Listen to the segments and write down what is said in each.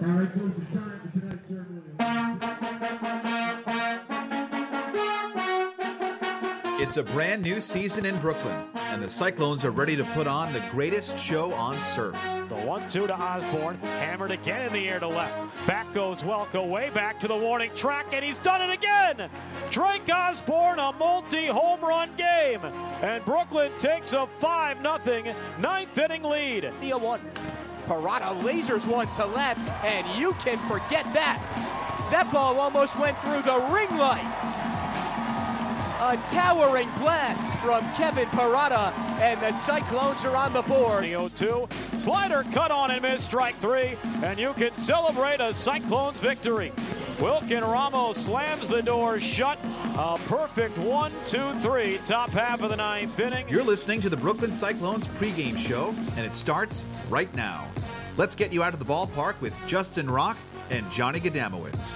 It's a brand new season in Brooklyn, and the Cyclones are ready to put on the greatest show on surf. The 1-2 to Osborne, hammered again in the air to left. Back goes Welko, way back to the warning track, and he's done it again! Drake Osborne, a multi-home run game, and Brooklyn takes a 5-0 ninth inning lead. The 1. Parada lasers one to left, and you can forget that. That ball almost went through the ring light. A towering blast from Kevin Parada, and the Cyclones are on the board. The 0-2, slider cut on and missed, strike 3, and you can celebrate a Cyclones victory. Wilkin Ramos slams the door shut. A perfect 1-2-3, top half of the ninth inning. You're listening to the Brooklyn Cyclones pregame show, and it starts right now. Let's get you out of the ballpark with Justin Rock and Johnny Gadamowicz.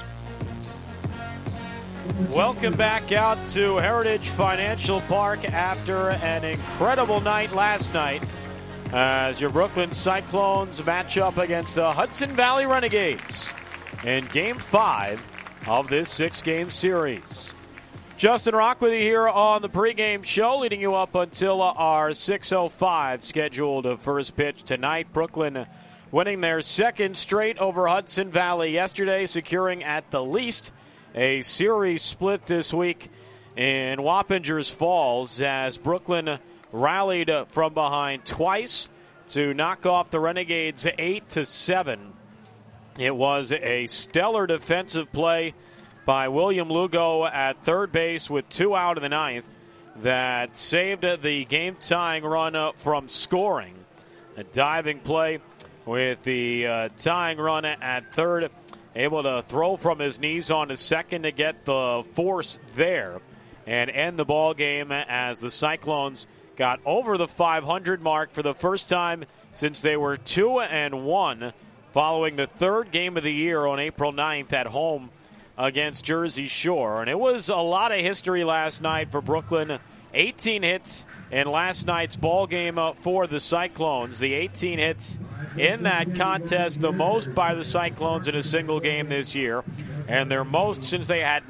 Welcome back out to Heritage Financial Park after an incredible night last night as your Brooklyn Cyclones match up against the Hudson Valley Renegades in Game 5 of this 6-game series. Justin Rock with you here on the pregame show, leading you up until our 6:05 scheduled first pitch tonight. Brooklyn winning their second straight over Hudson Valley yesterday, securing at the least a series split this week in Wappingers Falls as Brooklyn rallied from behind twice to knock off the Renegades 8-7. It was a stellar defensive play by William Lugo at third base with 2 out in the ninth that saved the game-tying run from scoring. A diving play with the tying run at third, able to throw from his knees on his second to get the force there and end the ball game as the Cyclones got over the 500 mark for the first time since they were 2-1 following the third game of the year on April 9th at home against Jersey Shore. And it was a lot of history last night for Brooklyn. 18 hits in last night's ball game for the Cyclones. The 18 hits in that contest, the most by the Cyclones in a single game this year, and their most since they had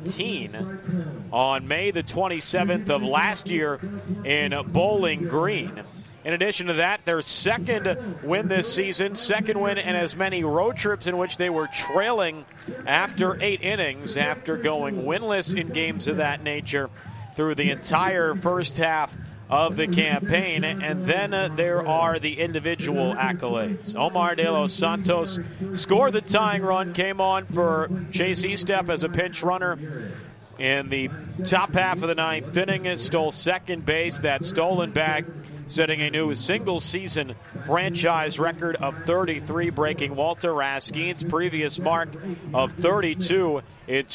19 on May the 27th of last year in Bowling Green. In addition to that, their second win this season, second win in as many road trips in which they were trailing after 8 innings after going winless in games of that nature through the entire first half of the campaign. And then there are the individual accolades. Omar De Los Santos scored the tying run, came on for Chase Estep as a pinch runner in the top half of the ninth inning, stole second base. That stolen bag setting a new single-season franchise record of 33, breaking Walter Raskeen's previous mark of 32 in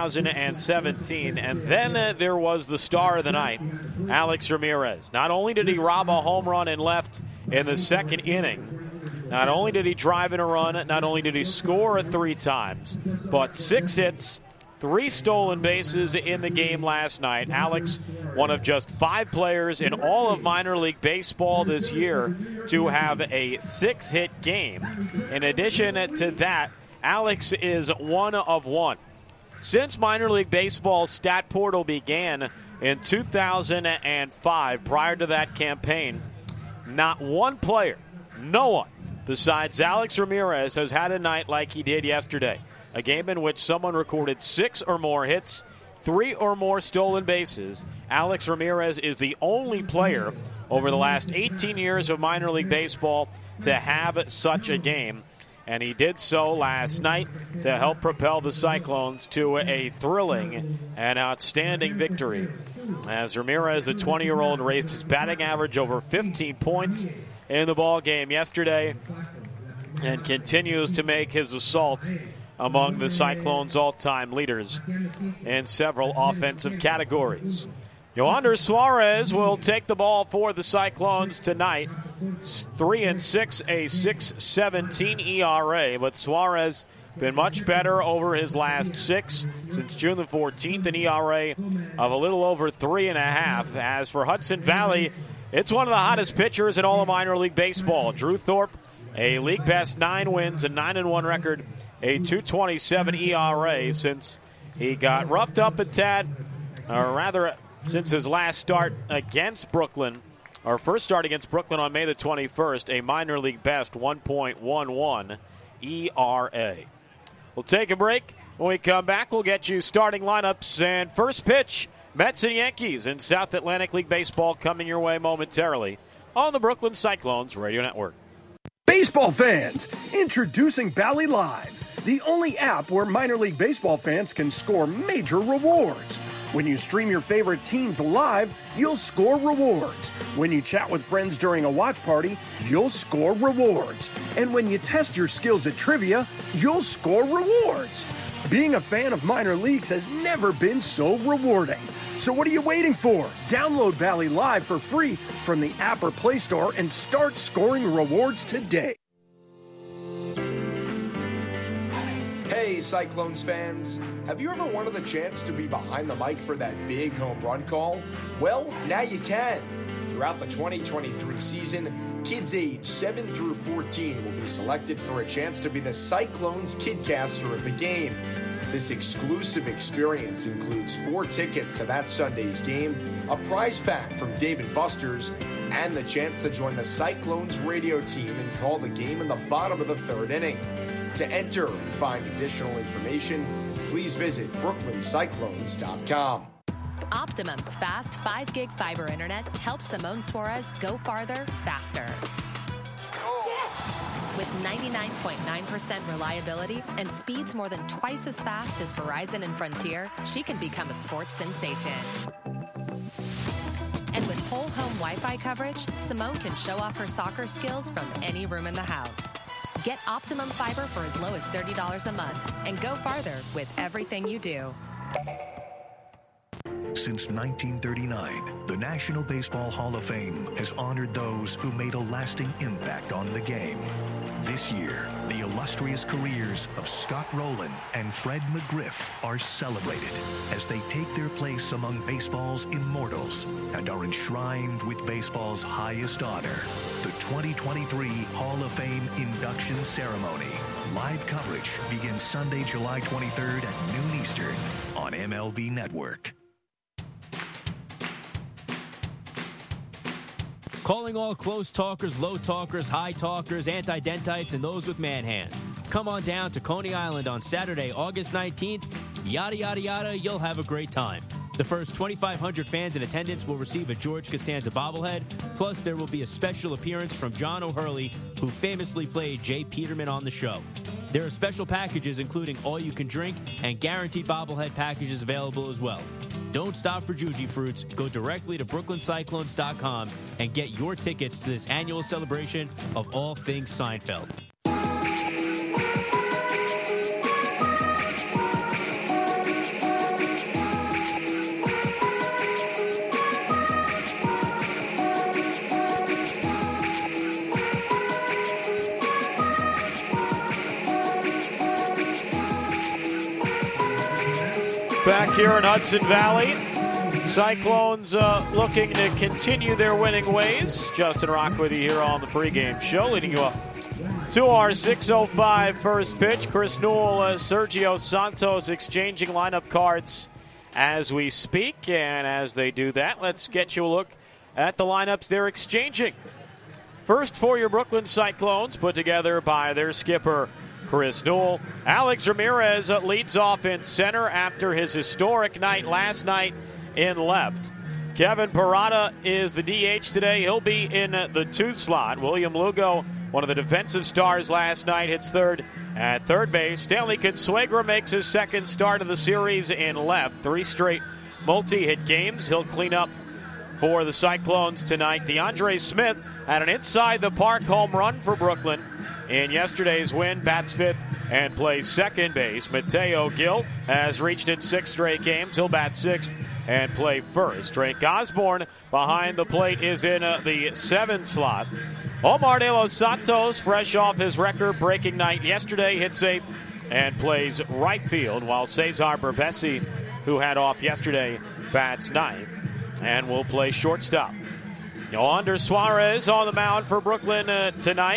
2017. And then there was the star of the night, Alex Ramirez. Not only did he rob a home run in left in the second inning, not only did he drive in a run, not only did he score 3 times, but 6 hits, 3 stolen bases in the game last night. Alex, one of just 5 players in all of minor league baseball this year to have a 6-hit game. In addition to that, Alex is 1 of 1. Since minor league baseball stat portal began in 2005, prior to that campaign, not one player, no one, besides Alex Ramirez has had a night like he did yesterday. A game in which someone recorded 6 or more hits, 3 or more stolen bases. Alex Ramirez is the only player over the last 18 years of minor league baseball to have such a game. And he did so last night to help propel the Cyclones to a thrilling and outstanding victory. As Ramirez, the 20-year-old, raised his batting average over 15 points in the ball game yesterday and continues to make his assault among the Cyclones' all-time leaders in several offensive categories. Yoander Suarez will take the ball for the Cyclones tonight. 3-6, a 6.17 ERA, but Suarez been much better over his last 6 since June the 14th, an ERA of a little over 3.5. As for Hudson Valley, it's one of the hottest pitchers in all of minor league baseball. Drew Thorpe a league best 9 wins, a 9-1 record, a 2.27 ERA since he got roughed up a tad, or rather since his last start against Brooklyn, or first start against Brooklyn on May the 21st, a minor league best 1.11 ERA. We'll take a break. When we come back, we'll get you starting lineups and first pitch. Mets and Yankees in South Atlantic League Baseball coming your way momentarily on the Brooklyn Cyclones Radio Network. Baseball fans, introducing Bally Live, the only app where minor league baseball fans can score major rewards. When you stream your favorite teams live, you'll score rewards. When you chat with friends during a watch party, you'll score rewards. And when you test your skills at trivia, you'll score rewards. Being a fan of minor leagues has never been so rewarding. So what are you waiting for? Download Bally Live for free from the app or Play Store and start scoring rewards today. Hey, Cyclones fans. Have you ever wanted the chance to be behind the mic for that big home run call? Well, now you can. Throughout the 2023 season, kids aged 7 through 14 will be selected for a chance to be the Cyclones Kidcaster of the game. This exclusive experience includes 4 tickets to that Sunday's game, a prize pack from Dave & Buster's, and the chance to join the Cyclones radio team and call the game in the bottom of the 3rd inning. To enter and find additional information, please visit brooklyncyclones.com. Optimum's fast 5-gig fiber internet helps Simone Suarez go farther, faster. With 99.9% reliability and speeds more than twice as fast as Verizon and Frontier, she can become a sports sensation. And with whole home Wi-Fi coverage, Simone can show off her soccer skills from any room in the house. Get Optimum Fiber for as low as $30 a month and go farther with everything you do. Since 1939, the National Baseball Hall of Fame has honored those who made a lasting impact on the game. This year, the illustrious careers of Scott Rowland and Fred McGriff are celebrated as they take their place among baseball's immortals and are enshrined with baseball's highest honor, the 2023 Hall of Fame induction ceremony. Live coverage begins Sunday, July 23rd at noon Eastern on MLB Network. Calling all close talkers, low talkers, high talkers, anti-dentites, and those with man hands. Come on down to Coney Island on Saturday, August 19th. Yada, yada, yada, you'll have a great time. The first 2,500 fans in attendance will receive a George Costanza bobblehead. Plus, there will be a special appearance from John O'Hurley, who famously played Jay Peterman on the show. There are special packages including all-you-can-drink and guaranteed bobblehead packages available as well. Don't stop for Juji Fruits. Go directly to brooklyncyclones.com and get your tickets to this annual celebration of all things Seinfeld. Back here in Hudson Valley, Cyclones looking to continue their winning ways. Justin Rock with you here on the pregame show, leading you up to our 6:05 first pitch. Chris Newell, Sergio Santos exchanging lineup cards as we speak. And as they do that, let's get you a look at the lineups they're exchanging. First for your Brooklyn Cyclones, put together by their skipper, Chris Newell. Alex Ramirez leads off in center after his historic night last night in left. Kevin Parada is the DH today. He'll be in the 2 slot. William Lugo, one of the defensive stars last night, hits third at third base. Stanley Consuegra makes his second start of the series in left. 3 straight multi-hit games. He'll clean up for the Cyclones tonight. DeAndre Smith had an inside-the-park home run for Brooklyn in yesterday's win, bats 5th and plays second base. Mateo Gil has reached in 6 straight games. He'll bat 6th and play first. Drake Osborne behind the plate is in the 7 slot. Omar De Los Santos, fresh off his record-breaking night yesterday, hits 8th and plays right field, while Cesar Berbesi, who had off yesterday, bats 9th and will play shortstop. Yoander Suarez on the mound for Brooklyn tonight.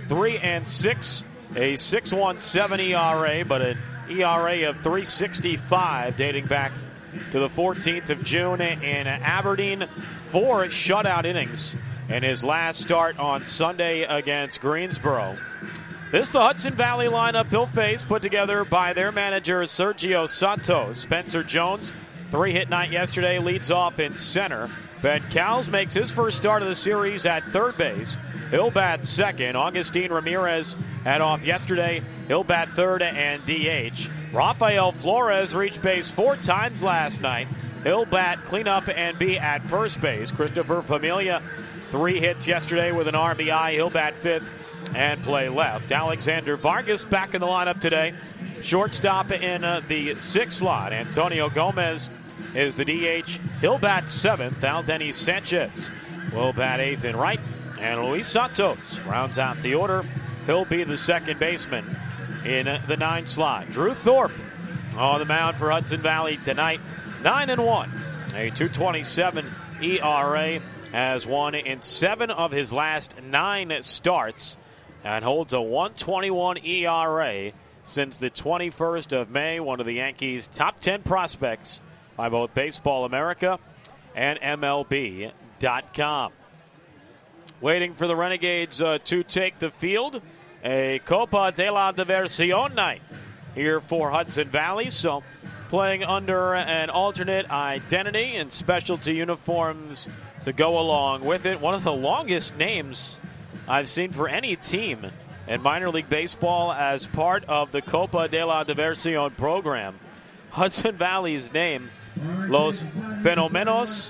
3-6, a 6.17 ERA, but an ERA of 3.65 dating back to the 14th of June in Aberdeen. 4 shutout innings in his last start on Sunday against Greensboro. This is the Hudson Valley lineup he'll face, put together by their manager Sergio Santos. Spencer Jones, 3-hit night yesterday, leads off in center. Ben Cowles makes his first start of the series at third base. He'll bat second. Augustine Ramirez had off yesterday. He'll bat third and DH. Rafael Flores reached base 4 times last night. He'll bat cleanup and be at first base. Christopher Familia, 3 hits yesterday with an RBI. He'll bat fifth and play left. Alexander Vargas back in the lineup today. Shortstop in the 6th slot. Antonio Gomez is the DH. He'll bat 7th. Aldenis Sanchez will bat 8th and right. And Luis Santos rounds out the order. He'll be the second baseman in the 9th slot. Drew Thorpe on the mound for Hudson Valley tonight. 9-1, a 2.27 ERA, has won in 7 of his last 9 starts and holds a 1.21 ERA since the 21st of May. One of the Yankees' top 10 prospects by both Baseball America and MLB.com. Waiting for the Renegades to take the field. A Copa de la Diversión night here for Hudson Valley. So playing under an alternate identity and specialty uniforms to go along with it. One of the longest names I've seen for any team in minor league baseball as part of the Copa de la Diversión program. Hudson Valley's name, Los Fenómenos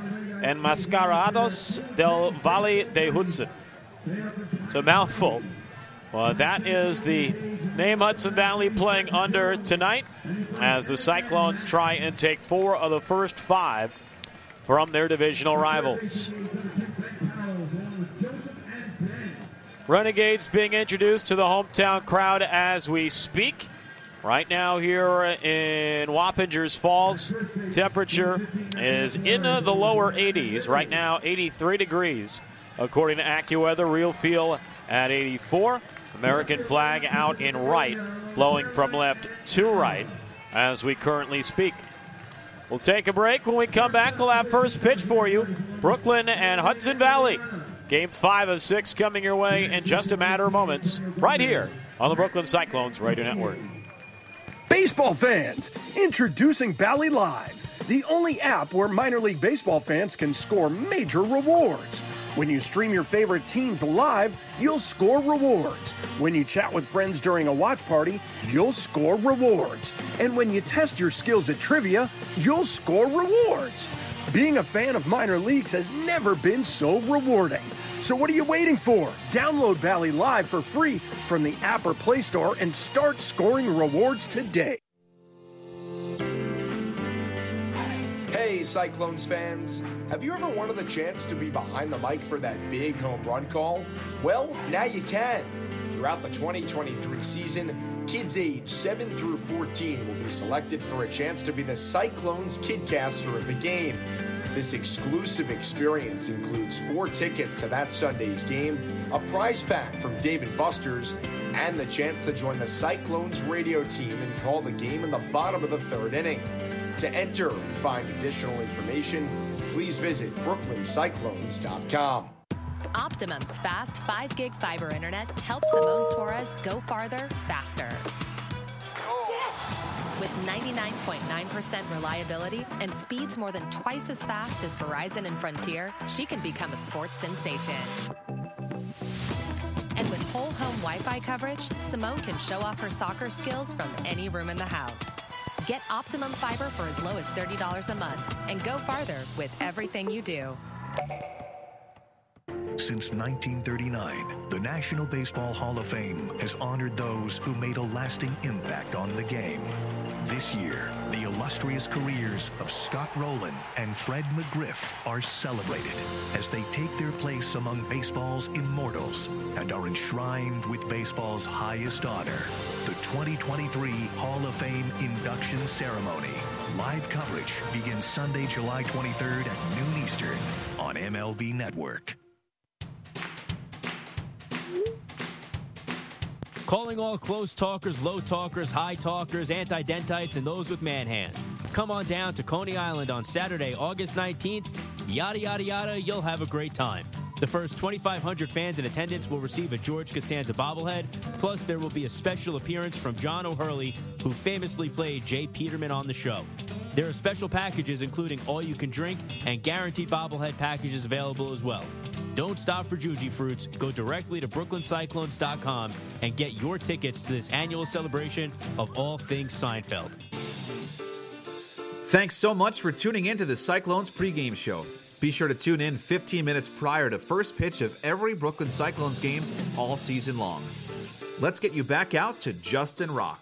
Enmascarados del Valle de Hudson. It's a mouthful. Well, that is the name Hudson Valley playing under tonight as the Cyclones try and take 4 of the first 5 from their divisional rivals. Renegades being introduced to the hometown crowd as we speak. Right now here in Wappingers Falls, temperature is in the lower 80s. Right now, 83 degrees. According to AccuWeather, real feel at 84. American flag out in right, blowing from left to right as we currently speak. We'll take a break. When we come back, we'll have first pitch for you. Brooklyn and Hudson Valley. Game 5 of 6 coming your way in just a matter of moments, right here on the Brooklyn Cyclones Radio Network. Baseball fans, introducing Bally Live, the only app where minor league baseball fans can score major rewards. When you stream your favorite teams live, you'll score rewards. When you chat with friends during a watch party, you'll score rewards. And when you test your skills at trivia, you'll score rewards. Being a fan of minor leagues has never been so rewarding. So what are you waiting for? Download Bally Live for free from the app or Play Store and start scoring rewards today. Hey, Cyclones fans. Have you ever wanted the chance to be behind the mic for that big home run call? Well, now you can. Throughout the 2023 season, kids aged 7 through 14 will be selected for a chance to be the Cyclones Kidcaster of the game. This exclusive experience includes 4 tickets to that Sunday's game, a prize pack from Dave & Buster's, and the chance to join the Cyclones radio team and call the game in the bottom of the 3rd inning. To enter and find additional information, please visit brooklyncyclones.com. Optimum's fast 5-gig fiber internet helps Simone Suarez go farther, faster. With 99.9% reliability and speeds more than twice as fast as Verizon and Frontier, she can become a sports sensation. And with whole home Wi-Fi coverage, Simone can show off her soccer skills from any room in the house. Get Optimum Fiber for as low as $30 a month and go farther with everything you do. Since 1939, the National Baseball Hall of Fame has honored those who made a lasting impact on the game. This year, the illustrious careers of Scott Rowland and Fred McGriff are celebrated as they take their place among baseball's immortals and are enshrined with baseball's highest honor, the 2023 Hall of Fame induction ceremony. Live coverage begins Sunday, July 23rd at noon Eastern on MLB Network. Calling all close talkers, low talkers, high talkers, anti-dentites, and those with man hands. Come on down to Coney Island on Saturday, August 19th. Yada, yada, yada, you'll have a great time. The first 2,500 fans in attendance will receive a George Costanza bobblehead, plus there will be a special appearance from John O'Hurley, who famously played Jay Peterman on the show. There are special packages including all-you-can-drink and guaranteed bobblehead packages available as well. Don't stop for Juji Fruits. Go directly to BrooklynCyclones.com and get your tickets to this annual celebration of all things Seinfeld. Thanks so much for tuning in to the Cyclones pregame show. Be sure to tune in 15 minutes prior to first pitch of every Brooklyn Cyclones game all season long. Let's get you back out to Justin Rock.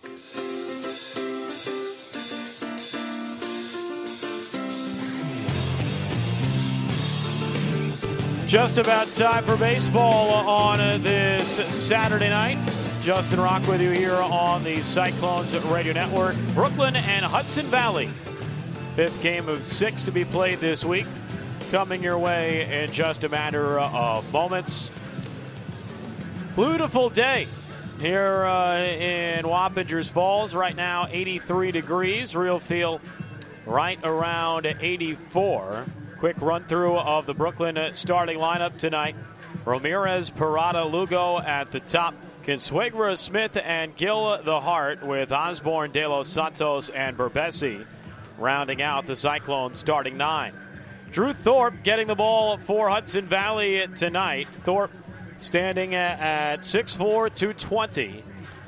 Just about time for baseball on this Saturday night. Justin Rock with you here on the Cyclones Radio Network. Brooklyn and Hudson Valley. Fifth game of 6 to be played this week. Coming your way in just a matter of moments. Beautiful day here in Wappingers Falls. Right now, 83 degrees. Real feel right around 84. Quick run through of the Brooklyn starting lineup tonight. Ramirez, Parada, Lugo at the top. Consuegra, Smith, and Gil the Hart with Osborne, De Los Santos, and Berbesi rounding out the Cyclones starting 9. Drew Thorpe getting the ball for Hudson Valley tonight. Thorpe standing at 6'4", 220.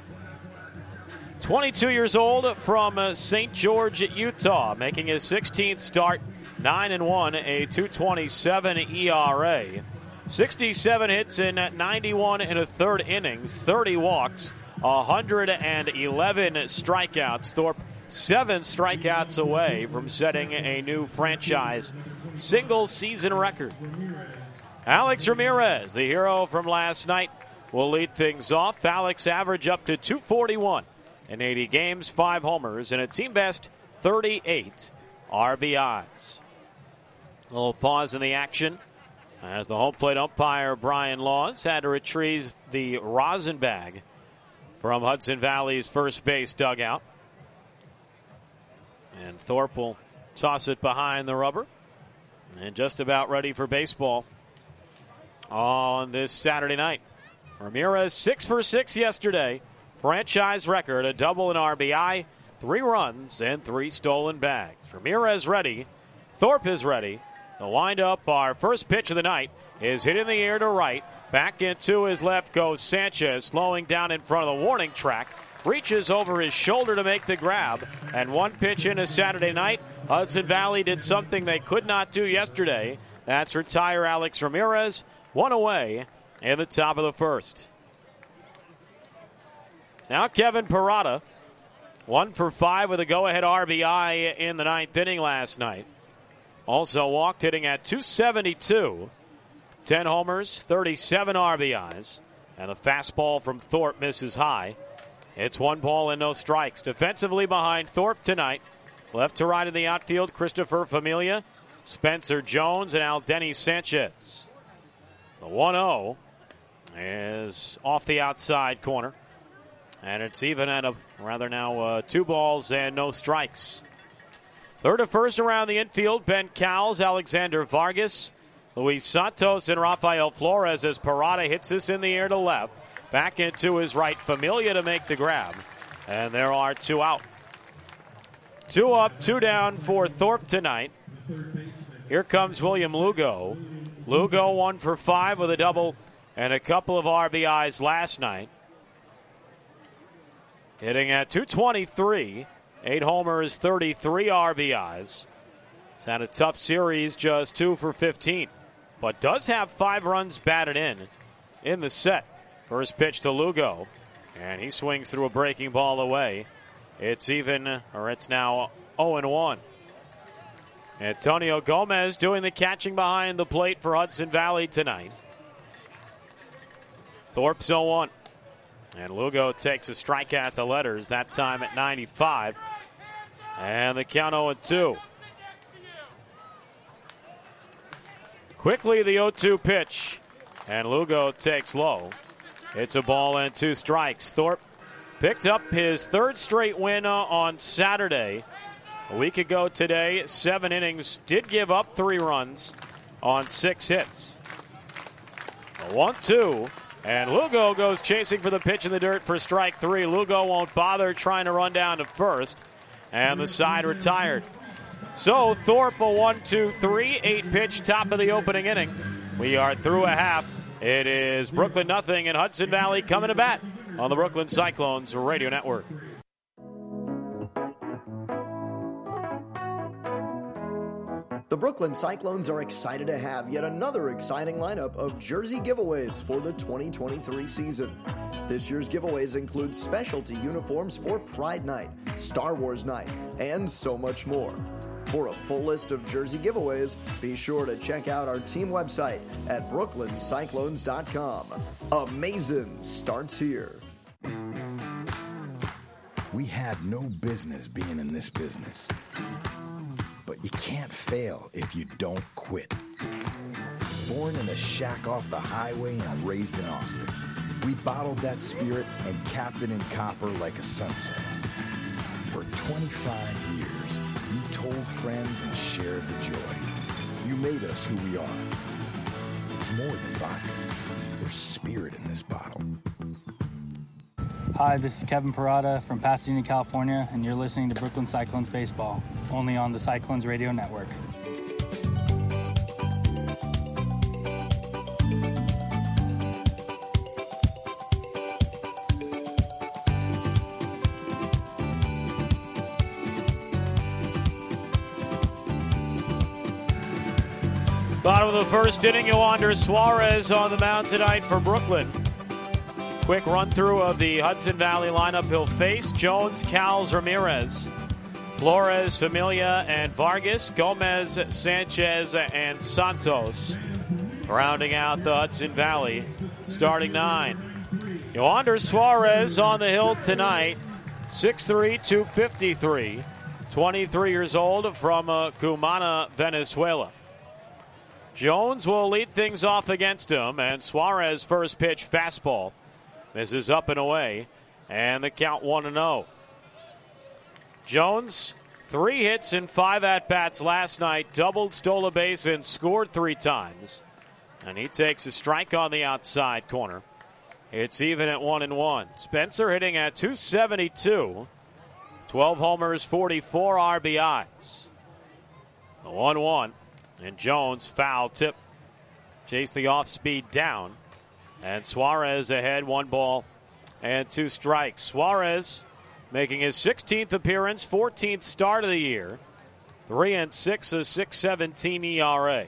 22 years old from St. George, Utah, making his 16th start, 9-1, a 2.27 ERA. 67 hits in 91 and a third innings, 30 walks, 111 strikeouts. Thorpe 7 strikeouts away from setting a new franchise single-season record. Alex Ramirez, the hero from last night, will lead things off. Alex average up to 241 in 80 games, 5 homers, and a team-best 38 RBIs. A little pause in the action as the home plate umpire, Brian Laws, had to retrieve the rosin bag from Hudson Valley's first base dugout. And Thorpe will toss it behind the rubber. And just about ready for baseball on this Saturday night. Ramirez 6 for 6 yesterday. Franchise record, a double and RBI, 3 runs, and 3 stolen bags. Ramirez ready. Thorpe is ready. The windup, our first pitch of the night, is hit in the air to right. Back into his left goes Sanchez, slowing down in front of the warning track. Reaches over his shoulder to make the grab. And one pitch into Saturday night, Hudson Valley did something they could not do yesterday. That's retire Alex Ramirez. 1 away in the top of the first. Now Kevin Parada, 1 for 5 with a go-ahead RBI in the 9th inning last night. Also walked, hitting at 272. 10 homers, 37 RBIs. And the fastball from Thorpe misses high. It's 1 ball and no strikes. Defensively behind Thorpe tonight. Left to right in the outfield, Christopher Familia, Spencer Jones, and Aldeni Sanchez. The 1-0 is off the outside corner. And it's even at 2 balls and no strikes. Third to first around the infield, Ben Cowles, Alexander Vargas, Luis Santos, and Rafael Flores as Parada hits this in the air to left. Back into his right, Familia to make the grab. And there are 2 out. 2 up, 2 down for Thorpe tonight. Here comes William Lugo. Lugo 1 for 5 with a double and a couple of RBIs last night. Hitting at 223, 8 homers, 33 RBIs. He's had a tough series, just 2 for 15. But does have 5 runs batted in the set. First pitch to Lugo, and he swings through a breaking ball away. It's now 0-1. Antonio Gomez doing the catching behind the plate for Hudson Valley tonight. Thorpe's 0-1. And Lugo takes a strike at the letters, that time at 95. And the count 0-2. Quickly the 0-2 pitch. And Lugo takes low. It's a ball and 2 strikes. Thorpe picked up his 3rd straight win on Saturday. A week ago today, 7 innings, did give up 3 runs on 6 hits. A 1-2, and Lugo goes chasing for the pitch in the dirt for strike 3. Lugo won't bother trying to run down to first, and the side retired. So Thorpe a 1-2-3, 8-pitch, top of the opening inning. We are through a half. It is Brooklyn nothing, and Hudson Valley coming to bat on the Brooklyn Cyclones Radio Network. The Brooklyn Cyclones are excited to have yet another exciting lineup of jersey giveaways for the 2023 season. This year's giveaways include specialty uniforms for Pride Night, Star Wars Night, and so much more. For a full list of jersey giveaways, be sure to check out our team website at brooklyncyclones.com. Amazing starts here. We had no business being in this business. But you can't fail if you don't quit. Born in a shack off the highway and raised in Austin, we bottled that spirit and capped it in copper like a sunset. For 25 years, you told friends and shared the joy. You made us who we are. It's more than vodka. There's spirit in this bottle. Hi, this is Kevin Parada from Pasadena, California, and you're listening to Brooklyn Cyclones Baseball, only on the Cyclones Radio Network. Bottom of the first inning, Yoander Suarez on the mound tonight for Brooklyn. Quick run-through of the Hudson Valley lineup. He'll face Jones, Cowles, Ramirez, Flores, Familia, and Vargas, Gomez, Sanchez, and Santos. Rounding out the Hudson Valley starting 9. Yoander Suarez on the hill tonight, 6'3", 253, 23 years old from Cumana, Venezuela. Jones will lead things off against him, and Suarez first pitch fastball. This is up and away, and the count 1-0. Jones, 3 hits and 5 at-bats last night, doubled, stole a base, and scored 3 times. And he takes a strike on the outside corner. It's even at 1-1. Spencer hitting at .272, 12 homers, 44 RBIs. The 1-1, and Jones foul tip. Chase the off-speed down. And Suarez ahead, 1 ball and 2 strikes. Suarez making his 16th appearance, 14th start of the year. 3-6, a 6.17 ERA.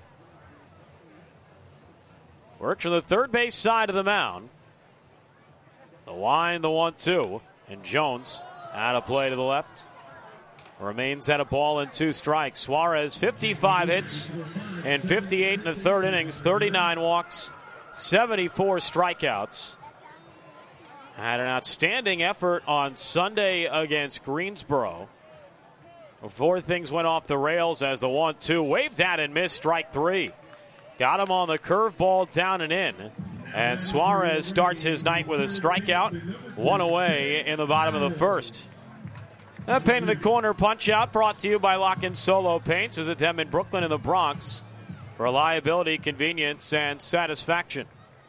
Works from the third base side of the mound. The line, the 1-2, and Jones out of play to the left. Remains at a ball and 2 strikes. Suarez, 55 hits and 58 in the third innings, 39 walks, 74 strikeouts. Had an outstanding effort on Sunday against Greensboro before things went off the rails as the 1-2 waved at and missed strike 3. Got him on the curveball down and in. And Suarez starts his night with a strikeout, 1 away in the bottom of the first. That paint in the corner punch out brought to you by Lock & Solo Paints. Visit them in Brooklyn and the Bronx. Reliability, convenience, and satisfaction.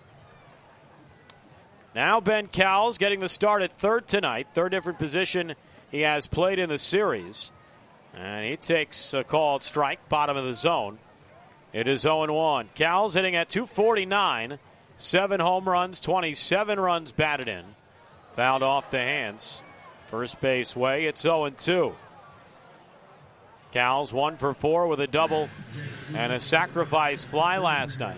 Now Ben Cowles getting the start at third tonight. Third different position he has played in the series. And he takes a called strike, bottom of the zone. It is 0-1. Cowles hitting at .249. 7 home runs, 27 runs batted in. Fouled off the hands. First base way, it's 0-2. Cowles 1 for 4 with a double and a sacrifice fly last night.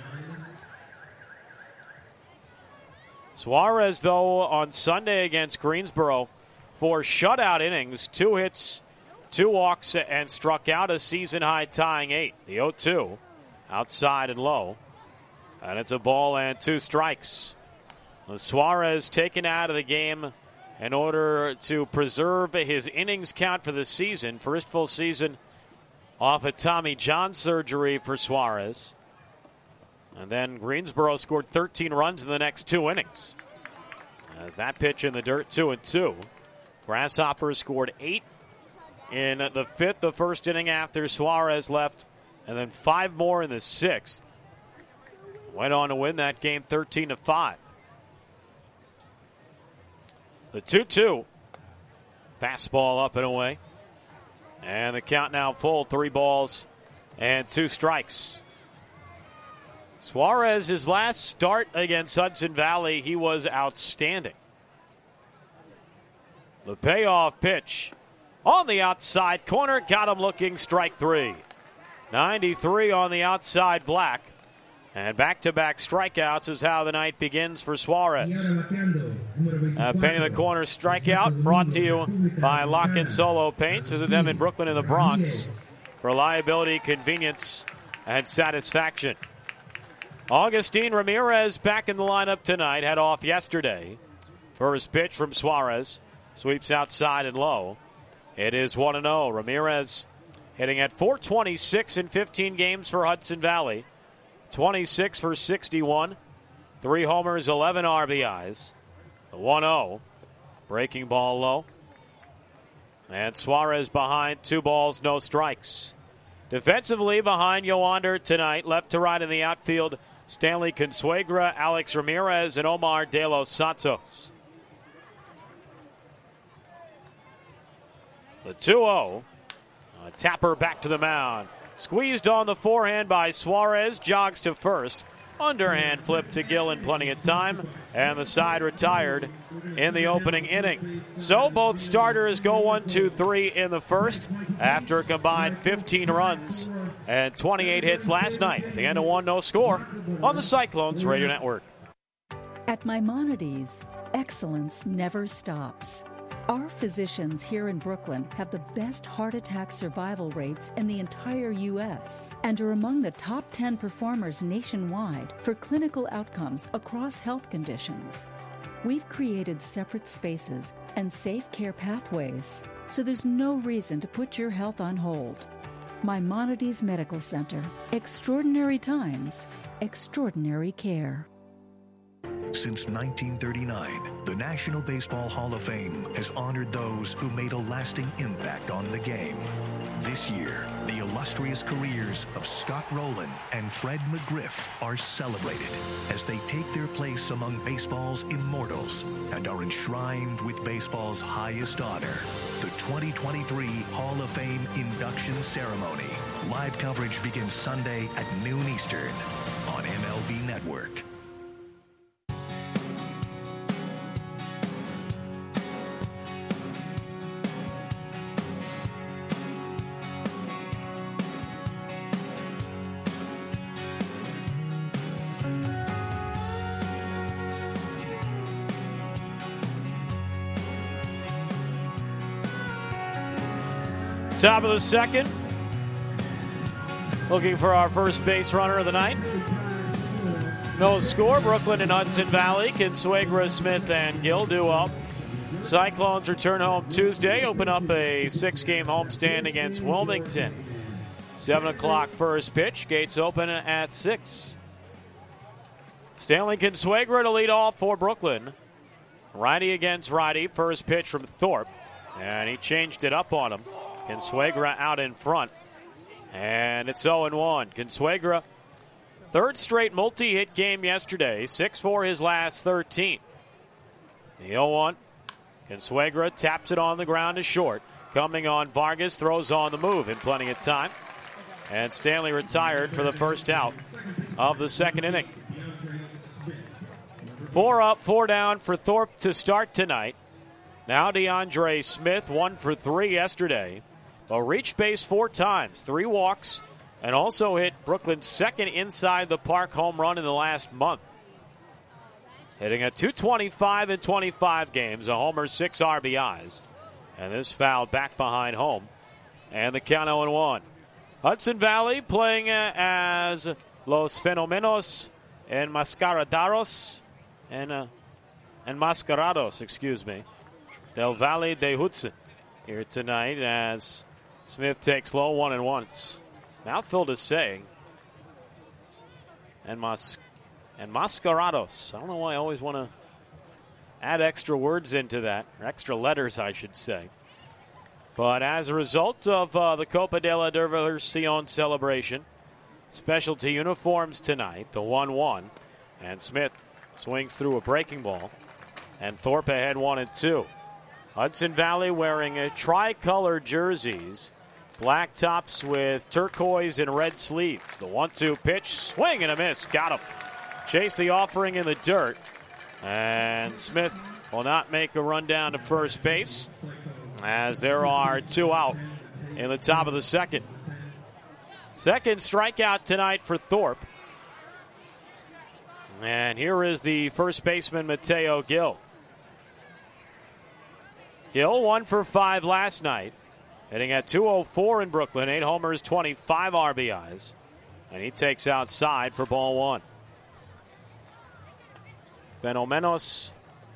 Suarez, though, on Sunday against Greensboro, 4 shutout innings, 2 hits, 2 walks, and struck out a season-high tying 8. The 0-2, outside and low. And it's a ball and 2 strikes. Suarez taken out of the game in order to preserve his innings count for the season. First full season off of Tommy John surgery for Suarez. And then Greensboro scored 13 runs in the next 2 innings. As that pitch in the dirt, 2-2. Grasshoppers scored 8 in the 5th, the first inning after Suarez left, and then 5 more in the 6th. Went on to win that game 13-5. The 2-2. Fastball up and away. And the count now full, 3 balls and 2 strikes. Suarez, his last start against Hudson Valley, he was outstanding. The payoff pitch on the outside corner, got him looking, strike 3. 93 on the outside black. And back-to-back strikeouts is how the night begins for Suarez. Painting the corner strikeout brought to you by Lock and Solo Paints. Visit them in Brooklyn and the Bronx for reliability, convenience, and satisfaction. Augustine Ramirez back in the lineup tonight. Had off yesterday. First pitch from Suarez. Sweeps outside and low. It is 1-0. Ramirez hitting at .426 in 15 games for Hudson Valley. 26 for 61. 3 homers, 11 RBIs. The 1-0. Breaking ball low. And Suarez behind, 2 balls, no strikes. Defensively behind Yoander tonight, left to right in the outfield, Stanley Consuegra, Alex Ramirez, and Omar De Los Santos. The 2-0. Tapper back to the mound. Squeezed on the forehand by Suarez, jogs to first. Underhand flip to Gillen, plenty of time, and the side retired in the opening inning. So both starters go 1-2-3 in the first after a combined 15 runs and 28 hits last night. The end of 1, no score on the Cyclones Radio Network. At Maimonides, excellence never stops. Our physicians here in Brooklyn have the best heart attack survival rates in the entire U.S. and are among the top 10 performers nationwide for clinical outcomes across health conditions. We've created separate spaces and safe care pathways, so there's no reason to put your health on hold. Maimonides Medical Center. Extraordinary times, extraordinary care. Since 1939, the National Baseball Hall of Fame has honored those who made a lasting impact on the game. This year, the illustrious careers of Scott Rowland and Fred McGriff are celebrated as they take their place among baseball's immortals and are enshrined with baseball's highest honor, the 2023 Hall of Fame induction ceremony. Live coverage begins Sunday at noon Eastern on MLB Network. Top of the second. Looking for our first base runner of the night. No score. Brooklyn and Hudson Valley. Consuegra, Smith, and Gill do up. Cyclones return home Tuesday. Open up a 6-game homestand against Wilmington. 7 o'clock first pitch. Gates open at 6. Stanley Consuegra to lead off for Brooklyn. Righty against righty. First pitch from Thorpe. And he changed it up on him. Consuegra out in front. And it's 0-1. Consuegra, third straight multi-hit game yesterday. 6 for his last 13. The 0-1. Consuegra taps it on the ground to short. Coming on Vargas, throws on the move in plenty of time. And Stanley retired for the first out of the second inning. 4 up, 4 down for Thorpe to start tonight. Now DeAndre Smith, 1 for 3 yesterday. But reached base 4 times, 3 walks, and also hit Brooklyn's second inside the park home run in the last month. Hitting a .225 in 25 games, a homer, 6 RBIs. And this foul back behind home. And the count 0-1. Hudson Valley playing as Los Fenomenos Enmascarados del Valle de Hudson here tonight as Smith takes low 1-1. Mouthful to say. and Mascarados. I don't know why I always want to add extra words into that, or extra letters, I should say. But as a result of the Copa de la Diversión celebration, specialty uniforms tonight, the 1-1, and Smith swings through a breaking ball, and Thorpe ahead 1-2. Hudson Valley wearing tricolor jerseys, black tops with turquoise and red sleeves. The 1-2 pitch, swing and a miss, got him. Chase the offering in the dirt, and Smith will not make a run down to first base as there are 2 out in the top of the second. Second strikeout tonight for Thorpe. And here is the first baseman, Mateo Gil. Gil 1 for 5 last night, hitting at .204 in Brooklyn, 8 homers, 25 RBIs, and he takes outside for ball 1. Fenomenos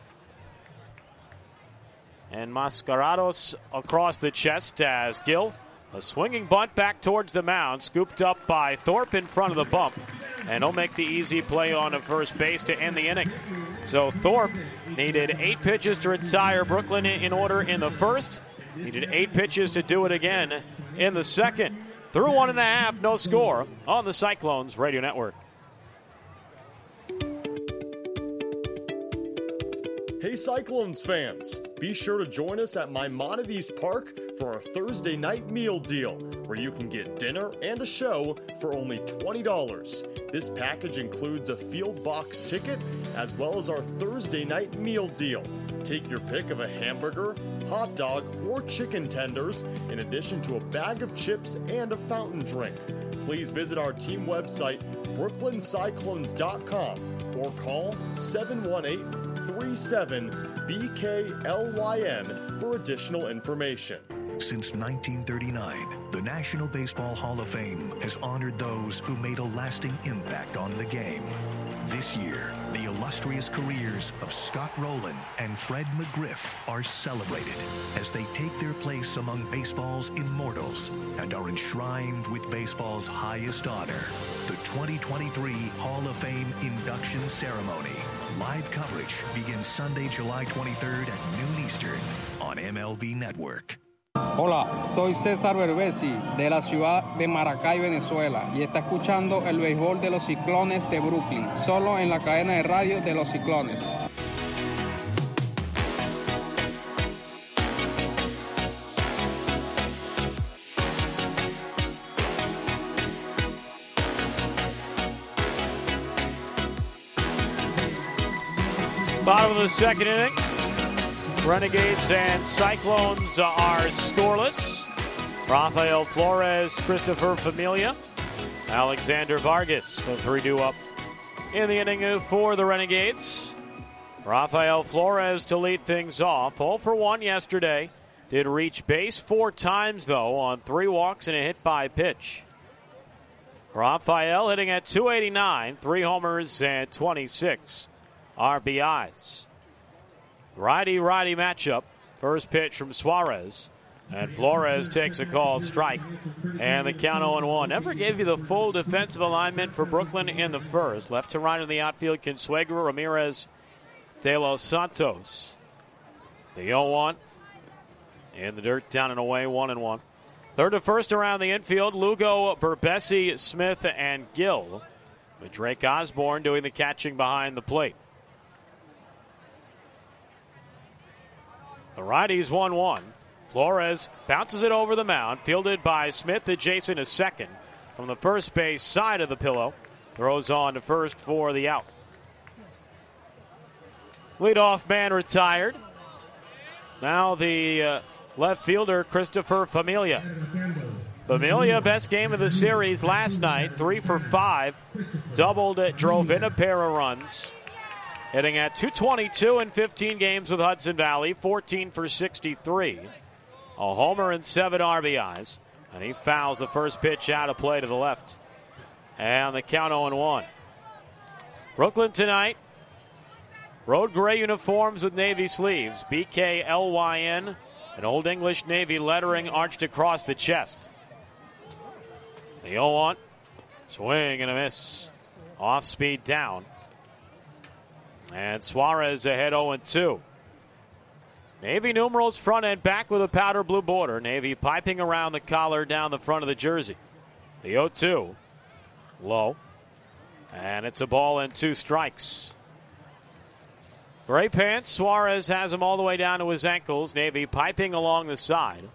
and Mascarados across the chest as Gil, a swinging bunt back towards the mound, scooped up by Thorpe in front of the bump, and he'll make the easy play on a first base to end the inning. So Thorpe needed 8 pitches to retire Brooklyn in order in the first. Needed 8 pitches to do it again in the second. Through 1.5, no score on the Cyclones Radio Network. Hey Cyclones fans, be sure to join us at Maimonides Park for our Thursday night meal deal, where you can get dinner and a show for only $20. This package includes a field box ticket as well as our Thursday night meal deal. Take your pick of a hamburger, hot dog, or chicken tenders, in addition to a bag of chips and a fountain drink. Please visit our team website, brooklyncyclones.com, or call 718-37-BKLYN for additional information. Since 1939, the National Baseball Hall of Fame has honored those who made a lasting impact on the game. This year, the illustrious careers of Scott Rowland and Fred McGriff are celebrated as they take their place among baseball's immortals and are enshrined with baseball's highest honor, the 2023 Hall of Fame induction ceremony. Live coverage begins Sunday, July 23rd at noon Eastern on MLB Network. Hola, soy César Berbesi de la ciudad de Maracay, Venezuela, y está escuchando el béisbol de los Ciclones de Brooklyn, solo en la cadena de radio de los Ciclones. Bottom of the second inning. Renegades and Cyclones are scoreless. Rafael Flores, Christopher Familia, Alexander Vargas, the 3-2 up in the inning for the Renegades. Rafael Flores to lead things off. 0 for 1 yesterday. Did reach base 4 times, though, on 3 walks and a hit by pitch. Rafael hitting at .289, 3 homers and 26 RBIs. Righty-righty matchup. First pitch from Suarez. And Flores takes a called strike. And the count 0-1. Never gave you the full defensive alignment for Brooklyn in the first. Left to right in the outfield, Consuegra, Ramirez, De Los Santos. The 0-1. In the dirt, down and away, 1-1. Third to first around the infield, Lugo, Berbesi, Smith, and Gill. With Drake Osborne doing the catching behind the plate. The righties 1-1. Flores bounces it over the mound, fielded by Smith adjacent to second. From the first base side of the pillow, throws on to first for the out. Leadoff man retired. Now the left fielder, Christopher Familia. Familia, best game of the series last night, 3 for 5. Doubled it, drove in a pair of runs. Hitting at .222 in 15 games with Hudson Valley, 14 for 63. A homer and 7 RBIs. And he fouls the first pitch out of play to the left. And the count 0-1. Brooklyn tonight. Road gray uniforms with navy sleeves. BKLYN. And Old English Navy lettering arched across the chest. The 0-1. Swing and a miss. Off speed down. And Suarez ahead 0-2. Navy numerals front and back with a powder blue border. Navy piping around the collar down the front of the jersey. The 0-2. Low. And it's a ball and 2 strikes. Gray pants. Suarez has him all the way down to his ankles. Navy piping along the side.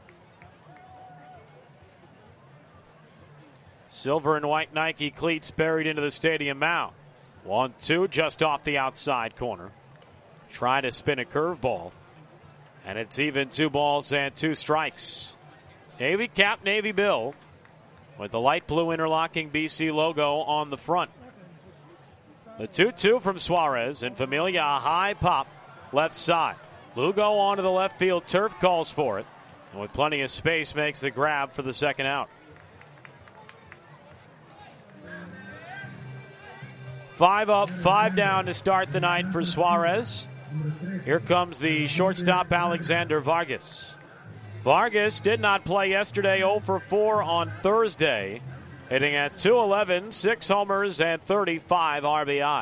Silver and white Nike cleats buried into the stadium mound. 1-2 just off the outside corner. Try to spin a curveball. And it's even 2 balls and 2 strikes. Navy cap, Navy bill, with the light blue interlocking BC logo on the front. The 2-2 from Suarez, and Familia a high pop left side. Lugo onto the left field turf, calls for it, and with plenty of space makes the grab for the second out. 5 up, 5 down to start the night for Suarez. Here comes the shortstop, Alexander Vargas. Vargas did not play yesterday, 0 for 4 on Thursday, hitting at .211, 6 homers and 35 RBIs.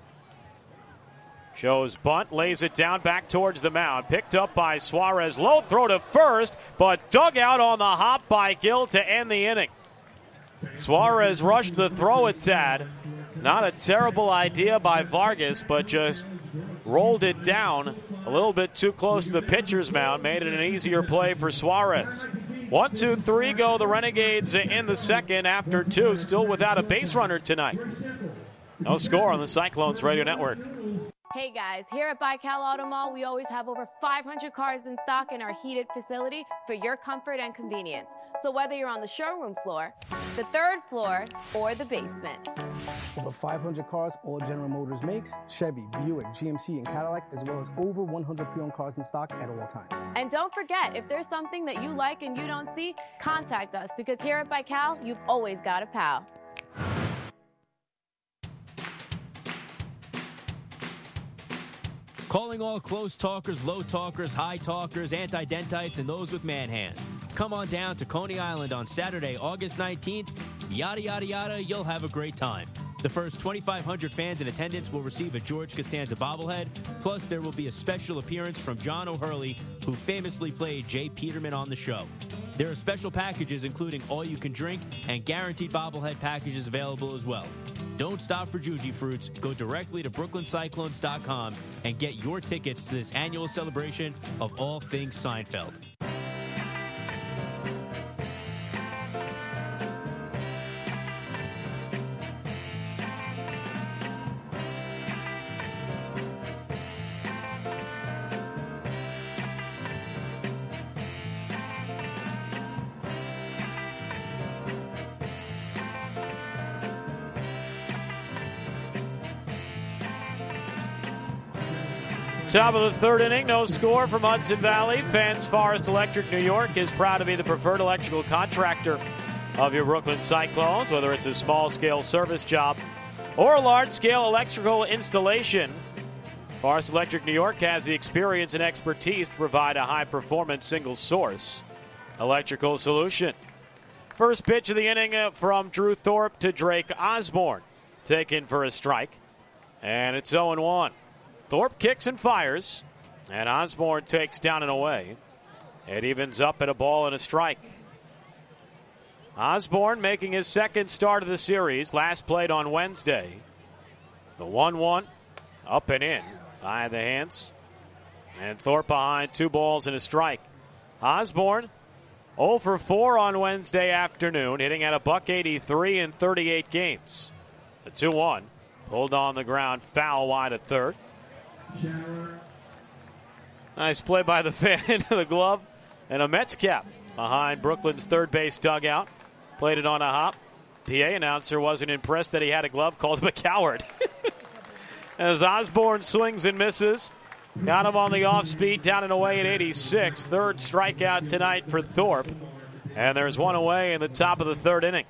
Shows bunt, lays it down back towards the mound. Picked up by Suarez. Low throw to first, but dug out on the hop by Gill to end the inning. Suarez rushed the throw a tad. Not a terrible idea by Vargas, but just rolled it down a little bit too close to the pitcher's mound. Made it an easier play for Suarez. 1-2-3 go the Renegades in the second after 2. Still without a base runner tonight. No score on the Cyclones Radio Network. Hey guys, here at Baikal Auto Mall, we always have over 500 cars in stock in our heated facility for your comfort and convenience. So whether you're on the showroom floor, the 3rd floor, or the basement. Over 500 cars all General Motors makes, Chevy, Buick, GMC, and Cadillac, as well as over 100 pre-owned cars in stock at all times. And don't forget, if there's something that you like and you don't see, contact us, because here at Baikal, you've always got a pal. Calling all close talkers, low talkers, high talkers, anti-dentites, and those with man hands. Come on down to Coney Island on Saturday, August 19th. Yada, yada, yada, you'll have a great time. The first 2,500 fans in attendance will receive a George Costanza bobblehead. Plus, there will be a special appearance from John O'Hurley, who famously played Jay Peterman on the show. There are special packages including all-you-can-drink and guaranteed bobblehead packages available as well. Don't stop for Juji Fruits. Go directly to BrooklynCyclones.com and get your tickets to this annual celebration of all things Seinfeld. Top of the 3rd inning, no score from Hudson Valley. Fans Forest Electric New York is proud to be the preferred electrical contractor of your Brooklyn Cyclones, whether it's a small-scale service job or a large-scale electrical installation. Forest Electric New York has the experience and expertise to provide a high-performance single-source electrical solution. First pitch of the inning from Drew Thorpe to Drake Osborne. Taken for a strike, and it's 0-1. Thorpe kicks and fires, and Osborne takes down and away. It evens up at a ball and a strike. Osborne making his 2nd start of the series, last played on Wednesday. The 1-1 up and in by the hands. And Thorpe behind, 2 balls and a strike. Osborne 0 for 4 on Wednesday afternoon, hitting at a .183 in 38 games. The 2-1 pulled on the ground, foul wide at third. Nice play by the fan into the glove, and a Mets cap behind Brooklyn's third base dugout. Played it on a hop. PA announcer wasn't impressed that he had a glove, called him a coward. As Osborne swings and misses, got him on the off speed, down and away at 86. 3rd strikeout tonight for Thorpe, and there's 1 away in the top of the 3rd inning.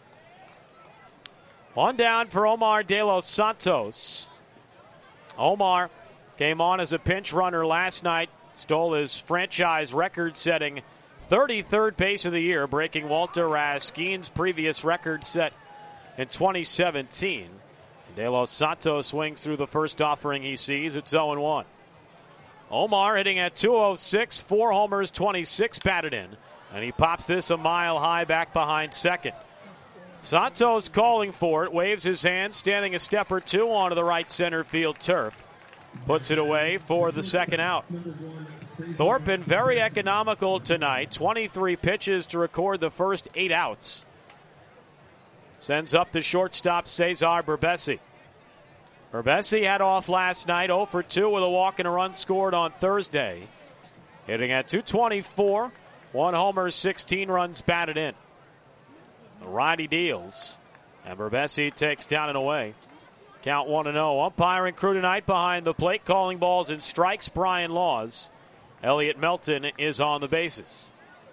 1 down for Omar De Los Santos. Omar came on as a pinch runner last night, stole his franchise record-setting 33rd base of the year, breaking Walter Raskeen's previous record set in 2017. De Los Santos swings through the first offering he sees. It's 0-1. Omar hitting at 206, 4 homers, 26 batted in. And he pops this a mile high back behind second. Santos calling for it, waves his hand, standing a step or two onto the right center field turf. Puts it away for the second out. Thorpe been very economical tonight. 23 pitches to record the first 8 outs. Sends up the shortstop, Cesar Berbesi. Berbesi had off last night, 0 for 2 with a walk and a run scored on Thursday. Hitting at 224, 1 homer, 16 runs batted in. The righty deals, and Berbesi takes down and away. Count 1-0. Umpiring crew tonight behind the plate, calling balls and strikes. Brian Laws. Elliot Melton is on the bases.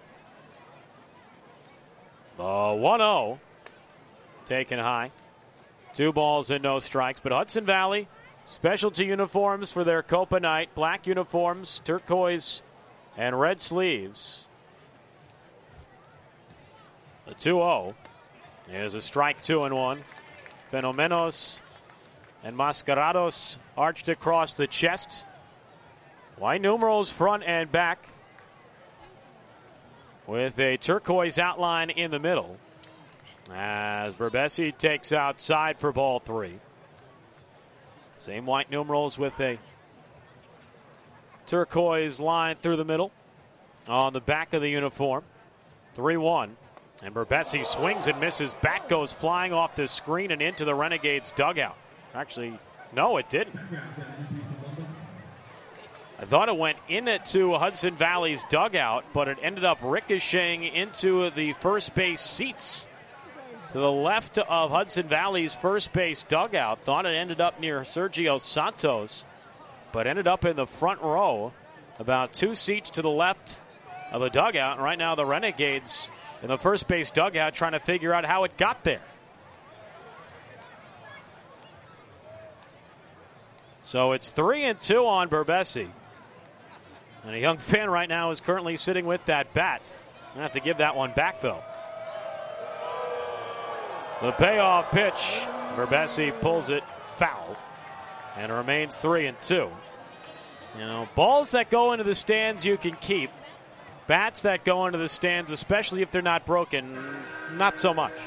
The 1-0 taken high. 2 balls and no strikes. But Hudson Valley, specialty uniforms for their Copa night. Black uniforms, turquoise, and red sleeves. The 2-0 is a strike, 2-1. Fenomenos and Mascarados arched across the chest. White numerals front and back with a turquoise outline in the middle as Berbesi takes outside for ball 3. Same white numerals with a turquoise line through the middle on the back of the uniform. 3-1. And Berbesi swings and misses. Bat goes flying off the screen and into the Renegades dugout. Actually, no, it didn't. I thought it went into Hudson Valley's dugout, but it ended up ricocheting into the first base seats to the left of Hudson Valley's first base dugout. Thought it ended up near Sergio Santos, but ended up in the front row, about 2 seats to the left of the dugout. And right now the Renegades in the first base dugout trying to figure out how it got there. So it's 3-2 on Berbesi. And a young fan right now is currently sitting with that bat. I have to give that one back, though. The payoff pitch. Berbesi pulls it foul. And it remains 3-2. You know, balls that go into the stands you can keep. Bats that go into the stands, especially if they're not broken, not so much.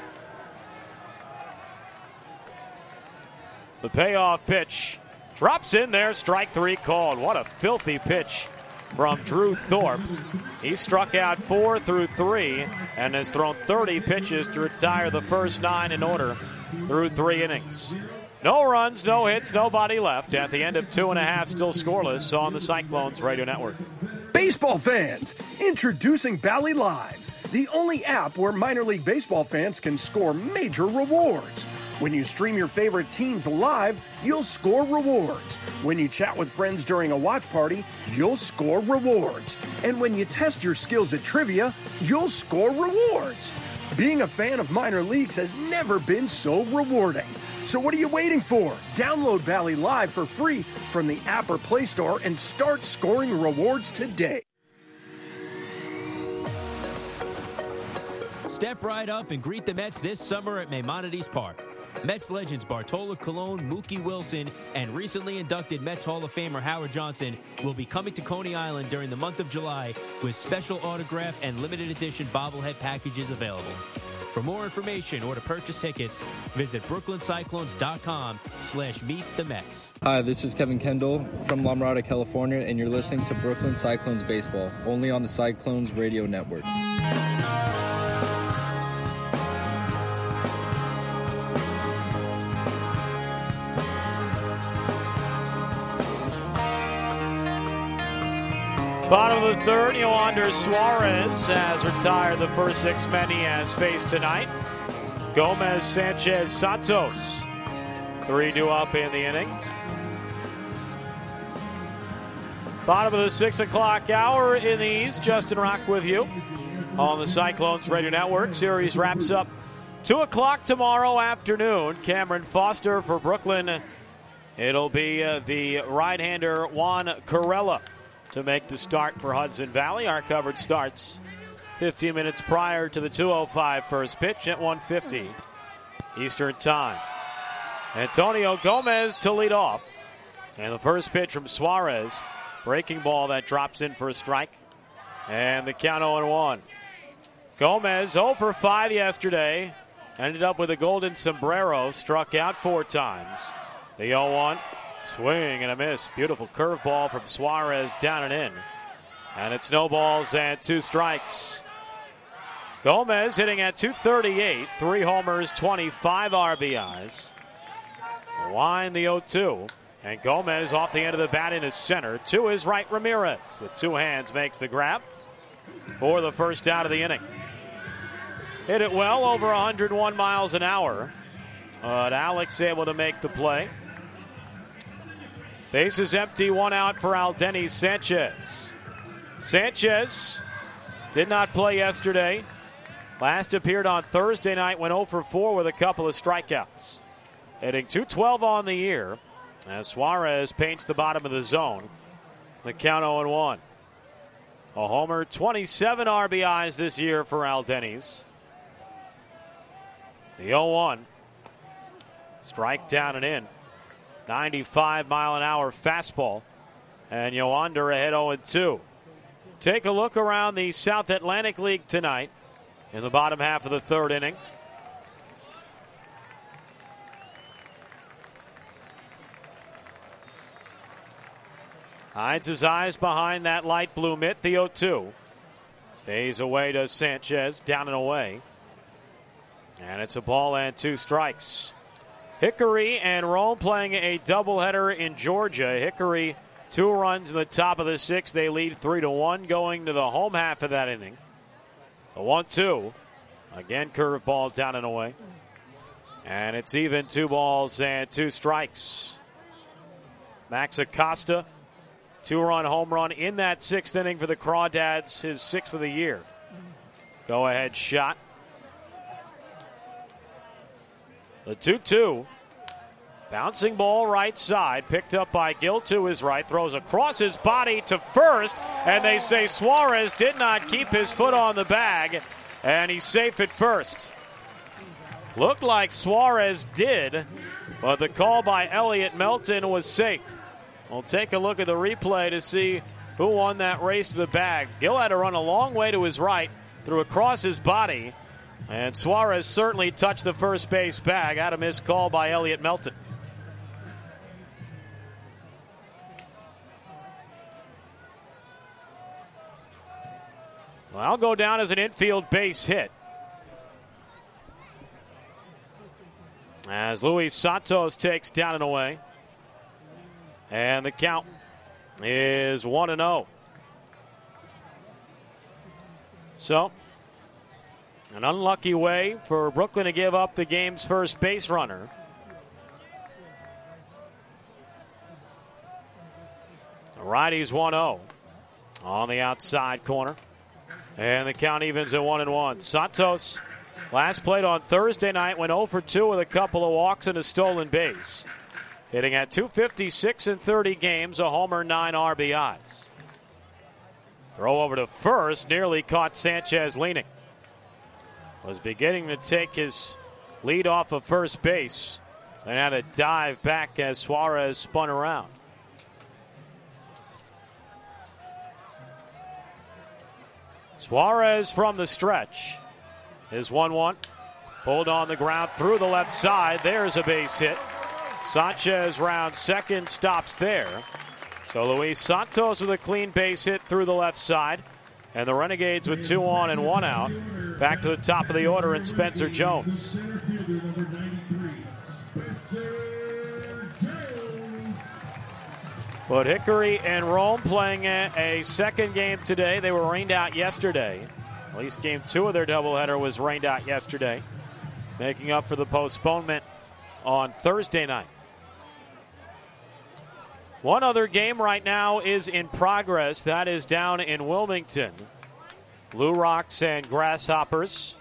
The payoff pitch drops in there, strike 3 called. What a filthy pitch from Drew Thorpe. He struck out 4 through 3 and has thrown 30 pitches to retire the first 9 in order through 3 innings. No runs, no hits, nobody left. At the end of 2.5, still scoreless on the Cyclones Radio Network. Baseball fans, introducing Bally Live, the only app where minor league baseball fans can score major rewards. When you stream your favorite teams live, you'll score rewards. When you chat with friends during a watch party, you'll score rewards. And when you test your skills at trivia, you'll score rewards. Being a fan of minor leagues has never been so rewarding. So what are you waiting for? Download Bally Live for free from the app or Play Store and start scoring rewards today. Step right up and greet the Mets this summer at Maimonides Park. Mets legends Bartolo Colon, Mookie Wilson, and recently inducted Mets Hall of Famer Howard Johnson will be coming to Coney Island during the month of July with special autograph and limited edition bobblehead packages available. For more information or to purchase tickets, visit brooklyncyclones.com/meetthemets. Hi, this is Kevin Kendall from La Mirada, California, and you're listening to Brooklyn Cyclones Baseball, only on the Cyclones Radio Network. Bottom of the third, Yoander Suarez has retired the first 6 men he has faced tonight. Gomez, Sanchez, Santos, 3-2 up in the inning. Bottom of the 6 o'clock hour in the East. Justin Rock with you on the Cyclones Radio Network. Series wraps up 2 o'clock tomorrow afternoon. Cameron Foster for Brooklyn. It'll be the right-hander Juan Corella to make the start for Hudson Valley. Our coverage starts 15 minutes prior to the 2:05 first pitch at 1:50 Eastern Time. Antonio Gomez to lead off. And the first pitch from Suarez. Breaking ball that drops in for a strike. And the count 0-1. Gomez 0 for 5 yesterday. Ended up with a golden sombrero. Struck out 4 times. The 0-1. Swing and a miss. Beautiful curveball from Suarez down and in. And it snowballs and 2 strikes. Gomez hitting at .238. 3 homers, 25 RBIs. Wind the 0-2. And Gomez off the end of the bat in his center. To his right, Ramirez with 2 hands makes the grab for the first out of the inning. Hit it well over 101 miles an hour. But Alex able to make the play. Bases empty, 1 out for Aldenis Sanchez. Sanchez did not play yesterday. Last appeared on Thursday night, went 0 for 4 with a couple of strikeouts. Hitting .212 on the year as Suarez paints the bottom of the zone. The count 0-1. A homer, 27 RBIs this year for Aldenis. The 0-1. Strike down and in. 95-mile-an-hour fastball. And Yoander ahead 0-2. Take a look around the South Atlantic League tonight in the bottom half of the 3rd inning. Hides his eyes behind that light blue mitt, the 0-2. Stays away to Sanchez, down and away. And it's a ball and 2 strikes. Hickory and Rome playing a doubleheader in Georgia. Hickory 2 runs in the top of the 6th. They lead 3-1 going to the home half of that inning. The 1-2. Again, curveball down and away. And it's even 2 balls and 2 strikes. Max Acosta, 2-run home run in that 6th inning for the Crawdads, his 6th of the year. Go ahead shot. The 2-2. Bouncing ball right side, picked up by Gill to his right, throws across his body to first, and they say Suarez did not keep his foot on the bag, and he's safe at first. Looked like Suarez did, but the call by Elliot Melton was safe. We'll take a look at the replay to see who won that race to the bag. Gill had to run a long way to his right, threw across his body, and Suarez certainly touched the first base bag. Had a missed call by Elliot Melton. Well, I'll go down as an infield base hit. As Luis Santos takes down and away. And the count is 1-0. So, an unlucky way for Brooklyn to give up the game's first base runner. The righties 1-0 on the outside corner. And the count evens at 1-1. Santos last played on Thursday night, went 0 for 2 with a couple of walks and a stolen base. Hitting at .256 in 30 games, a homer, 9 RBIs. Throw over to first, nearly caught Sanchez leaning. Was beginning to take his lead off of first base and had a dive back as Suarez spun around. Suarez from the stretch is 1-1. Pulled on the ground through the left side. There's a base hit. Sanchez round second, stops there. So Luis Santos with a clean base hit through the left side. And the Renegades with 2 on and 1 out. Back to the top of the order in Spencer Jones. But Hickory and Rome playing a second game today. They were rained out yesterday. At least game 2 of their doubleheader was rained out yesterday, making up for the postponement on Thursday night. One other game right now is in progress. That is down in Wilmington. Blue Rocks and Grasshoppers.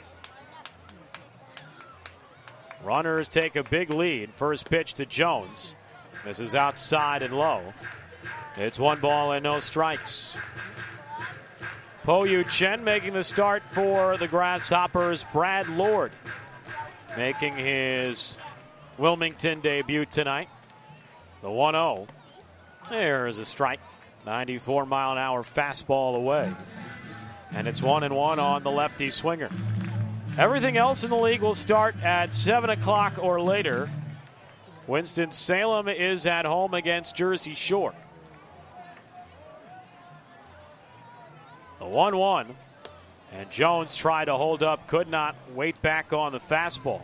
Runners take a big lead. First pitch to Jones. This is outside and low. It's 1 ball and no strikes. Po Yu Chen making the start for the Grasshoppers. Brad Lord making his Wilmington debut tonight. The 1-0. There's a strike. 94-mile-an-hour fastball away. And it's 1-1 on the lefty swinger. Everything else in the league will start at 7 o'clock or later. Winston-Salem is at home against Jersey Shore. The 1-1. And Jones tried to hold up, could not, wait back on the fastball.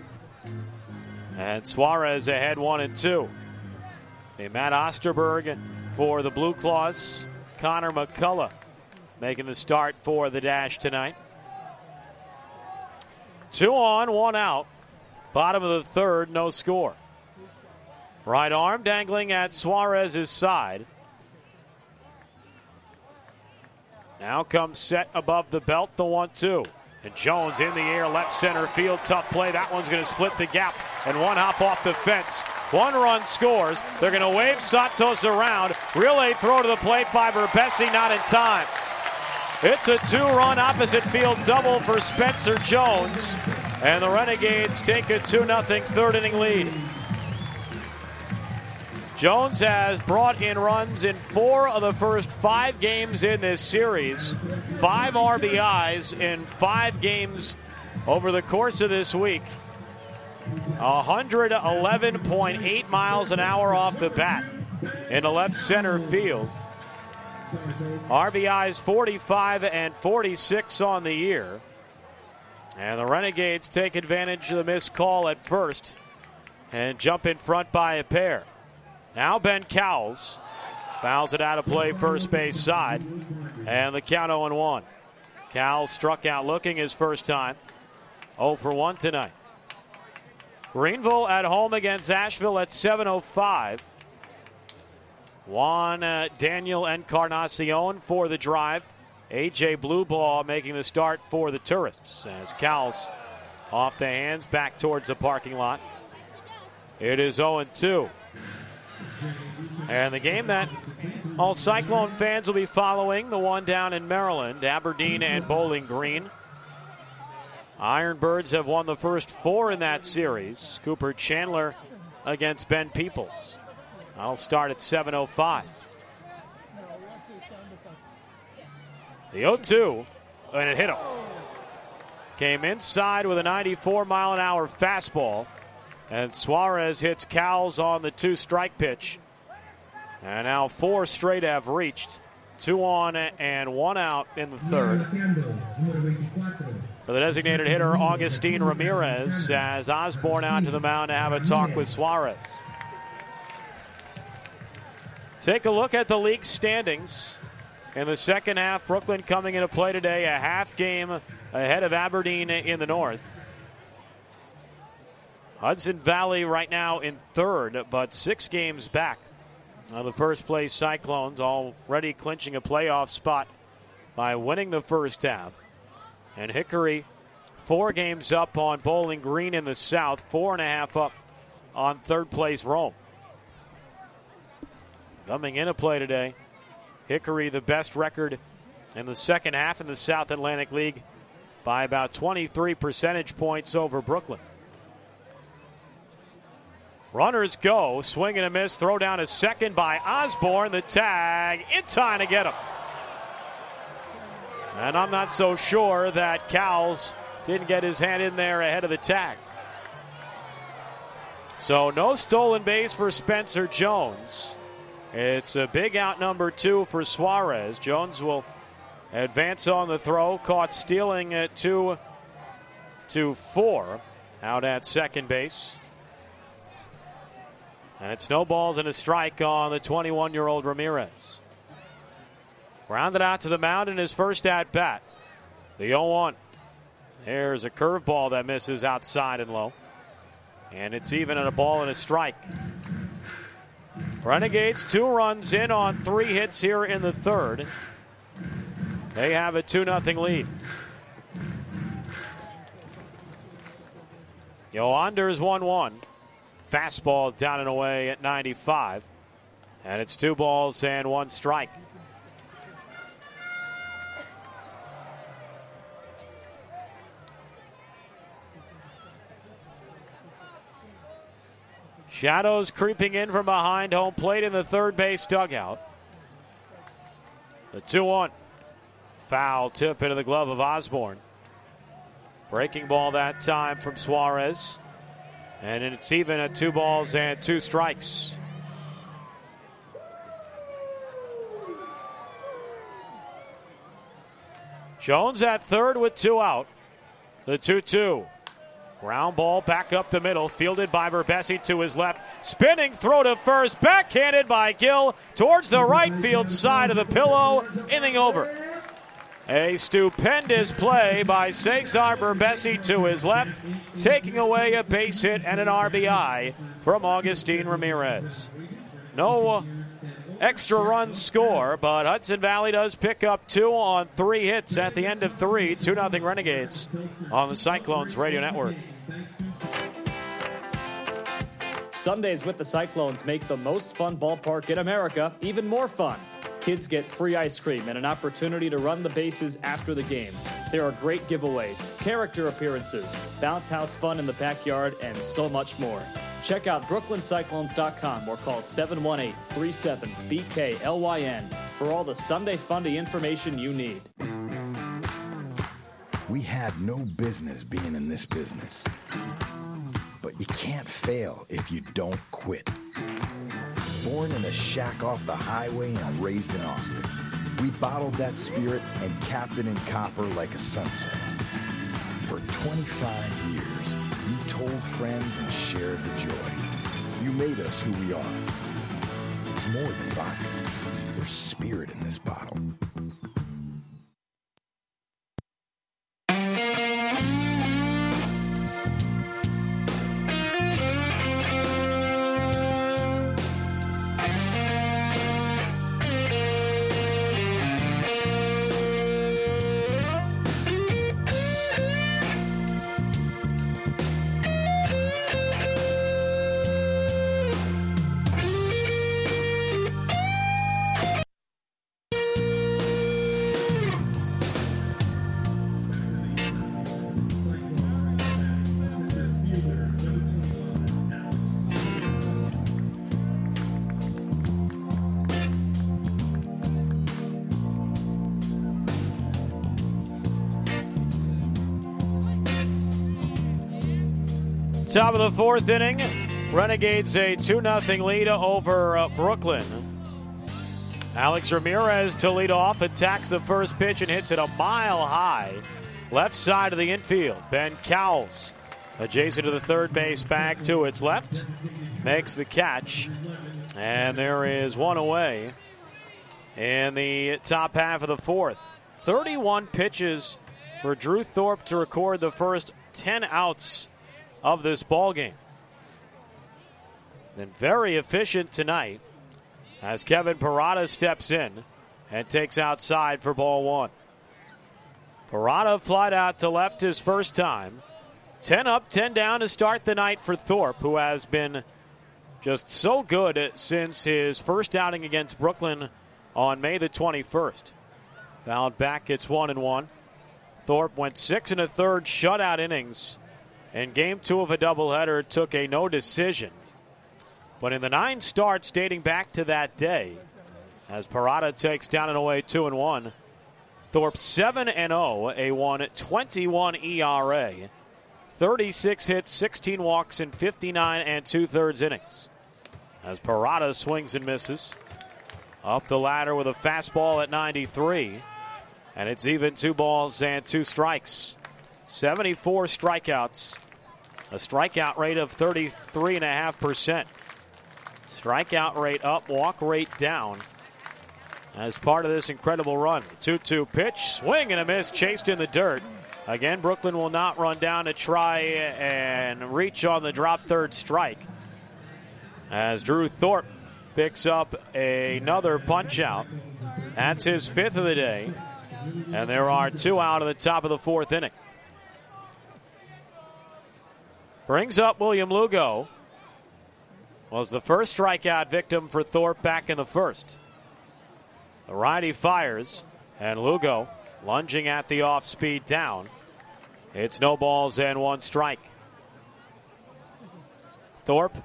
And Suarez ahead 1-2. Matt Osterberg for the Blue Claws. Connor McCullough making the start for the Dash tonight. 2 on, 1 out. Bottom of the third, no score. Right arm dangling at Suarez's side. Now comes set above the belt, the 1-2. And Jones in the air, left center field, tough play. That one's going to split the gap, and one hop off the fence. 1 run scores. They're going to wave Santos around. Relay throw to the plate by Berbesi, not in time. It's a 2-run opposite field double for Spencer Jones, and the Renegades take a 2-0 third inning lead. Jones has brought in runs in 4 of the first 5 games in this series. 5 RBIs in 5 games over the course of this week. 111.8 miles an hour off the bat in the left center field. RBIs 45 and 46 on the year. And the Renegades take advantage of the missed call at first and jump in front by a pair. Now Ben Cowles fouls it out of play first base side, and the count 0-1. Cowles struck out looking his first time. 0 for 1 tonight. Greenville at home against Asheville at 7:05. Juan Daniel Encarnacion for the drive. A.J. Blueball making the start for the Tourists as Cowles off the hands back towards the parking lot. It is 0-2. And the game that all Cyclone fans will be following, the one down in Maryland, Aberdeen and Bowling Green. Ironbirds have won the first 4 in that series. Cooper Chandler against Ben Peoples. I'll start at 7:05. The 0-2, and it hit him. Came inside with a 94-mile-an-hour fastball. And Suarez hits Cowles on the 2-strike pitch. And now 4 straight have reached. 2 on and 1 out in the third. For the designated hitter, Augustine Ramirez, as Osborne out to the mound to have a talk with Suarez. Take a look at the league standings. In the second half, Brooklyn coming into play today, a half game ahead of Aberdeen in the north. Hudson Valley right now in third, but 6 games back on the first place Cyclones, already clinching a playoff spot by winning the first half. And Hickory 4 games up on Bowling Green in the south, 4.5 up on third place Rome. Coming into play today, Hickory the best record in the second half in the South Atlantic League by about 23 percentage points over Brooklyn. Runners go, swing and a miss, throw down a second by Osborne. The tag in time to get him. And I'm not so sure that Cowles didn't get his hand in there ahead of the tag. So no stolen base for Spencer Jones. It's a big out number 2 for Suarez. Jones will advance on the throw, caught stealing at 2-4 out at second base. And it's no balls and a strike on the 21-year-old Ramirez. Grounded out to the mound in his first at-bat. The 0-1. There's a curveball that misses outside and low. And it's even at a ball and a strike. Renegades 2 runs in on 3 hits here in the third. They have a 2-0 lead. Yoander's 1-1. Fastball down and away at 95. And it's 2 balls and 1 strike. Shadows creeping in from behind home plate in the third base dugout. The 2-1. Foul tip into the glove of Osborne. Breaking ball that time from Suarez. And it's even at 2 balls and 2 strikes. Jones at third with 2 out. The 2-2. Ground ball back up the middle, fielded by Berbesi to his left. Spinning throw to first, backhanded by Gill towards the right field side of the pillow. Inning over. A stupendous play by Cesar Berbesi to his left, taking away a base hit and an RBI from Agustin Ramirez. No extra run score, but Hudson Valley does pick up 2 on 3 hits at the end of 3. 2-0 Renegades on the Cyclones Radio Network. Sundays with the Cyclones make the most fun ballpark in America even more fun. Kids get free ice cream and an opportunity to run the bases after the game. There are great giveaways, character appearances, bounce house fun in the backyard, and so much more. Check out BrooklynCyclones.com or call 718-37-BKLYN for all the Sunday Fundy information you need. We have no business being in this business. But you can't fail if you don't quit. Born in a shack off the highway and raised in Austin, we bottled that spirit and capped it in copper like a sunset. For 25 years, you told friends and shared the joy. You made us who we are. It's more than vodka. There's spirit in this bottle. Top of the 4th inning, Renegades a 2-0 lead over Brooklyn. Alex Ramirez to lead off, attacks the first pitch and hits it a mile high. Left side of the infield, Ben Cowles adjacent to the third base bag to its left, makes the catch, and there is one away in the top half of the 4th. 31 pitches for Drew Thorpe to record the first 10 outs of this ball game. Been very efficient tonight as Kevin Parada steps in and takes outside for ball 1. Parada flied out to left his first time. 10 up, 10 down to start the night for Thorpe, who has been just so good since his first outing against Brooklyn on May the 21st. Fouled back, it's 1-1. Thorpe went 6 1/3 shutout innings. In Game 2 of a doubleheader, took a no decision. But in the 9 starts dating back to that day, as Parada takes down and away 2-1, Thorpe 7-0, a 1.21 ERA, 36 hits, 16 walks in 59 2/3 innings. As Parada swings and misses, up the ladder with a fastball at 93, and it's even 2 balls and 2 strikes. 74 strikeouts, a strikeout rate of 33.5%. Strikeout rate up, walk rate down as part of this incredible run. 2-2 pitch, swing and a miss, chased in the dirt. Again, Brooklyn will not run down to try and reach on the drop third strike, as Drew Thorpe picks up another punch out. That's his 5th of the day, and there are 2 out of the top of the 4th inning. Brings up William Lugo. Was the first strikeout victim for Thorpe back in the 1st. The righty fires, and Lugo lunging at the off-speed down. It's no balls and 1 strike. Thorpe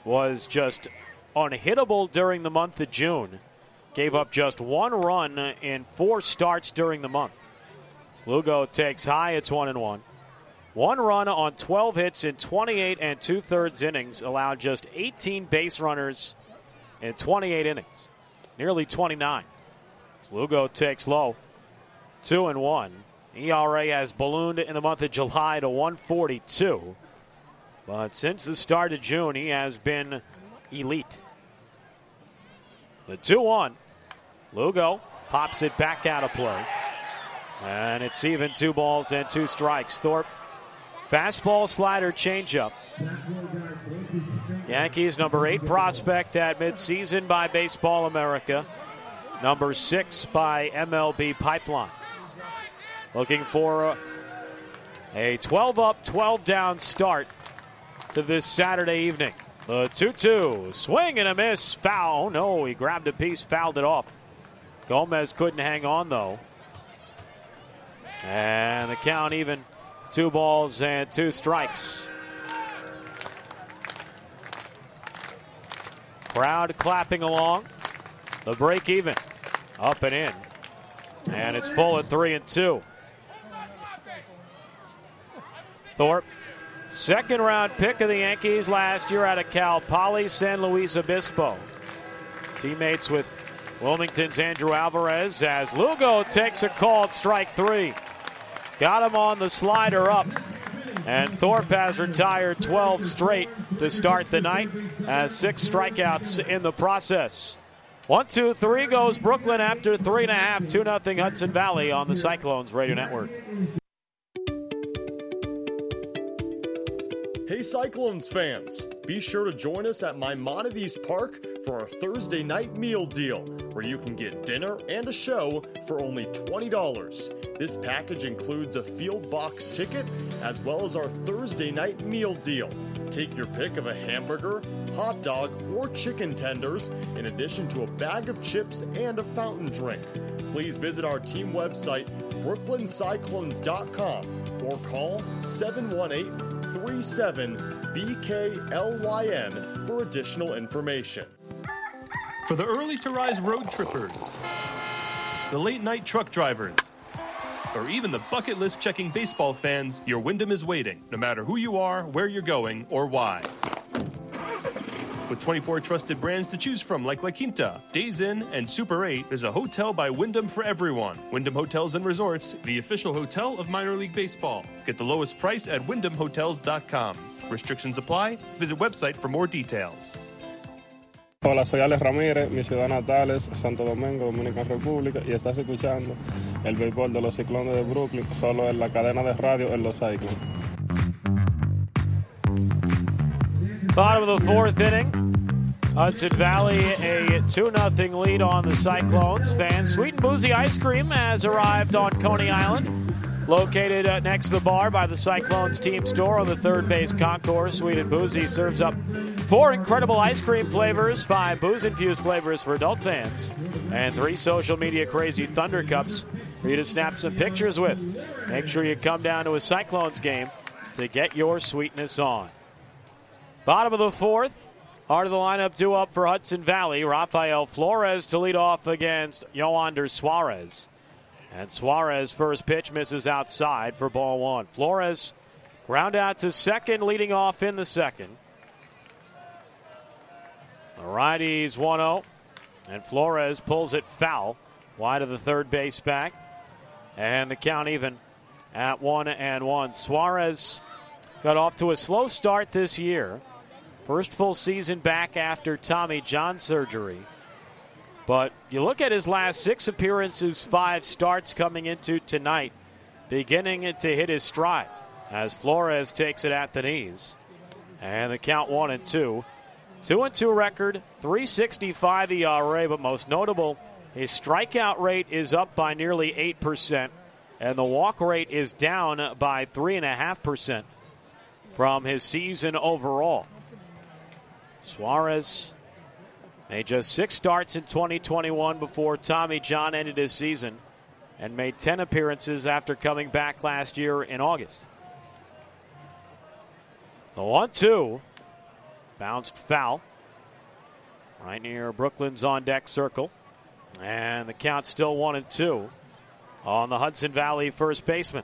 was just unhittable during the month of June. Gave up just 1 run in 4 starts during the month. Lugo takes high, it's 1-1. 1 run on 12 hits in 28 2/3 innings, allowed just 18 base runners in 28 innings, nearly 29. Lugo takes low, 2-1. ERA has ballooned in the month of July to 1.42. But since the start of June, he has been elite. The 2-1. Lugo pops it back out of play. And it's even 2 balls and 2 strikes. Thorpe, fastball, slider, changeup. Yankees number 8 prospect at midseason by Baseball America. Number 6 by MLB Pipeline. Looking for a 12-up, 12-down start to this Saturday evening. The 2-2, swing and a miss, foul. No, he grabbed a piece, fouled it off. Gomez couldn't hang on, though. And the count even, 2 balls and 2 strikes. Crowd clapping along. The break even, up and in. And it's full at 3-2. Thorpe, second-round pick of the Yankees last year out of Cal Poly San Luis Obispo. Teammates with Wilmington's Andrew Alvarez as Lugo takes a called strike 3. Got him on the slider up. And Thorpe has retired 12 straight to start the night, has 6 strikeouts in the process. 1-2-3 goes Brooklyn after 3.5, 2-0 Hudson Valley on the Cyclones Radio Network. Hey Cyclones fans, be sure to join us at Maimonides Park for our Thursday night meal deal, where you can get dinner and a show for only $20. This package includes a field box ticket, as well as our Thursday night meal deal. Take your pick of a hamburger, hot dog, or chicken tenders, in addition to a bag of chips and a fountain drink. Please visit our team website, brooklyncyclones.com, or call 718-37-BKLYN for additional information. For the early to rise road trippers, the late night truck drivers, or even the bucket list checking baseball fans, your Wyndham is waiting, no matter who you are, where you're going, or why. With 24 trusted brands to choose from like La Quinta, Days Inn, and Super 8, there's a hotel by Wyndham for everyone. Wyndham Hotels and Resorts, the official hotel of minor league baseball. Get the lowest price at wyndhamhotels.com. Restrictions apply. Visit website for more details. Hola, soy Alex Ramírez, mi ciudad natal es Santo Domingo, Dominicana República, y estás escuchando el béisbol de los Ciclones de Brooklyn solo en la cadena de radio en Los Cyclones. Bottom of the 4th inning. Hudson Valley a 2-0 lead on the Cyclones. Fans, Sweet and Boozy Ice Cream has arrived on Coney Island. Located next to the bar by the Cyclones team store on the third base concourse. Sweet and Boozy serves up 4 incredible ice cream flavors, 5 booze-infused flavors for adult fans, and 3 social media crazy Thunder Cups for you to snap some pictures with. Make sure you come down to a Cyclones game to get your sweetness on. Bottom of the 4th, heart of the lineup due up for Hudson Valley. Rafael Flores to lead off against Yoander Suarez. And Suarez, first pitch, misses outside for ball 1. Flores ground out to second, leading off in the second. The righties 1-0, and Flores pulls it foul, wide of the third base back. And the count even at 1-1. Suarez got off to a slow start this year. First full season back after Tommy John surgery. But you look at his last 6 appearances, 5 starts coming into tonight, beginning to hit his stride as Flores takes it at the knees. And the count 1-2. 2-2 record, 3.65 ERA, but most notable, his strikeout rate is up by nearly 8%, and the walk rate is down by 3.5% from his season overall. Suarez made just 6 starts in 2021 before Tommy John ended his season, and made 10 appearances after coming back last year in August. The 1-2. Bounced foul. Right near Brooklyn's on-deck circle. And the count's still 1-2 on the Hudson Valley first baseman.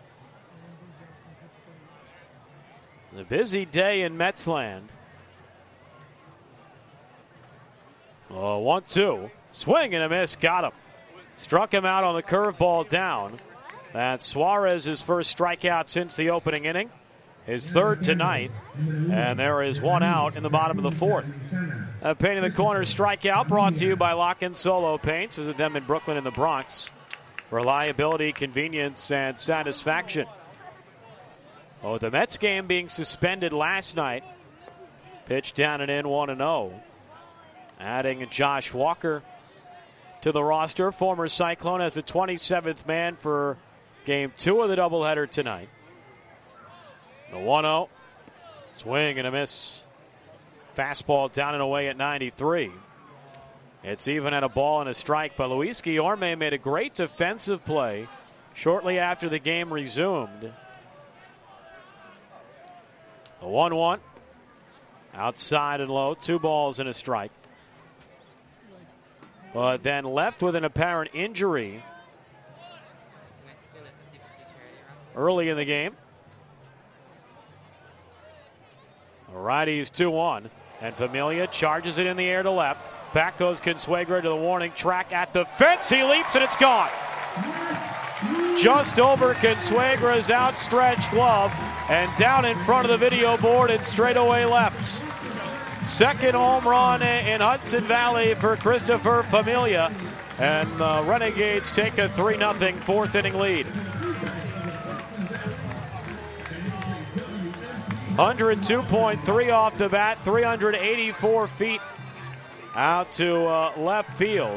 A busy day in Metsland. 1-2. Swing and a miss. Got him. Struck him out on the curveball down. That's Suarez's first strikeout since the opening inning. His third tonight. And there is one out in the bottom of the fourth. Painting the corner strikeout brought to you by Lock & Solo Paints. Visit them in Brooklyn and the Bronx for reliability, convenience, and satisfaction. Oh, the Mets game being suspended last night. Pitched down and in 1-0. Adding Josh Walker to the roster. Former Cyclone as the 27th man for game 2 of the doubleheader tonight. The 1-0. Swing and a miss. Fastball down and away at 93. It's even at a ball and a strike, but Luis Guillorme made a great defensive play shortly after the game resumed. The 1-1. Outside and low. 2 balls and a strike. But then left with an apparent injury early in the game. The righty's 2-1. And Familia charges it in the air to left. Back goes Consuegra to the warning track at the fence. He leaps and it's gone. Just over Consuegra's outstretched glove and down in front of the video board and straightaway left. Second home run in Hudson Valley for Christopher Familia. And the Renegades take a 3-0 fourth inning lead. 102.3 off the bat, 384 feet out to left field.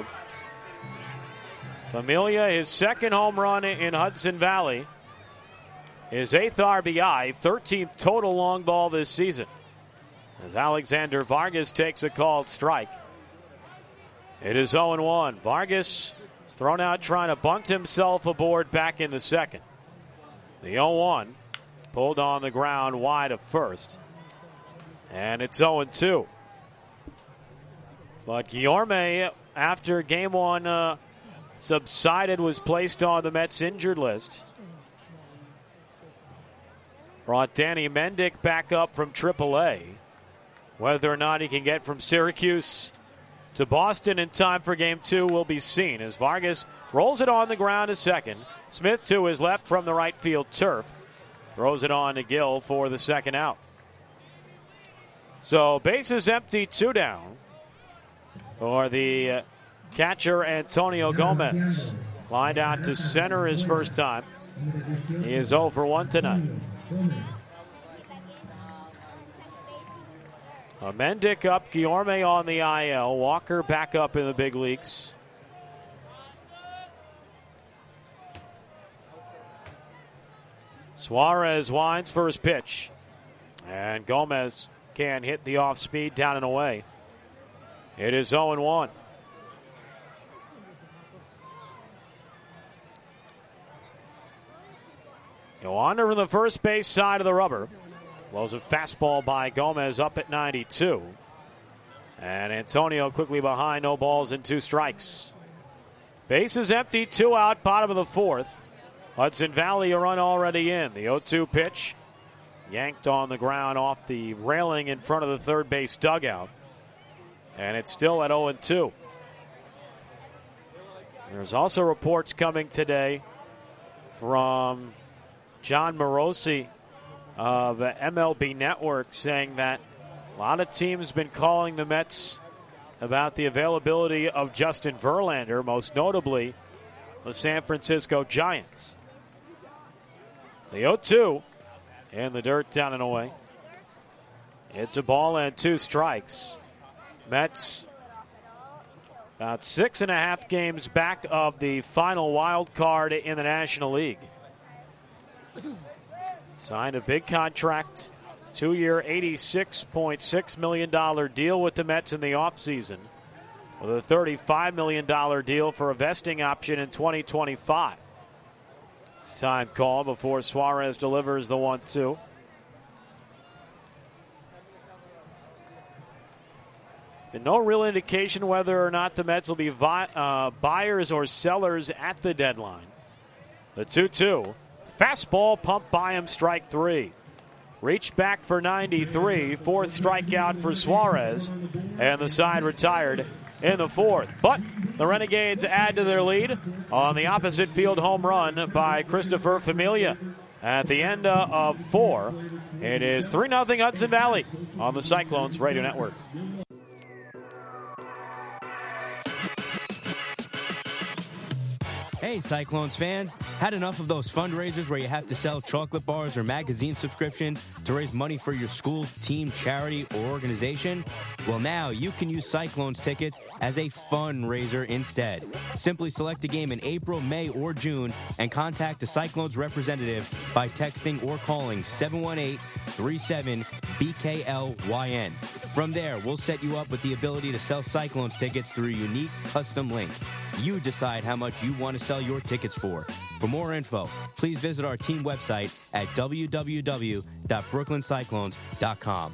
Familia, his second home run in Hudson Valley. His 8th RBI, 13th total long ball this season. As Alexander Vargas takes a called strike. It is 0-1. Vargas is thrown out trying to bunt himself aboard back in the second. The 0-1. Pulled on the ground wide of first. And it's 0-2. But Guillorme, after game 1 subsided, was placed on the Mets injured list. Brought Danny Mendick back up from AAA. Whether or not he can get from Syracuse to Boston in time for game 2 will be seen as Vargas rolls it on the ground to second. Smith to his left from the right field turf. Throws it on to Gill for the second out. So bases empty, 2 down for the catcher Antonio Gomez. Lined out to center his first time. He is 0 for 1 tonight. Mendick up, Guillorme on the IL. Walker back up in the big leagues. Suarez winds for his pitch. And Gomez can hit the off speed down and away. It is 0-1. Go on to the first base side of the rubber. Blows a fastball by Gomez up at 92. And Antonio quickly behind, no balls and 2 strikes. Bases empty, 2 out, bottom of the fourth. Hudson Valley a run already in. The 0-2 pitch yanked on the ground off the railing in front of the third base dugout. And it's still at 0-2. There's also reports coming today from John Morosi of MLB Network saying that a lot of teams have been calling the Mets about the availability of Justin Verlander, most notably the San Francisco Giants. The 0-2 in the dirt down and away. It's a ball and 2 strikes. Mets about 6.5 games back of the final wild card in the National League. Signed a big contract, 2-year, $86.6 million deal with the Mets in the offseason, with a $35 million deal for a vesting option in 2025. It's time call before Suarez delivers the 1-2. and no real indication whether or not the Mets will be buyers or sellers at the deadline. The 2-2. Fastball pumped by him, strike 3. Reached back for 93. Fourth strikeout for Suarez. And the side retired in the fourth. But the Renegades add to their lead on the opposite field home run by Christopher Familia. At the end of 4, it is 3-0 Hudson Valley on the Cyclones Radio Network. Hey, Cyclones fans. Had enough of those fundraisers where you have to sell chocolate bars or magazine subscriptions to raise money for your school, team, charity, or organization? Well, now you can use Cyclones tickets as a fundraiser instead. Simply select a game in April, May, or June and contact a Cyclones representative by texting or calling 718-37-BKLYN. From there, we'll set you up with the ability to sell Cyclones tickets through a unique custom link. You decide how much you want to sell your tickets for. For more info, please visit our team website at www.brooklyncyclones.com.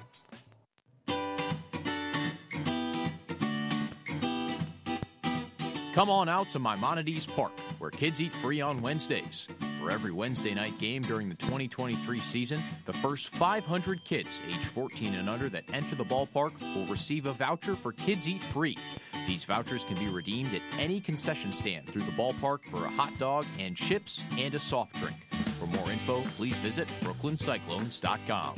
Come on out to Maimonides Park, where kids eat free on Wednesdays. For every Wednesday night game during the 2023 season, the first 500 kids age 14 and under that enter the ballpark will receive a voucher for Kids Eat Free. These vouchers can be redeemed at any concession stand through the ballpark for a hot dog and chips and a soft drink. For more info, please visit brooklyncyclones.com.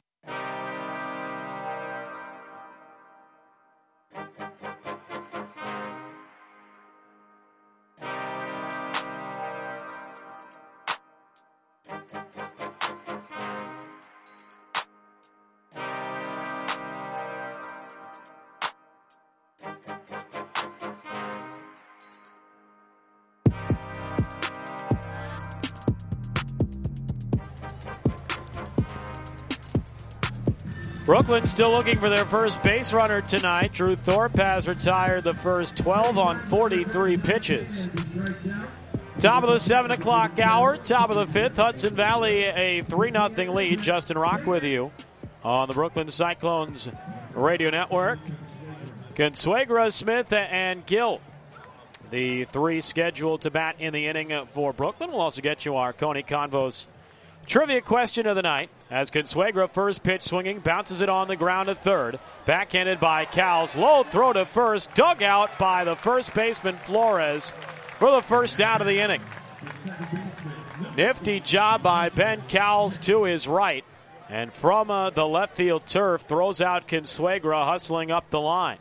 Brooklyn still looking for their first base runner tonight. Drew Thorpe has retired the first 12 on 43 pitches. Top of the 7 o'clock hour, top of the 5th. Hudson Valley a 3-0 lead. Justin Rock with you on the Brooklyn Cyclones Radio Network. Consuegra, Smith, and Gill, the 3 scheduled to bat in the inning for Brooklyn. We'll also get you our Coney Convos trivia question of the night as Consuegra, first pitch swinging, bounces it on the ground at third. Backhanded by Cowles. Low throw to first. Dug out by the first baseman Flores for the first out of the inning. Nifty job by Ben Cowles to his right. And from the left field turf, throws out Consuegra hustling up the line.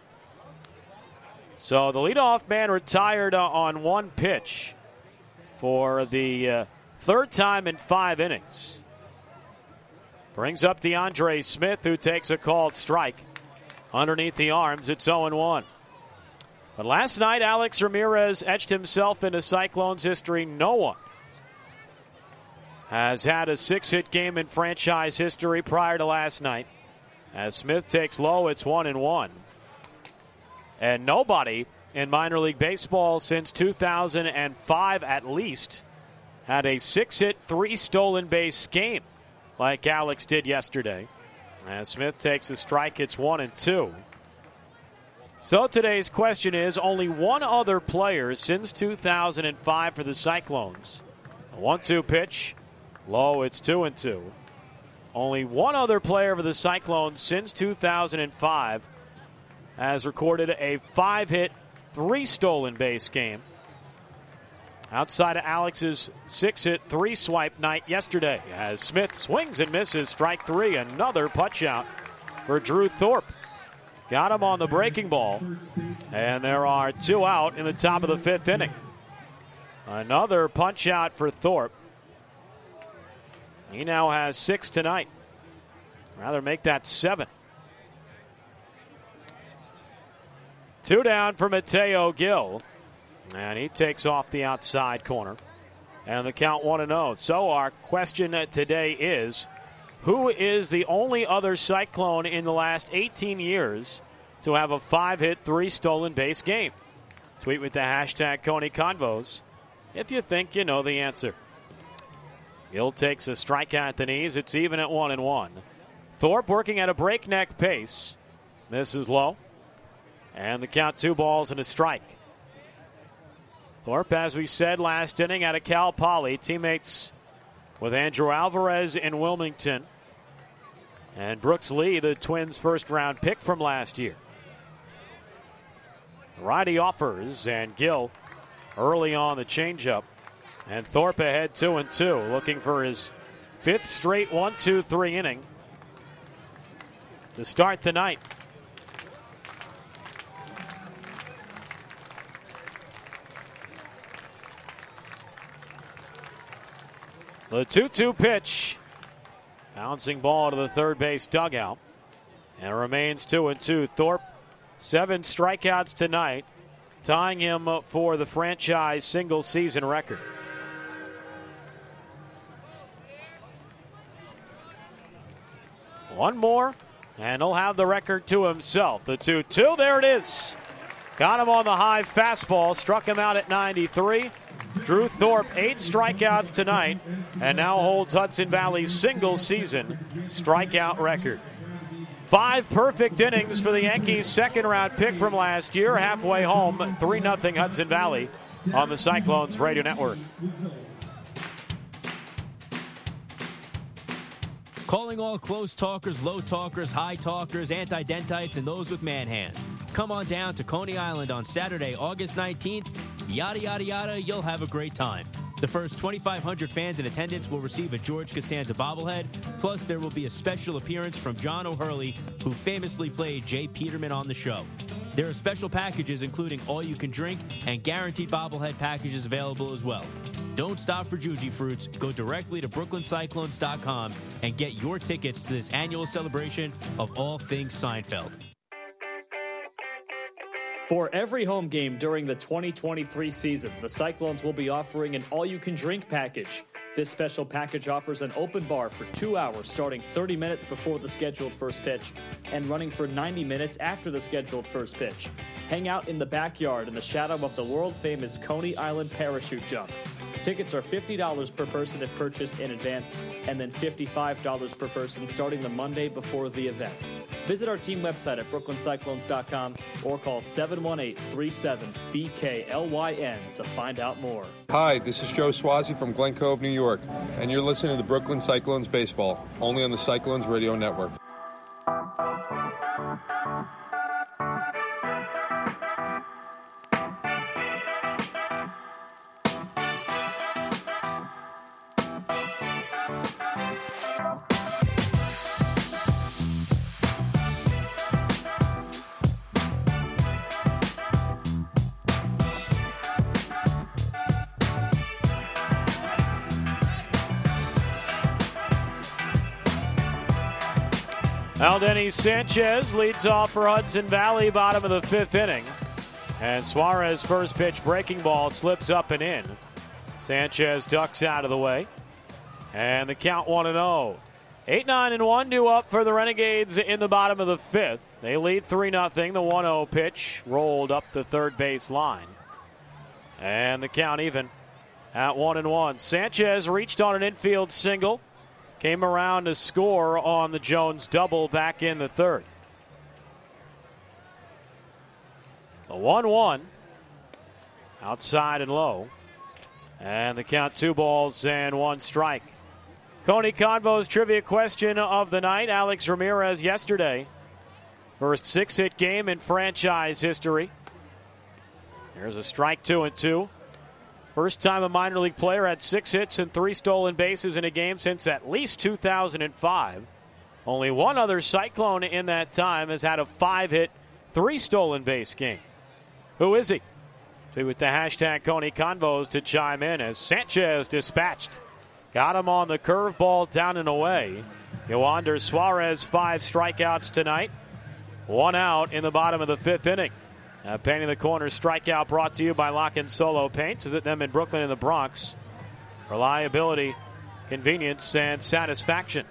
So the leadoff man retired on 1 pitch for the third time in 5 innings. Brings up DeAndre Smith, who takes a called strike. Underneath the arms, it's 0-1. But last night, Alex Ramirez etched himself into Cyclones history. No one has had a 6-hit game in franchise history prior to last night. As Smith takes low, it's 1-1. And nobody in minor league baseball since 2005 at least had a 6-hit, 3 stolen base game like Alex did yesterday. As Smith takes a strike, it's 1-2. So today's question is, only one other player since 2005 for the Cyclones. A 1-2 pitch, low, it's 2-2. Only one other player for the Cyclones since 2005 has recorded a 5-hit, 3 stolen base game. Outside of Alex's 6-hit, 3 swipe night yesterday, as Smith swings and misses, strike 3. Another punch out for Drew Thorpe. Got him on the breaking ball, and there are 2 out in the top of the 5th inning. Another punch out for Thorpe. He now has 6 tonight. Rather make that 7. 2 down for Mateo Gil. And he takes off the outside corner. And the count 1-0. So our question today is, who is the only other Cyclone in the last 18 years to have a 5-hit, 3 stolen base game? Tweet with the hashtag Coney Convos if you think you know the answer. Gill takes a strike at the knees. It's even at 1-1. Thorpe working at a breakneck pace. Misses low. And the count 2 balls and a strike. Thorpe, as we said last inning, out of Cal Poly, teammates with Andrew Alvarez in Wilmington. And Brooks Lee, the Twins' first-round pick from last year. Righty offers, and Gill early on the changeup. And Thorpe ahead 2-2, looking for his 5th straight 1-2-3 inning to start the night. The 2-2 pitch. Bouncing ball to the third base dugout. And it remains 2-2. Thorpe, 7 strikeouts tonight, tying him for the franchise single season record. One more, and he'll have the record to himself. The 2-2, there it is. Got him on the high fastball, struck him out at 93. Drew Thorpe 8 strikeouts tonight, and now holds Hudson Valley's single season strikeout record. 5 perfect innings for the Yankees' second-round pick from last year. Halfway home, 3-0 Hudson Valley on the Cyclones Radio Network. Calling all close talkers, low talkers, high talkers, anti-dentites, and those with man hands. Come on down to Coney Island on Saturday, August 19th. Yada, yada, yada, you'll have a great time. The first 2,500 fans in attendance will receive a George Costanza bobblehead. Plus, there will be a special appearance from John O'Hurley, who famously played Jay Peterman on the show. There are special packages including all-you-can-drink and guaranteed bobblehead packages available as well. Don't stop for Juji Fruits. Go directly to BrooklynCyclones.com and get your tickets to this annual celebration of all things Seinfeld. For every home game during the 2023 season, the Cyclones will be offering an all-you-can-drink package. This special package offers an open bar for 2 hours starting 30 minutes before the scheduled first pitch and running for 90 minutes after the scheduled first pitch. Hang out in the backyard in the shadow of the world-famous Coney Island parachute jump. Tickets are $50 per person if purchased in advance, and then $55 per person starting the Monday before the event. Visit our team website at BrooklynCyclones.com or call 718-37-BKLYN to find out more. Hi, this is Joe Swazi from Glen Cove, New York, and you're listening to Brooklyn Cyclones Baseball, only on the Cyclones Radio Network. Aldeni Sanchez leads off for Hudson Valley, bottom of the 5th inning. And Suarez, first pitch breaking ball, slips up and in. Sanchez ducks out of the way. And the count 1-0. 8-9-1 due up for the Renegades in the bottom of the 5th. They lead 3-0. The 1-0 pitch rolled up the third base line. And the count even at 1-1. Sanchez reached on an infield single. Came around to score on the Jones double back in the 3rd. The 1-1. Outside and low. And the count 2 balls and 1 strike. Coney Convo's trivia question of the night. Alex Ramirez yesterday. First 6-hit game in franchise history. There's a strike 2-2. First time a minor league player had 6 hits and 3 stolen bases in a game since at least 2005. Only one other Cyclone in that time has had a 5-hit, 3 stolen base game. Who is he? Tweet with the hashtag Coney Convos to chime in as Sanchez dispatched. Got him on the curveball down and away. Yoander Suarez 5 strikeouts tonight. 1 out in the bottom of the 5th inning. Painting the corner strikeout brought to you by Lock and Solo Paints. Visit them in Brooklyn and the Bronx. Reliability, convenience, and satisfaction.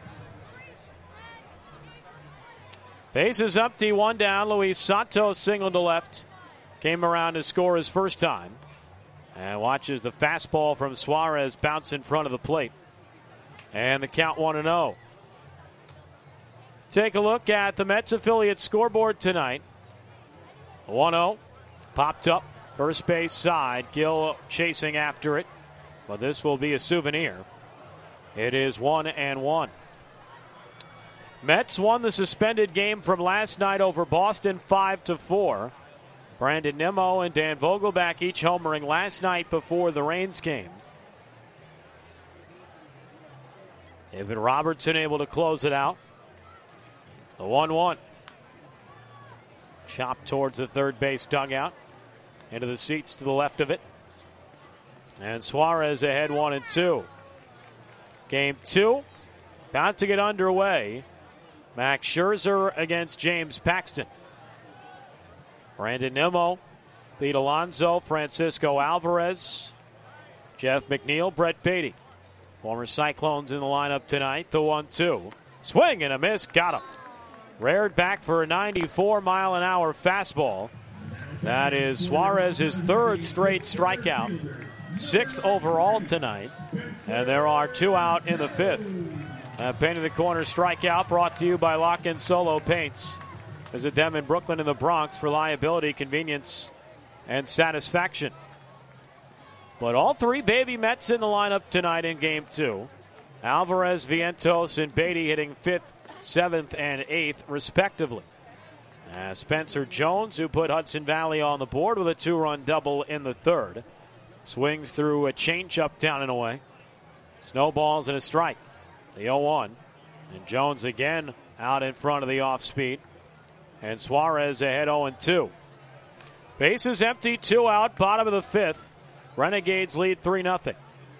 Bases empty, 1 down. Luis Santos singled to left. Came around to score his first time. And watches the fastball from Suarez bounce in front of the plate. And the count 1-0. Take a look at the Mets affiliate scoreboard tonight. 1-0. Popped up. First base side. Gill chasing after it. But this will be a souvenir. It is 1-1. Mets won the suspended game from last night over Boston 5-4. Brandon Nimmo and Dan Vogelbach each homering last night before the Rains game. Evan Robertson able to close it out. The 1-1. Chopped towards the third base dugout. Into the seats to the left of it. And Suarez ahead 1-2. Game 2 about to get underway. Max Scherzer against James Paxton. Brandon Nimmo beat Alonso, Francisco Alvarez, Jeff McNeil, Brett Beatty. Former Cyclones in the lineup tonight. The 1-2. Swing and a miss. Got him. Reared back for a 94-mile-an-hour fastball. That is Suarez's third straight strikeout. 6th overall tonight. And there are 2 out in the 5th. Paint in the corner strikeout brought to you by Lock and Solo Paints. Visit them in Brooklyn and the Bronx. Reliability, convenience, and satisfaction. But all 3 baby Mets in the lineup tonight in Game 2. Alvarez, Vientos, and Beatty hitting 5th, 7th, and 8th, respectively. Spencer Jones, who put Hudson Valley on the board with a 2-run double in the 3rd. Swings through a changeup down and away. Snowballs and a strike. The 0-1. And Jones again out in front of the off-speed. And Suarez ahead 0-2. Bases empty, 2 out, bottom of the 5th. Renegades lead 3-0.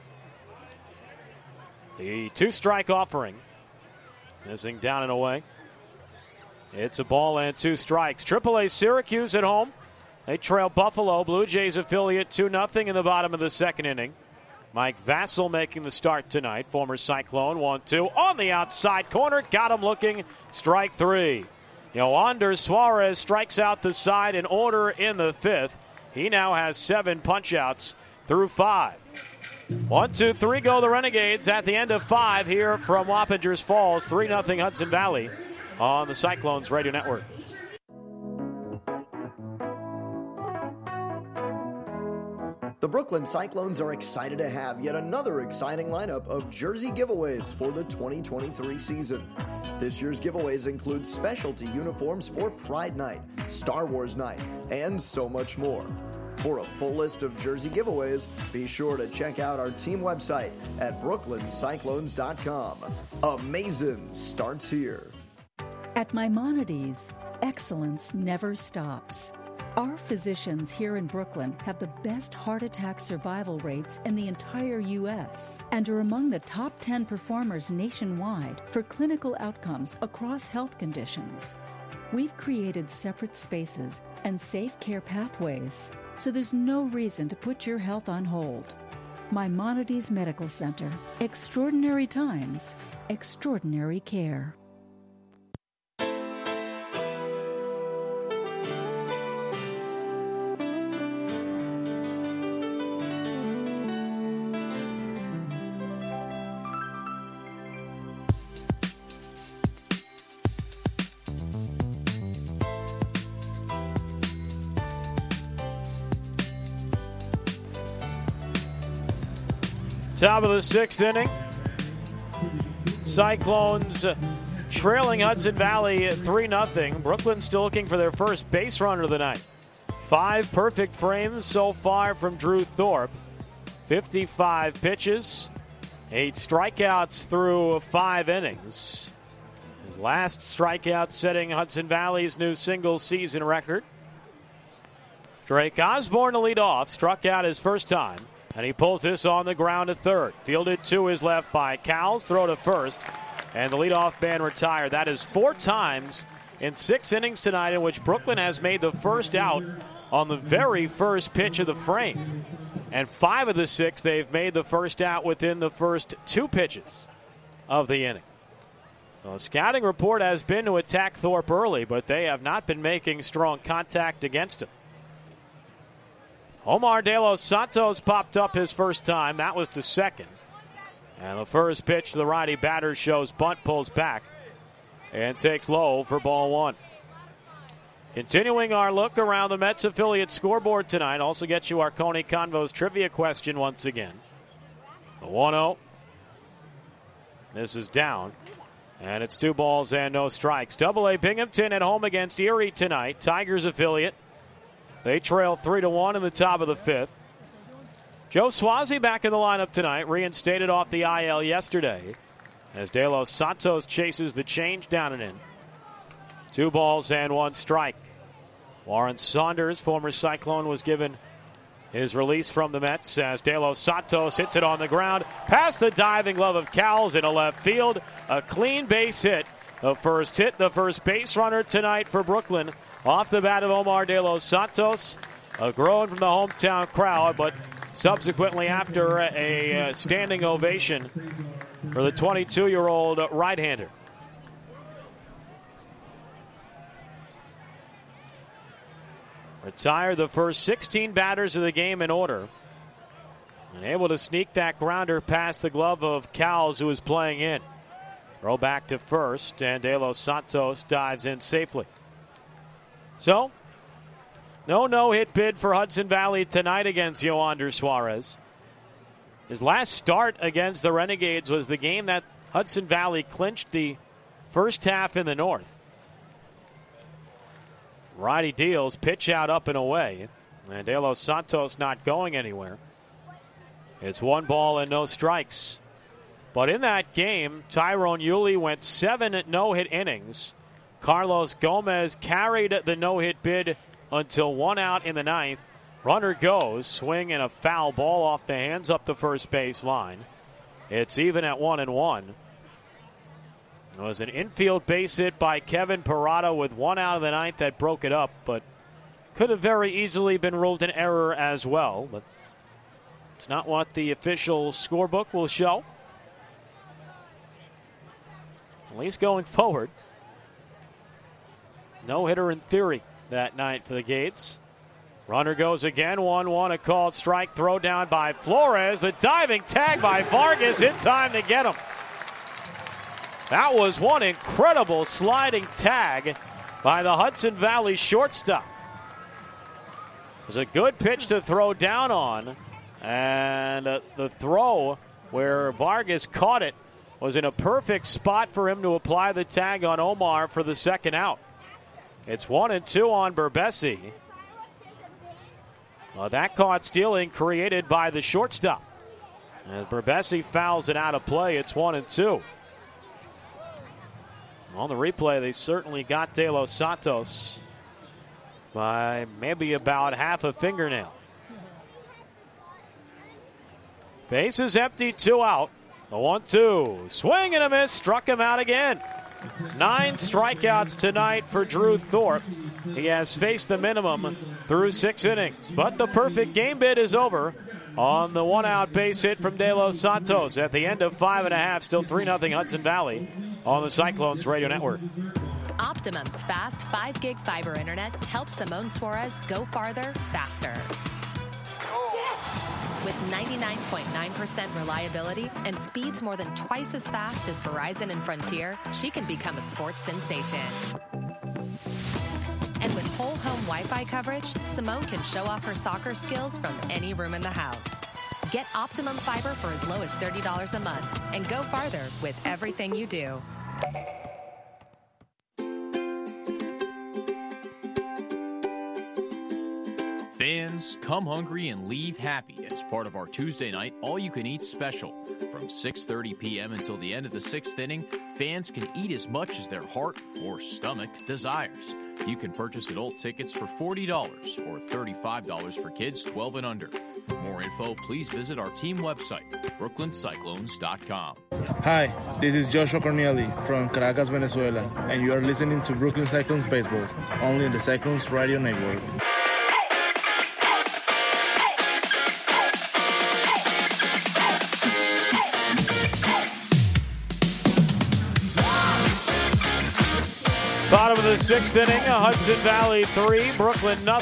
The 2-strike offering. Missing down and away. It's a ball and 2 strikes. AAA Syracuse at home. They trail Buffalo, Blue Jays affiliate 2-0 in the bottom of the 2nd inning. Mike Vassell making the start tonight. Former Cyclone, 1-2 on the outside corner. Got him looking. Strike 3. Yoander Suarez strikes out the side in order in the 5th. He now has 7 punch-outs through 5. 1, 2, 3 go the Renegades at the end of 5 here from Wappingers Falls. 3-0 Hudson Valley on the Cyclones Radio Network. The Brooklyn Cyclones are excited to have yet another exciting lineup of jersey giveaways for the 2023 season. This year's giveaways include specialty uniforms for Pride Night, Star Wars Night, and so much more. For a full list of jersey giveaways, be sure to check out our team website at brooklyncyclones.com. Amazing starts here. At Maimonides, excellence never stops. Our physicians here in Brooklyn have the best heart attack survival rates in the entire U.S. and are among the top 10 performers nationwide for clinical outcomes across health conditions. We've created separate spaces and safe care pathways, so there's no reason to put your health on hold. Maimonides Medical Center. Extraordinary times, extraordinary care. Top of the 6th inning. Cyclones trailing Hudson Valley at 3-0. Brooklyn still looking for their first base runner of the night. 5 perfect frames so far from Drew Thorpe. 55 pitches. 8 strikeouts through 5 innings. His last strikeout setting Hudson Valley's new single season record. Drake Osborne to lead off. Struck out his first time. And he pulls this on the ground to third. Fielded to his left by Cowles. Throw to first. And the leadoff man retired. That is 4 times in 6 innings tonight in which Brooklyn has made the first out on the very first pitch of the frame. And 5 of the 6 they've made the first out within the first 2 pitches of the inning. Well, the scouting report has been to attack Thorpe early, but they have not been making strong contact against him. Omar De Los Santos popped up his first time. That was to second. And the first pitch to the righty batter shows bunt, pulls back, and takes low for ball 1. Continuing our look around the Mets affiliate scoreboard tonight. Also get you our Coney Convos trivia question once again. The 1-0. This is down. And it's 2 balls and no strikes. Double-A Binghamton at home against Erie tonight. Tigers affiliate. They trail 3-1 in the top of the 5th. Joe Swazi back in the lineup tonight. Reinstated off the IL yesterday. As De Los Santos chases the change down and in. 2 balls and 1 strike. Warren Saunders, former Cyclone, was given his release from the Mets as De Los Santos hits it on the ground past the diving glove of Cowles into left field. A clean base hit. The first hit, the first base runner tonight for Brooklyn off the bat of Omar De Los Santos. A groan from the hometown crowd, but subsequently after a standing ovation for the 22-year-old right-hander. Retired the first 16 batters of the game in order. And able to sneak that grounder past the glove of Cowles, who was playing in. Throw back to first, and De Los Santos dives in safely. So, no no-hit bid for Hudson Valley tonight against Yoander Suarez. His last start against the Renegades was the game that Hudson Valley clinched the first half in the North. Righty deals, pitch out up and away. And De Los Santos not going anywhere. It's 1 ball and no strikes. But in that game, Tyrone Yulee went 7 no-hit innings. Carlos Gomez carried the no-hit bid until 1 out in the 9th. Runner goes, swing and a foul ball off the hands up the first base line. It's even at 1-1. It was an infield base hit by Kevin Parada with 1 out of the 9th that broke it up, but could have very easily been ruled an error as well. But it's not what the official scorebook will show. At least going forward. No hitter in theory that night for the Gates. Runner goes again, 1-1, a called strike, throw down by Flores. The diving tag by Vargas in time to get him. That was one incredible sliding tag by the Hudson Valley shortstop. It was a good pitch to throw down on, and the throw where Vargas caught it was in a perfect spot for him to apply the tag on Omar for the second out. It's 1-2 on Berbesi. Well, that caught stealing created by the shortstop. As Berbesi fouls it out of play, it's 1-2. On the replay, they certainly got De Los Santos by maybe about half a fingernail. Base is empty, 2 out. The 1-2. Swing and a miss, struck him out again. 9 strikeouts tonight for Drew Thorpe. He has faced the minimum through 6 innings. But the perfect game bid is over on the 1-out base hit from De Los Santos at the end of 5.5. Still 3-0 Hudson Valley on the Cyclones Radio Network. Optimum's fast 5-gig fiber internet helps Simone Suarez go farther, faster. With 99.9% reliability and speeds more than twice as fast as Verizon and Frontier, she can become a sports sensation. And with whole home Wi-Fi coverage, Simone can show off her soccer skills from any room in the house. Get Optimum Fiber for as low as $30 a month and go farther with everything you do. Fans, come hungry and leave happy as part of our Tuesday night all-you-can-eat special. From 6:30 p.m. until the end of the 6th inning, fans can eat as much as their heart or stomach desires. You can purchase adult tickets for $40 or $35 for kids 12 and under. For more info, please visit our team website, brooklyncyclones.com. Hi, this is Joshua Corneli from Caracas, Venezuela, and you are listening to Brooklyn Cyclones Baseball, only on the Cyclones Radio Network. Bottom of the 6th inning, Hudson Valley 3, Brooklyn 0.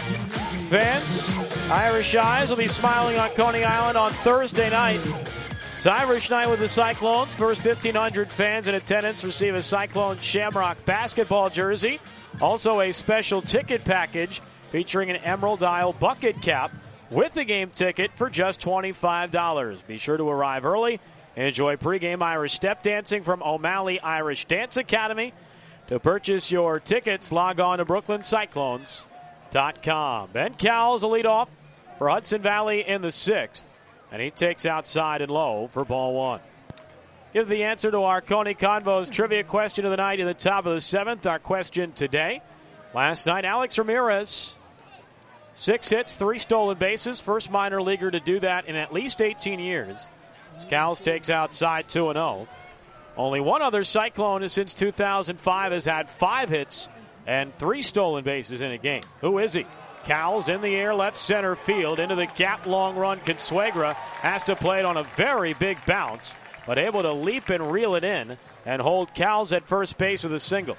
Fans, Irish eyes will be smiling on Coney Island on Thursday night It's Irish night with the Cyclones. First 1,500 fans in attendance receive a Cyclone Shamrock basketball jersey. Also a special ticket package featuring an Emerald Isle bucket cap with a game ticket for just $25. Be sure to arrive early and enjoy pregame Irish step dancing from O'Malley Irish Dance Academy. To purchase your tickets, log on to BrooklynCyclones.com. Ben Cowles will lead off for Hudson Valley in the 6th, and he takes outside and low for ball 1. Give the answer to our Coney Convos trivia question of the night in the top of the 7th. Our question today. Last night, Alex Ramirez, 6 hits, 3 stolen bases. First minor leaguer to do that in at least 18 years. Cowles takes outside 2-0. Only one other Cyclone since 2005 has had 5 hits and 3 stolen bases in a game. Who is he? Cowles in the air, left center field, into the gap, long run. Consuegra has to play it on a very big bounce, but able to leap and reel it in and hold Cowles at first base with a single.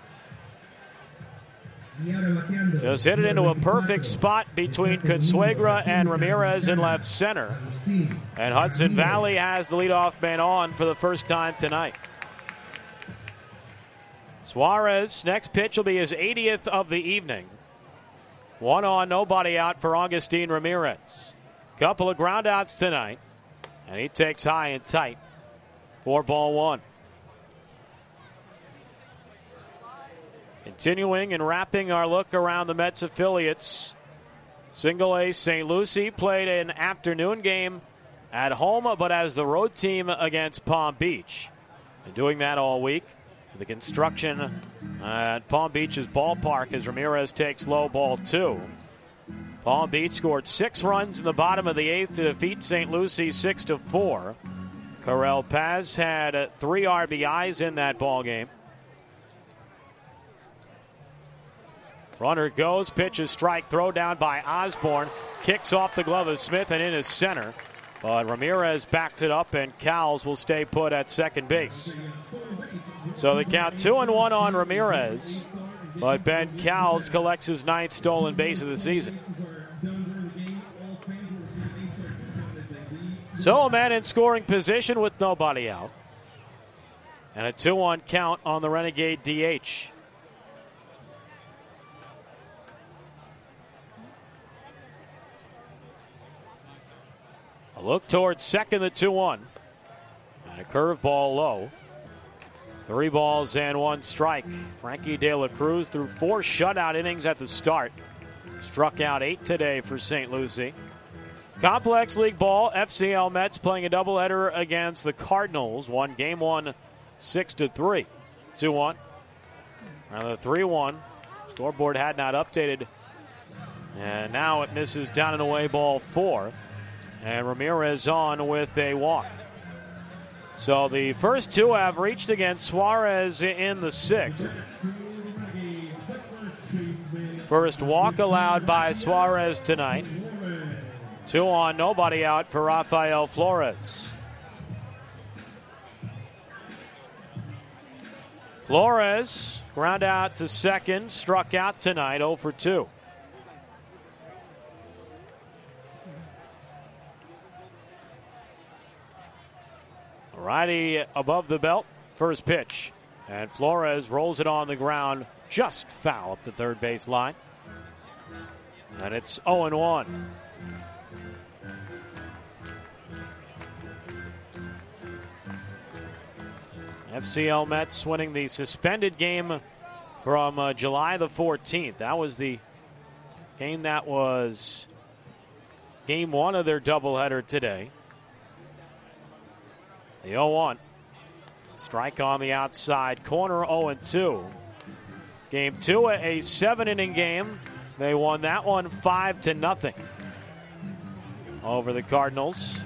Just hit it into a perfect spot between Consuegra and Ramirez in left center. And Hudson Valley has the leadoff man on for the first time tonight. Suarez, next pitch will be his 80th of the evening. 1 on, nobody out for Augustine Ramirez. Couple of groundouts tonight, and he takes high and tight for ball 1. Continuing and wrapping our look around the Mets affiliates. Single A St. Lucie played an afternoon game at home, but as the road team against Palm Beach. And doing that all week. The construction at Palm Beach's ballpark as Ramirez takes low, ball 2. Palm Beach scored 6 runs in the bottom of the 8th to defeat St. Lucie 6-4. Karel Paz had 3 RBIs in that ball game. Runner goes, pitch is strike, throw down by Osborne, kicks off the glove of Smith and in his center. But Ramirez backs it up and Cowles will stay put at second base. So the count 2-1 on Ramirez, but Ben Cowles collects his 9th stolen base of the season. So a man in scoring position with nobody out. And a 2-1 count on the Renegade DH. A look towards second, the 2-1. And a curveball low. 3 balls and 1 strike. Frankie De La Cruz threw 4 shutout innings at the start. Struck out 8 today for St. Lucie. Complex League ball, FCL Mets playing a doubleheader against the Cardinals. Won game 1 6-3. 2-1. Now the 3-1. Scoreboard had not updated. And now it misses down and away ball 4. And Ramirez on with a walk. So the first 2 have reached against Suarez in the 6th. First walk allowed by Suarez tonight. 2 on, nobody out for Rafael Flores. Flores ground out to second, struck out tonight, 0 for 2. Righty above the belt, first pitch. And Flores rolls it on the ground, just foul up the third base line. And it's 0-1. FCL Mets winning the suspended game from July the 14th. That was the game that was game 1 of their doubleheader today. The 0-1. Strike on the outside corner, 0-2. Game 2, a 7-inning game. They won that one 5-0 over the Cardinals.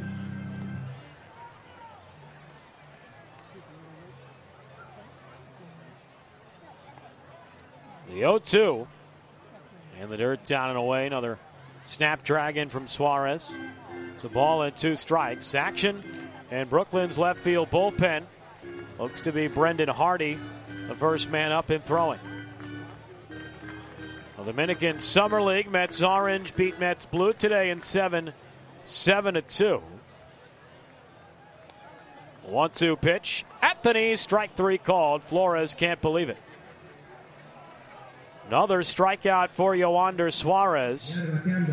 The 0-2. And the dirt down and away. Another snapdragon from Suarez. It's a ball and 2 strikes. Action. And Brooklyn's left field bullpen looks to be Brendan Hardy, the first man up and throwing. The Dominican Summer League, Mets Orange beat Mets Blue today in 7-2. 1-2 pitch at the knees, strike 3 called. Flores can't believe it. Another strikeout for Yoander Suarez.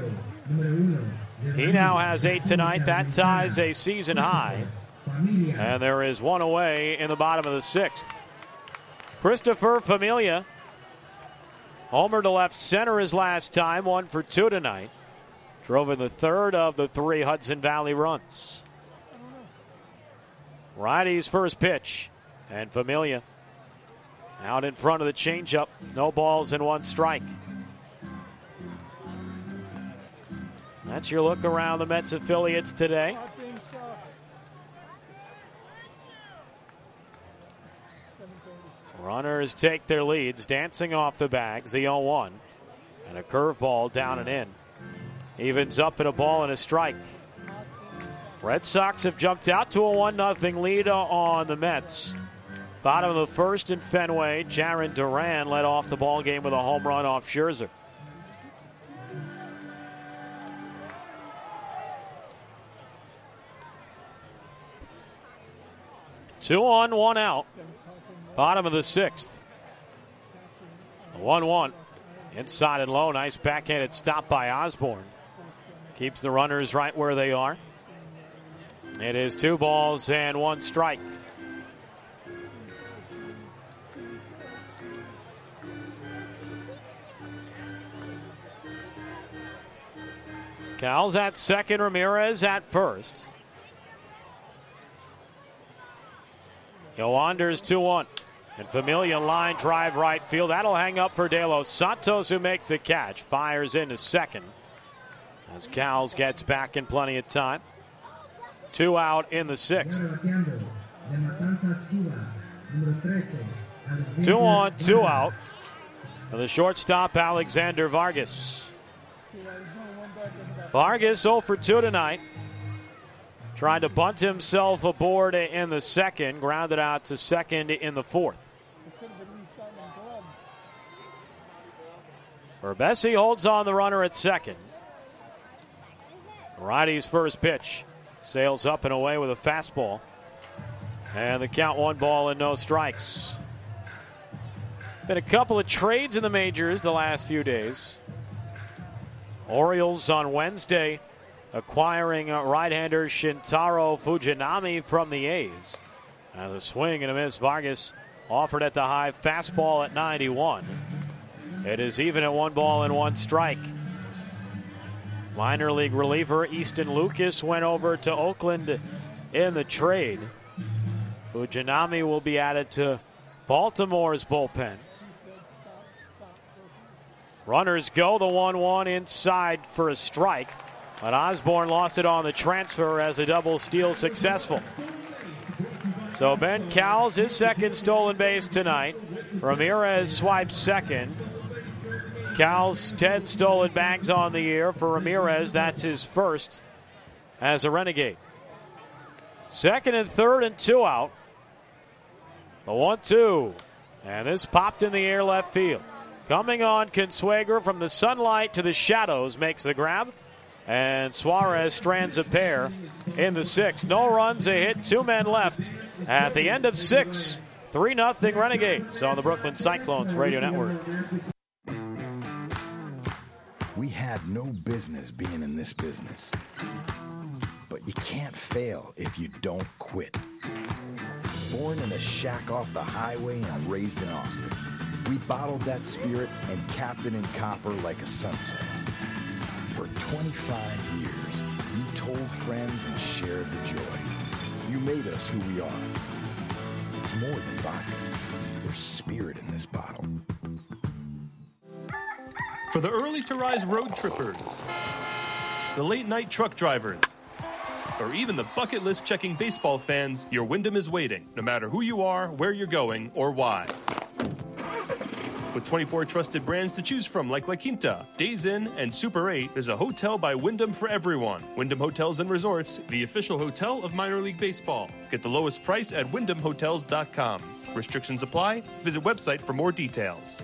He now has 8 tonight. That ties a season high. And there is one away in the bottom of the 6th. Christopher Familia homer to left center his last time, 1 for 2 tonight. Drove in the third of the 3 Hudson Valley runs. Righty's first pitch, and Familia out in front of the changeup. No balls and 1 strike. That's your look around the Mets affiliates today. Runners take their leads, dancing off the bags, the 0-1. And a curveball down and in. Evens up in a ball and a strike. Red Sox have jumped out to a 1-0 lead on the Mets. Bottom of the first in Fenway, Jarren Duran led off the ball game with a home run off Scherzer. Two on, 1 out. Bottom of the 6th. 1-1. Inside and low. Nice backhanded stop by Osborne. Keeps the runners right where they are. It is 2 balls and 1 strike. Cal's at second, Ramirez at first. Yoander's 2-1. And Familia line drive right field. That'll hang up for De Los Santos, who makes the catch. Fires into second as Cowles gets back in plenty of time. 2 out in the 6th. 2 on, 2 out. For the shortstop, Alexander Vargas. Vargas 0 for 2 tonight. Trying to bunt himself aboard in the second. Grounded out to second in the 4th. Urbesi holds on the runner at second. Righty's first pitch. Sails up and away with a fastball. And the count 1 ball and no strikes. Been a couple of trades in the majors the last few days. Orioles on Wednesday acquiring right-hander Shintaro Fujinami from the A's. As a swing and a miss, Vargas offered at the high fastball at 91. It is even at 1 ball and 1 strike. Minor league reliever Easton Lucas went over to Oakland in the trade. Fujinami will be added to Baltimore's bullpen. Runners go, the 1-1 inside for a strike. But Osborne lost it on the transfer as the double steal successful. So Ben Cowles, his second stolen base tonight. Ramirez swipes second. Cowles, 10 stolen bags on the year. For Ramirez, that's his first as a Renegade. Second and third and 2 out. The 1-2. And this popped in the air left field. Coming on, Consuegra from the sunlight to the shadows makes the grab. And Suarez strands a pair in the 6th. No runs, a hit, 2 men left at the end of 6. 3-0 Renegades on the Brooklyn Cyclones Radio Network. We had no business being in this business. But you can't fail if you don't quit. Born in a shack off the highway and raised in Austin, we bottled that spirit and capped it in copper like a sunset. For 25 years, you told friends and shared the joy. You made us who we are. It's more than vodka. There's spirit in this bottle. For the early to rise road trippers, the late night truck drivers, or even the bucket list checking baseball fans, your Wyndham is waiting, no matter who you are, where you're going, or why. With 24 trusted brands to choose from like La Quinta, Days Inn, and Super 8, there's a hotel by Wyndham for everyone. Wyndham Hotels and Resorts, the official hotel of minor league baseball. Get the lowest price at wyndhamhotels.com. Restrictions apply. Visit website for more details.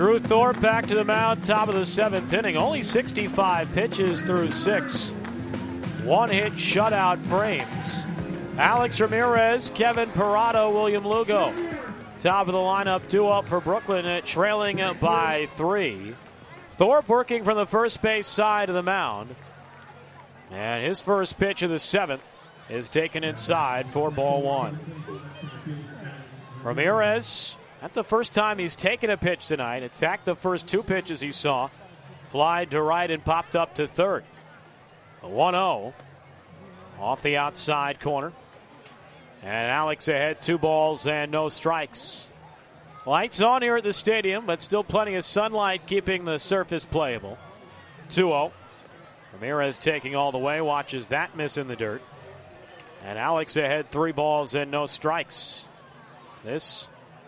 Drew Thorpe back to the mound, top of the 7th inning. Only 65 pitches through 6. 1-hit shutout frames. Alex Ramirez, Kevin Parada, William Lugo. Top of the lineup duo for Brooklyn, trailing by 3. Thorpe working from the first base side of the mound. And his first pitch of the 7th is taken inside for ball 1. Ramirez, not the first time he's taken a pitch tonight. Attacked the first 2 pitches he saw. Flied to right and popped up to third. The 1-0 off the outside corner. And Alex ahead, 2 balls and no strikes. Lights on here at the stadium, but still plenty of sunlight keeping the surface playable. 2-0. Ramirez taking all the way, watches that miss in the dirt. And Alex ahead, 3 balls and no strikes. This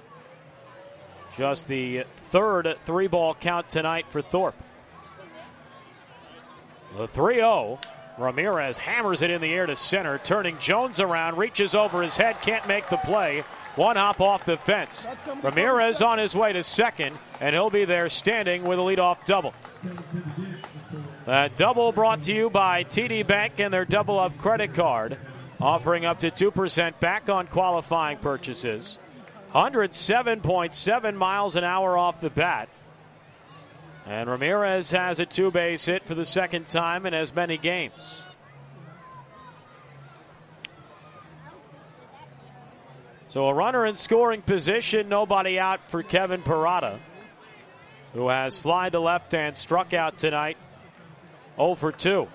just the 3rd 3-ball count tonight for Thorpe. The 3-0. Ramirez hammers it in the air to center, turning Jones around, reaches over his head, can't make the play. 1 hop off the fence. Ramirez on his way to second, and he'll be there standing with a leadoff double. That double brought to you by TD Bank and their Double Up credit card, offering up to 2% back on qualifying purchases. 107.7 miles an hour off the bat. And Ramirez has a 2-base hit for the 2nd time in as many games. So a runner in scoring position, nobody out for Kevin Parada, who has flied to left and struck out tonight, 0 for 2.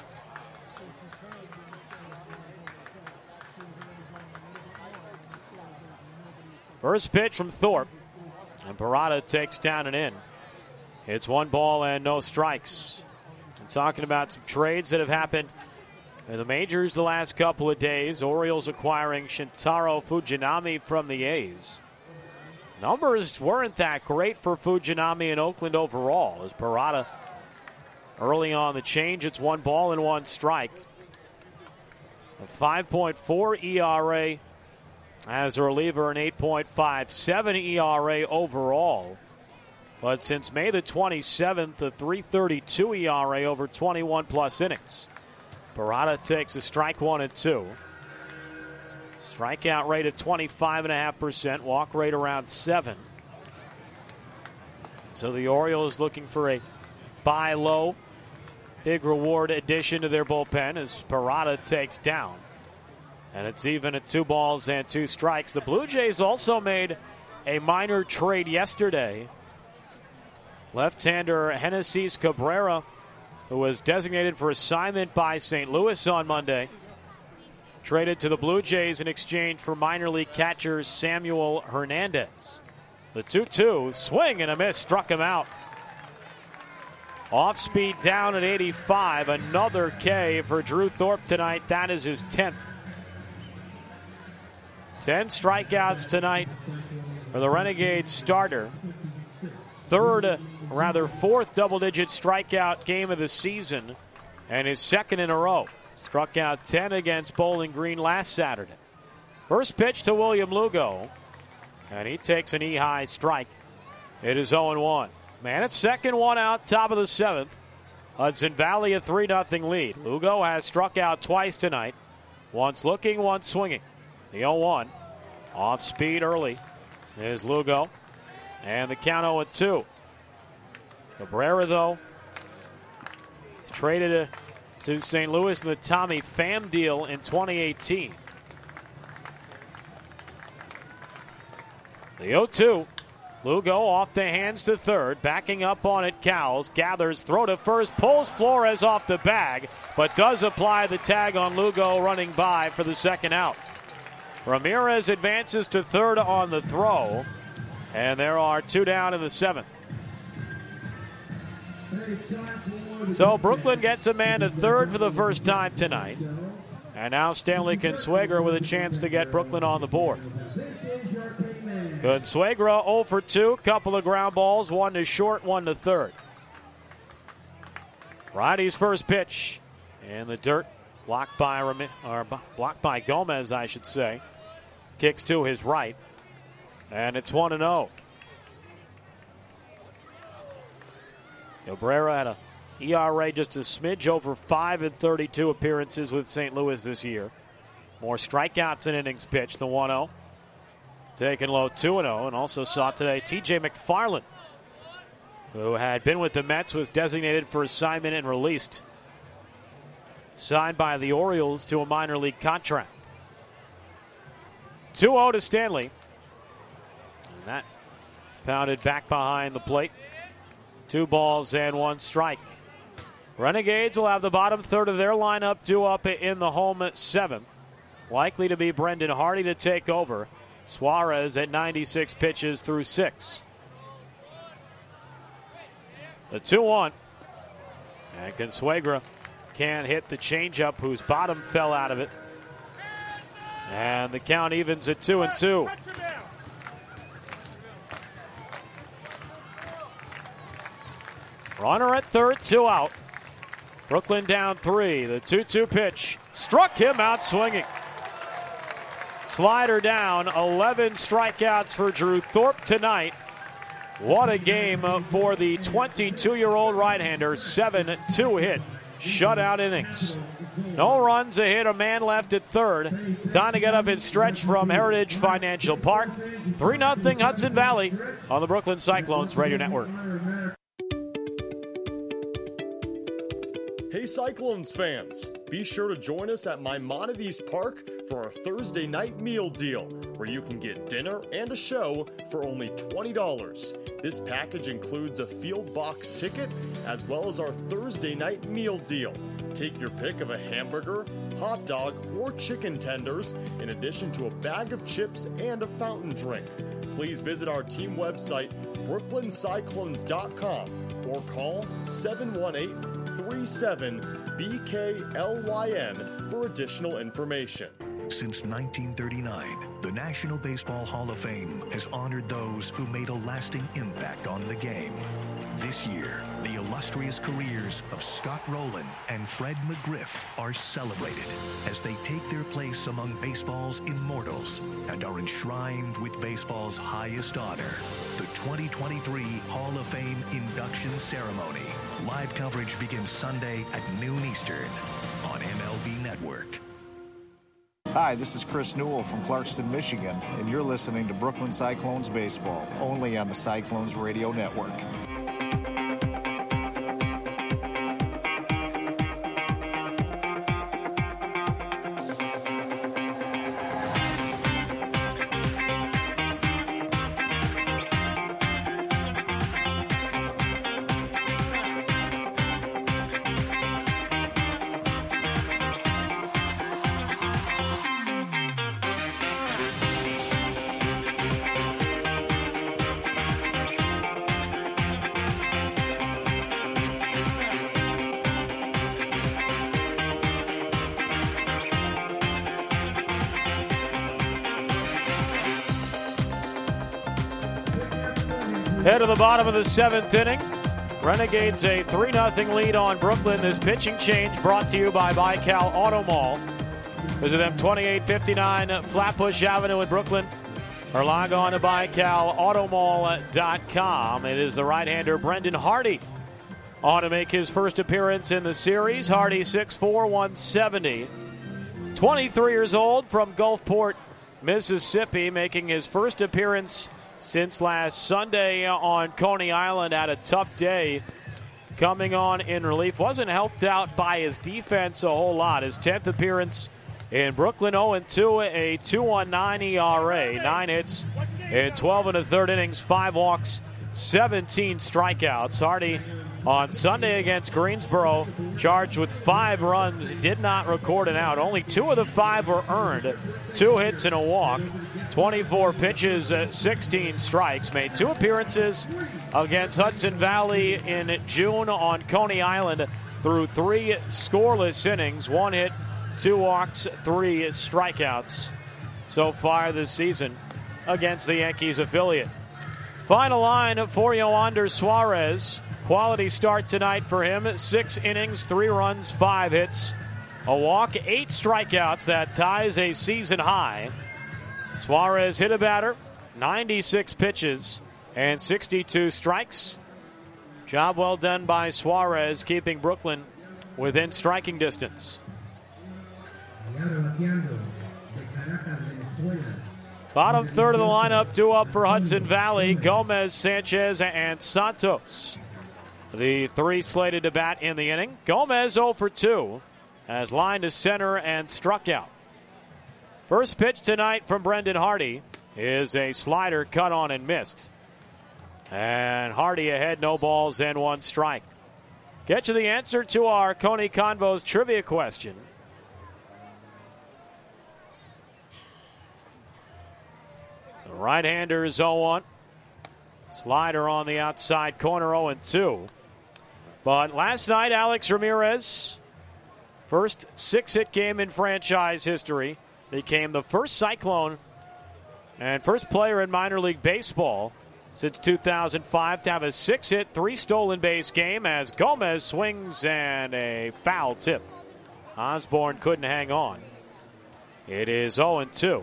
First pitch from Thorpe, and Parada takes down and in. It's 1 ball and no strikes. I'm talking about some trades that have happened in the majors the last couple of days. Orioles acquiring Shintaro Fujinami from the A's. Numbers weren't that great for Fujinami in Oakland overall, as Parada early on the change. It's 1 ball and 1 strike. A 5.4 ERA as a reliever, an 8.57 ERA overall. But since May the 27th, a 3.32 ERA over 21-plus innings. Parada takes a strike 1 and 2. Strikeout rate of 25.5%, walk rate around 7. So the Orioles looking for a buy low, big reward addition to their bullpen as Parada takes down. And it's even at 2 balls and 2 strikes. The Blue Jays also made a minor trade yesterday. Left-hander Genesis Cabrera, who was designated for assignment by St. Louis on Monday, traded to the Blue Jays in exchange for minor league catcher Samuel Hernandez. The 2-2 swing and a miss struck him out. Off speed down at 85. Another K for Drew Thorpe tonight. That is his 10th. 10 strikeouts tonight for the Renegade starter. 4th double-digit strikeout game of the season, and his 2nd in a row. Struck out 10 against Bowling Green last Saturday. First pitch to William Lugo, and he takes an E-high strike. It is 0-1. Man at second, 1 out, top of the 7th. Hudson Valley a 3-0 lead. Lugo has struck out twice tonight. Once looking, once swinging. The 0-1. Off speed early is Lugo. And the count 0-2. Cabrera, though, is traded to St. Louis in the Tommy Pham deal in 2018. The 0-2. Lugo off the hands to third. Backing up on it, Cowles. Gathers, throw to first. Pulls Flores off the bag, but does apply the tag on Lugo running by for the 2nd out. Ramirez advances to third on the throw. And there are 2 down in the 7th. So Brooklyn gets a man to third for the first time tonight. And now Stanley Consuegra with a chance to get Brooklyn on the board. Consuegra 0 for 2, couple of ground balls, 1 to short, 1 to third. Righty's first pitch in the dirt, blocked by Gomez, I should say. Kicks to his right. And it's 1-0. Cabrera had a ERA just a smidge over 5 in 32 appearances with St. Louis this year. More strikeouts in innings pitched, the 1-0. Taken low 2-0, and also saw today T.J. McFarland, who had been with the Mets, was designated for assignment and released. Signed by the Orioles to a minor league contract. 2-0 to Stanley. And that pounded back behind the plate. 2 balls and 1 strike. Renegades will have the bottom third of their lineup due up in the home 7th. Likely to be Brendan Hardy to take over. Suarez at 96 pitches through 6. The 2-1. And Consuegra can't hit the changeup, whose bottom fell out of it. And the count evens at 2-2. Runner at third, 2 out. Brooklyn down 3. The 2-2 pitch struck him out swinging. Slider down, 11 strikeouts for Drew Thorpe tonight. What a game for the 22-year-old right-hander. 7-2 hit, shutout innings. No runs, a hit, a man left at third. Time to get up and stretch from Heritage Financial Park. 3-0 Hudson Valley on the Brooklyn Cyclones Radio Network. Hey Cyclones fans, be sure to join us at Maimonides Park for our Thursday night meal deal, where you can get dinner and a show for only $20. This package includes a field box ticket as well as our Thursday night meal deal. Take your pick of a hamburger, hot dog, or chicken tenders, in addition to a bag of chips and a fountain drink. Please visit our team website, brooklyncyclones.com, or call 718-37-BKLYN for additional information. Since 1939, the National Baseball Hall of Fame has honored those who made a lasting impact on the game. This year, the illustrious careers of Scott Rowland and Fred McGriff are celebrated as they take their place among baseball's immortals and are enshrined with baseball's highest honor, the 2023 Hall of Fame induction ceremony. Live coverage begins Sunday at noon Eastern on MLB Network. Hi, this is Chris Newell from Clarkston, Michigan, and you're listening to Brooklyn Cyclones Baseball, only on the Cyclones Radio Network. Head of the bottom of the 7th inning. Renegades a 3-0 lead on Brooklyn. This pitching change brought to you by Baikal Auto Mall. Visit them 2859 Flatbush Avenue in Brooklyn, or log on to BaikalAutomall.com. It is the right-hander Brendan Hardy on to make his first appearance in the series. Hardy 6'4", 170. 23 years old from Gulfport, Mississippi, making his first appearance since last Sunday on Coney Island. Had a tough day coming on in relief. Wasn't helped out by his defense a whole lot. His 10th appearance in Brooklyn, 0-2, a 2.19 ERA, 9 hits in 12 1/3 innings, 5 walks, 17 strikeouts. Hardy on Sunday against Greensboro, charged with 5 runs, did not record an out. Only 2 of the 5 were earned, 2 hits and a walk. 24 pitches, 16 strikes. Made 2 appearances against Hudson Valley in June on Coney Island through 3 scoreless innings, 1 hit, 2 walks, 3 strikeouts so far this season against the Yankees affiliate. Final line for Yoander Suarez. Quality start tonight for him. 6 innings, 3 runs, 5 hits, a walk, 8 strikeouts. That ties a season high. Suarez hit a batter, 96 pitches, and 62 strikes. Job well done by Suarez, keeping Brooklyn within striking distance. Bottom third of the lineup due up for Hudson Valley. Gomez, Sanchez, and Santos. The three slated to bat in the inning. Gomez 0 for 2 has lined to center and struck out. First pitch tonight from Brendan Hardy is a slider cut on and missed. And Hardy ahead, no balls and 1 strike. Get you the answer to our Coney Convos trivia question. The right-hander is 0-1. Slider on the outside corner, 0-2. But last night, Alex Ramirez, first 6-hit game in franchise history, became the first Cyclone and first player in minor league baseball since 2005 to have a 6-hit, 3-stolen base game as Gomez swings and a foul tip. Osborne couldn't hang on. It is 0-2.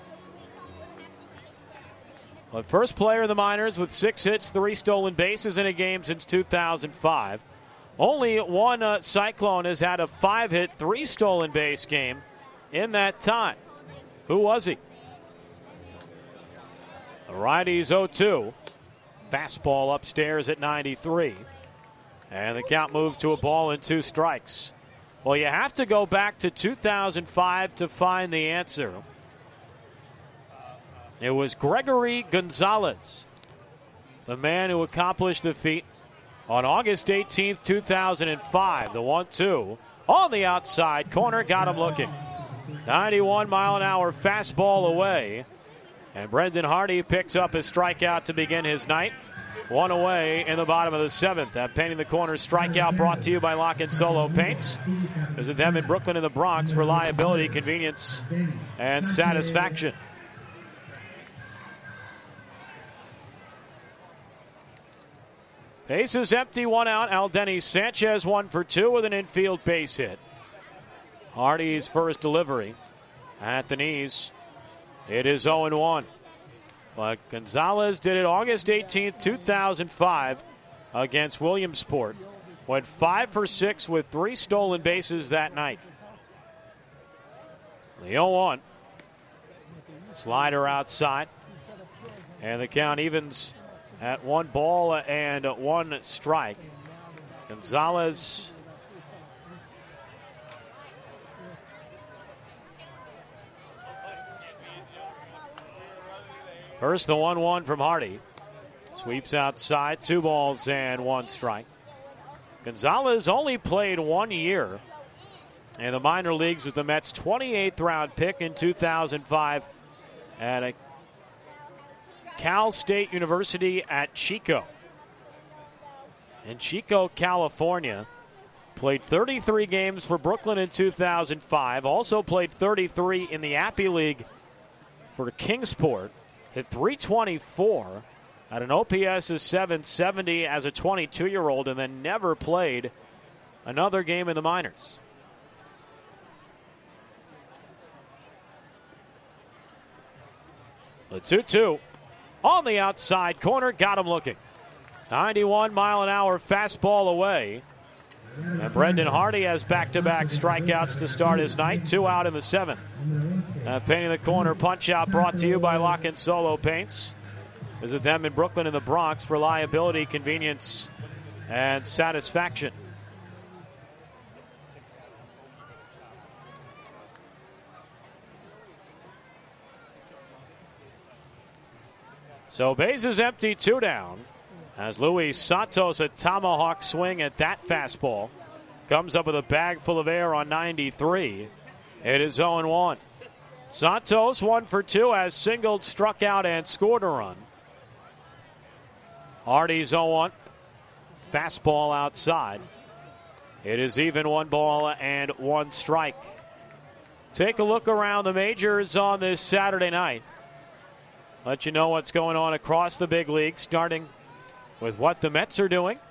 The first player in the minors with 6 hits, 3 stolen bases in a game since 2005. Only one Cyclone has had a 5-hit, 3 stolen base game in that time. Who was he? The righty's 0-2. Fastball upstairs at 93. And the count moves to a ball and 2 strikes. Well, you have to go back to 2005 to find the answer. It was Gregory Gonzalez, the man who accomplished the feat on August 18th, 2005. The 1-2 on the outside corner got him looking. 91-mile-an-hour fastball away. And Brendan Hardy picks up his strikeout to begin his night. 1 away in the bottom of the 7th. That painting the corner strikeout brought to you by Lock & Solo Paints. Visit them in Brooklyn and the Bronx for reliability, convenience, and satisfaction. Bases empty, 1 out. Aldeni Sanchez 1 for 2 with an infield base hit. Hardy's first delivery at the knees. It is 0-1. But Gonzalez did it August 18th, 2005 against Williamsport. Went 5 for 6 with 3 stolen bases that night. The 0-1. Slider outside. And the count evens at 1 ball and 1 strike. Gonzalez first the 1-1 from Hardy. Sweeps outside, 2 balls and 1 strike. Gonzalez only played 1 year in the minor leagues with the Mets' 28th round pick in 2005 at a Cal State University at Chico. In Chico, California. Played 33 games for Brooklyn in 2005. Also played 33 in the Appy League for Kingsport. Hit .324 at an OPS of 770 as a 22-year-old, and then never played another game in the minors. The 2-2 on the outside corner, got him looking. 91-mile-an-hour fastball away. And Brendan Hardy has back-to-back strikeouts to start his night. 2 out in the 7th. Painting the corner punch-out brought to you by Lock & Solo Paints. Visit them in Brooklyn and the Bronx for reliability, convenience, and satisfaction. So bases empty, 2 down. As Luis Santos, a tomahawk swing at that fastball, comes up with a bag full of air on 93. It is 0-1. Santos 1 for 2 has singled, struck out, and scored a run. Hardy's 0-1. Fastball outside. It is even 1 ball and 1 strike. Take a look around the majors on this Saturday night. Let you know what's going on across the big league, starting with what the Mets are doing.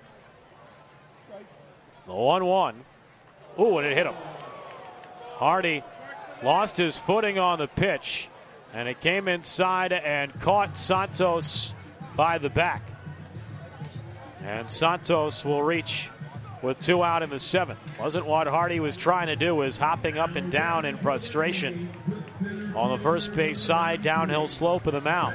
The 1-1. Ooh, and it hit him. Hardy lost his footing on the pitch, and it came inside and caught Santos by the back. And Santos will reach with 2 out in the 7th. Wasn't what Hardy was trying to do, was hopping up and down in frustration on the first base side, downhill slope of the mound.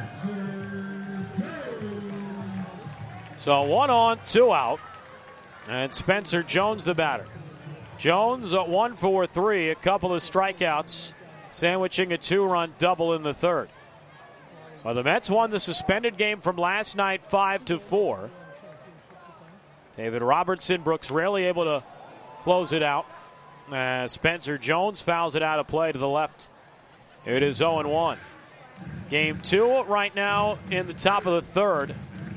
So 1 on, 2 out. And Spencer Jones the batter. Jones 1 for 3, a couple of strikeouts, sandwiching a 2-run double in the 3rd. Well, the Mets won the suspended game from last night 5-4. David Robertson, Brooks Raley able to close it out. Spencer Jones fouls it out of play to the left. It is 0-1. Game 2 right now in the top of the 3rd.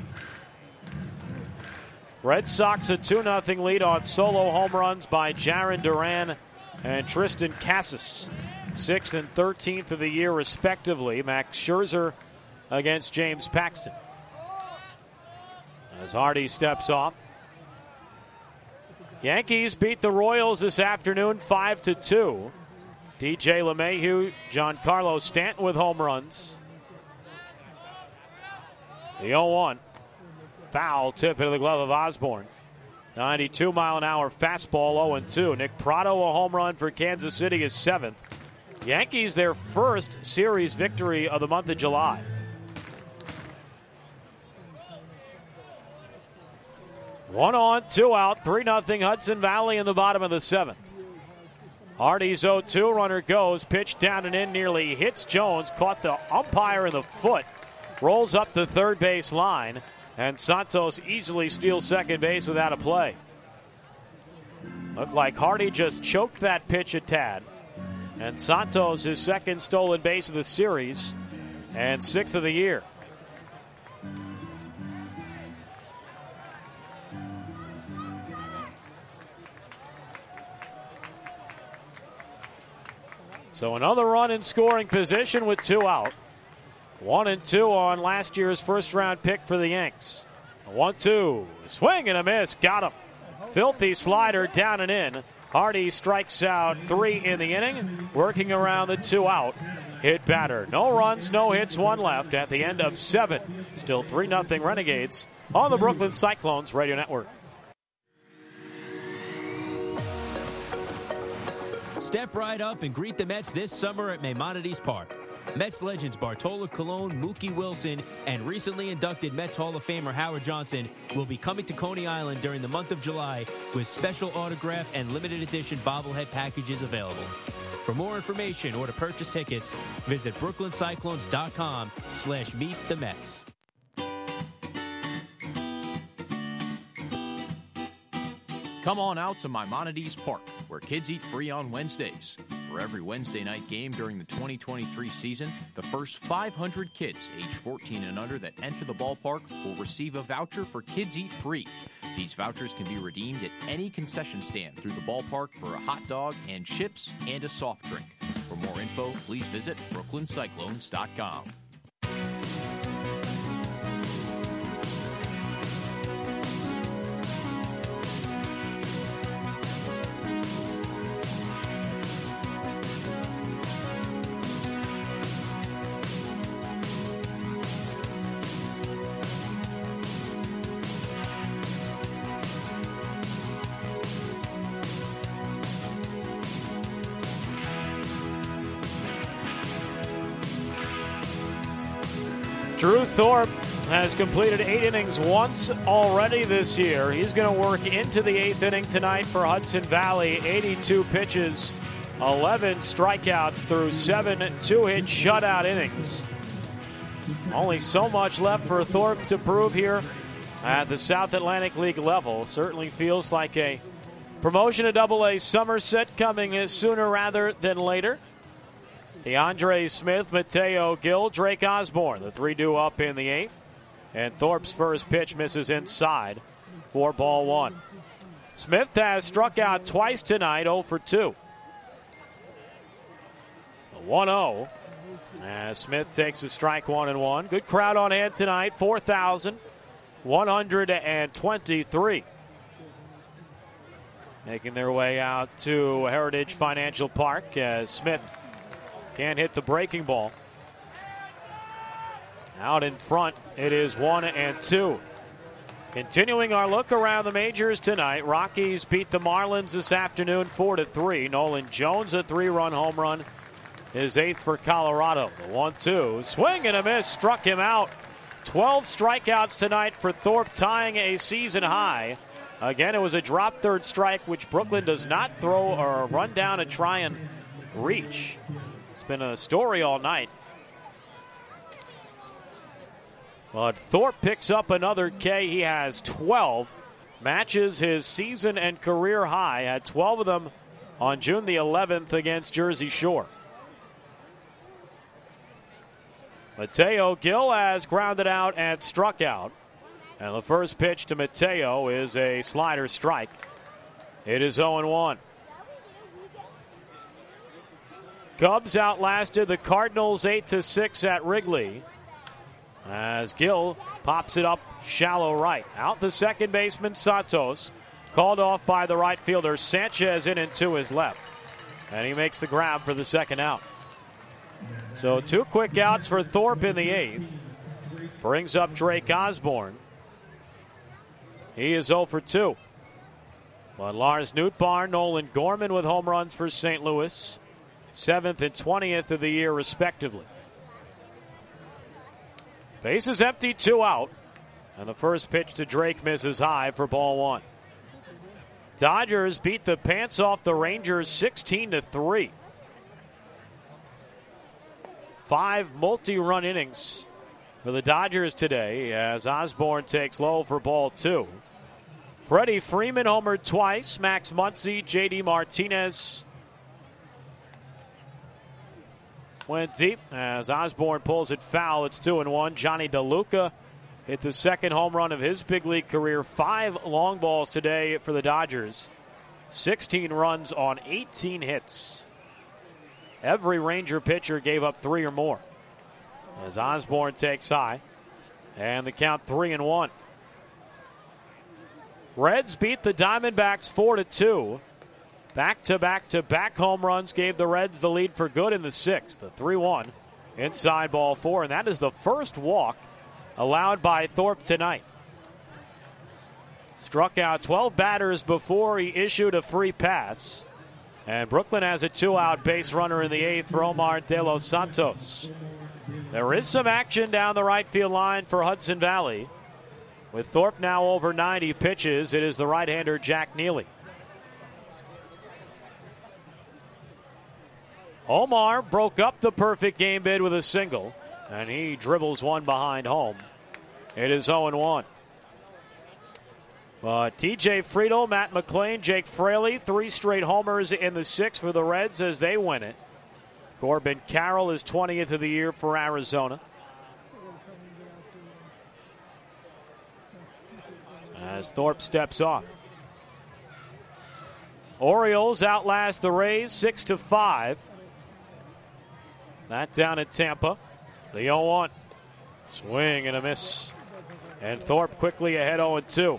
Red Sox a 2-0 lead on solo home runs by Jarren Duran and Tristan Casas. 6th and 13th of the year, respectively. Max Scherzer against James Paxton. As Hardy steps off. Yankees beat the Royals this afternoon 5-2. DJ LeMahieu, Giancarlo Stanton with home runs. The 0-1. Foul tip into the glove of Osborne. 92-mile-an-hour fastball, 0-2. Nick Pratto, a home run for Kansas City, his 7th. Yankees, their first series victory of the month of July. One on, 2 out, 3-0 Hudson Valley in the bottom of the 7th. Hardy's 0-2, runner goes, pitch down and in, nearly hits Jones, caught the umpire in the foot, rolls up the third base line. And Santos easily steals second base without a play. Looked like Hardy just choked that pitch a tad. And Santos, his second stolen base of the series and 6th of the year. So another run in scoring position with 2 out. 1-2 on last year's first-round pick for the Yanks. 1-2, swing and a miss, got him. Filthy slider down and in. Hardy strikes out 3 in the inning, working around the 2-out hit batter. No runs, no hits, 1 left at the end of 7. Still 3-0 Renegades on the Brooklyn Cyclones Radio Network. Step right up and greet the Mets this summer at Maimonides Park. Mets legends Bartolo Colon, Mookie Wilson, and recently inducted Mets Hall of Famer Howard Johnson will be coming to Coney Island during the month of July with special autograph and limited edition bobblehead packages available. For more information or to purchase tickets, visit brooklyncyclones.com/meetthemets. Come on out to Maimonides Park, where kids eat free on Wednesdays. For every Wednesday night game during the 2023 season, the first 500 kids age 14 and under that enter the ballpark will receive a voucher for Kids Eat Free. These vouchers can be redeemed at any concession stand through the ballpark for a hot dog and chips and a soft drink. For more info, please visit brooklyncyclones.com. Drew Thorpe has completed 8 innings once already this year. He's going to work into the 8th inning tonight for Hudson Valley. 82 pitches, 11 strikeouts through 7 2-hit shutout innings. Only so much left for Thorpe to prove here at the South Atlantic League level. Certainly feels like a promotion to Double-A Somerset coming sooner rather than later. DeAndre Smith, Mateo Gill, Drake Osborne, the 3 due up in the 8th. And Thorpe's first pitch misses inside for ball 1. Smith has struck out twice tonight, 0 for 2. 1-0 as Smith takes a strike 1-1. Good crowd on hand tonight, 4,123. Making their way out to Heritage Financial Park as Smith can't hit the breaking ball. Out in front, it is 1-2. Continuing our look around the majors tonight, Rockies beat the Marlins this afternoon 4-3. Nolan Jones, a 3-run home run, his 8th for Colorado. The 1-2, swing and a miss, struck him out. 12 strikeouts tonight for Thorpe, tying a season high. Again, it was a drop third strike, which Brooklyn does not throw or run down and try and reach. It's been a story all night. But Thorpe picks up another K. He has 12. Matches his season and career high. Had 12 of them on June the 11th against Jersey Shore. Mateo Gil has grounded out and struck out. And the first pitch to Mateo is a slider strike. It is 0-1. Cubs outlasted the Cardinals 8-6 at Wrigley, as Gil pops it up shallow right. Out the second baseman, Santos. Called off by the right fielder. Sanchez in and to his left. And he makes the grab for the second out. So 2 quick outs for Thorpe in the 8th. Brings up Drake Osborne. He is 0 for 2. But Lars Nootbaar, Nolan Gorman with home runs for St. Louis. 7th and 20th of the year, respectively. Bases empty, 2 out. And the first pitch to Drake misses high for ball 1. Dodgers beat the pants off the Rangers 16-3. 5 multi-run innings for the Dodgers today as Osborne takes low for ball 2. Freddie Freeman homered twice. Max Muncy, J.D. Martinez went deep as Osborne pulls it foul. It's 2-1. Johnny DeLuca hit the second home run of his big league career. 5 long balls today for the Dodgers. 16 runs on 18 hits. Every Ranger pitcher gave up 3 or more as Osborne takes high. And the count 3-1. Reds beat the Diamondbacks 4-2. Back-to-back home runs gave the Reds the lead for good in the 6th. The 3-1 inside ball 4. And that is the first walk allowed by Thorpe tonight. Struck out 12 batters before he issued a free pass. And Brooklyn has a 2-out base runner in the 8th for Omar De Los Santos. There is some action down the right field line for Hudson Valley. With Thorpe now over 90 pitches, it is the right-hander Jack Neely. Omar broke up the perfect game bid with a single, and he dribbles one behind home. It is 0-1. TJ Friedel, Matt McClain, Jake Fraley, 3 straight homers in the 6th for the Reds as they win it. Corbin Carroll is 20th of the year for Arizona. As Thorpe steps off. Orioles outlast the Rays 6-5. That down at Tampa. The 0-1. Swing and a miss. And Thorpe quickly ahead 0-2.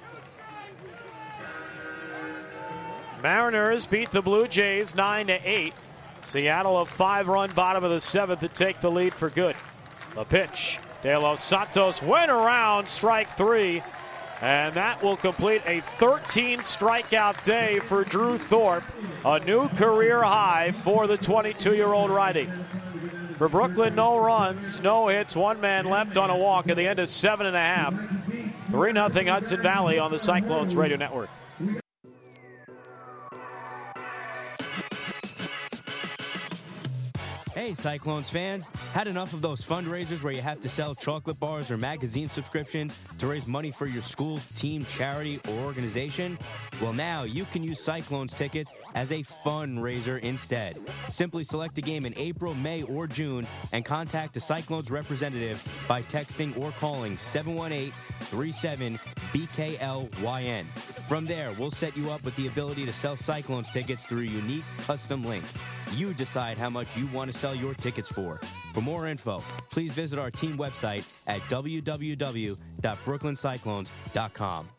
Mariners beat the Blue Jays 9-8. Seattle a 5-run bottom of the 7th to take the lead for good. The pitch. De Los Santos went around, strike 3. And that will complete a 13 strikeout day for Drew Thorpe. A new career high for the 22-year-old righty. For Brooklyn, no runs, no hits, 1 man left on a walk at the end of 7.5. 3-0 Hudson Valley on the Cyclones Radio Network. Hey, Cyclones fans. Had enough of those fundraisers where you have to sell chocolate bars or magazine subscriptions to raise money for your school, team, charity, or organization? Well, now you can use Cyclones tickets as a fundraiser instead. Simply select a game in April, May, or June and contact a Cyclones representative by texting or calling 718-37-BKLYN. From there, we'll set you up with the ability to sell Cyclones tickets through a unique custom link. You decide how much you want to sell your tickets for. For more info, please visit our team website at www.brooklyncyclones.com.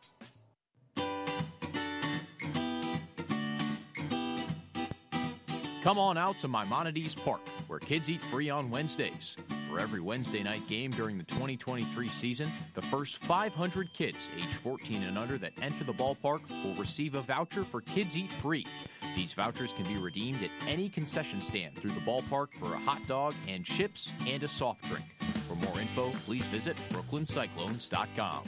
Come on out to Maimonides Park, where kids eat free on Wednesdays. For every Wednesday night game during the 2023 season, the first 500 kids age 14 and under that enter the ballpark will receive a voucher for Kids Eat Free. These vouchers can be redeemed at any concession stand through the ballpark for a hot dog and chips and a soft drink. For more info, please visit BrooklynCyclones.com.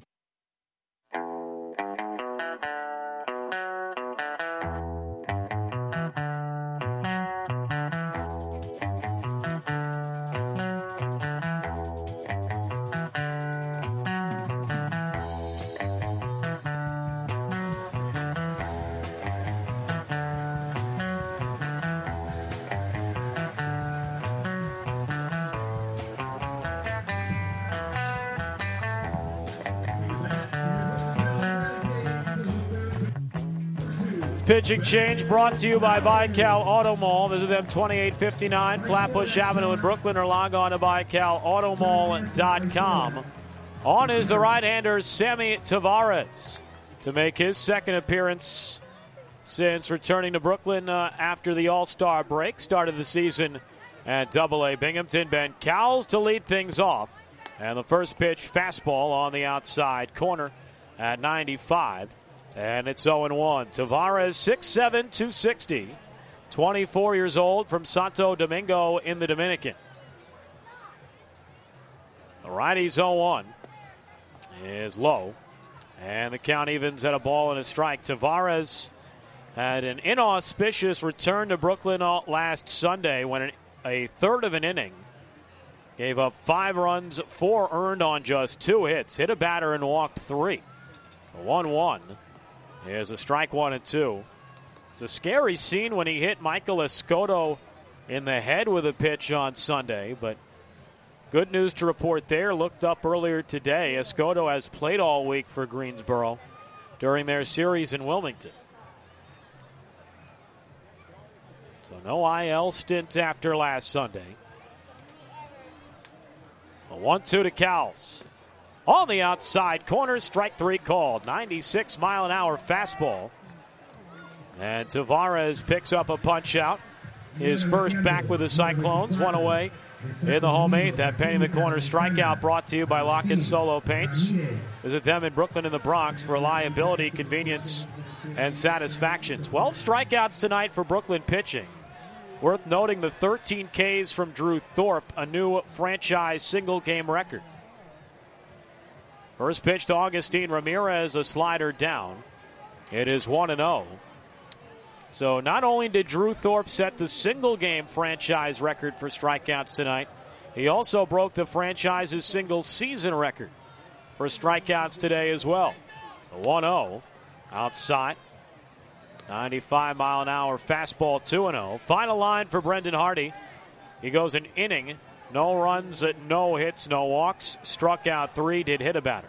Pitching change brought to you by Baikal Auto Mall. Visit them 2859 Flatbush Avenue in Brooklyn or log on to BaikalAutomall.com. On is the right-hander Sammy Tavares to make his second appearance since returning to Brooklyn after the All-Star break. Started the season at Double-A Binghamton. Ben Cowles to lead things off. And the first pitch, fastball on the outside corner at 95. And it's 0-1. Tavares, 6'7", 260, 24 years old from Santo Domingo in the Dominican. The righty's 0-1 is low. And the count evens at a ball and a strike. Tavares had an inauspicious return to Brooklyn last Sunday when a third of an inning gave up 5 runs, 4 earned on just 2 hits. Hit a batter and walked 3. 1-1. Here's a strike 1 and 2. It's a scary scene when he hit Michael Escoto in the head with a pitch on Sunday, but good news to report there. Looked up earlier today. Escoto has played all week for Greensboro during their series in Wilmington. So no IL stint after last Sunday. A 1-2 to Cowles. On the outside corner, strike 3 called. 96-mile-an-hour fastball. And Tavares picks up a punch out. His first back with the Cyclones. 1 away in the home 8th. That painting the corner strikeout brought to you by Lockett Solo Paints. Visit them in Brooklyn and the Bronx for reliability, convenience, and satisfaction. 12 strikeouts tonight for Brooklyn pitching. Worth noting the 13 Ks from Drew Thorpe, a new franchise single-game record. First pitch to Augustine Ramirez, a slider down. It is 1-0. So not only did Drew Thorpe set the single-game franchise record for strikeouts tonight, he also broke the franchise's single-season record for strikeouts today as well. The 1-0 outside. 95-mile-an-hour fastball, 2-0. Final line for Brendan Hardy. He goes an inning. No runs, no hits, no walks. Struck out 3, did hit a batter.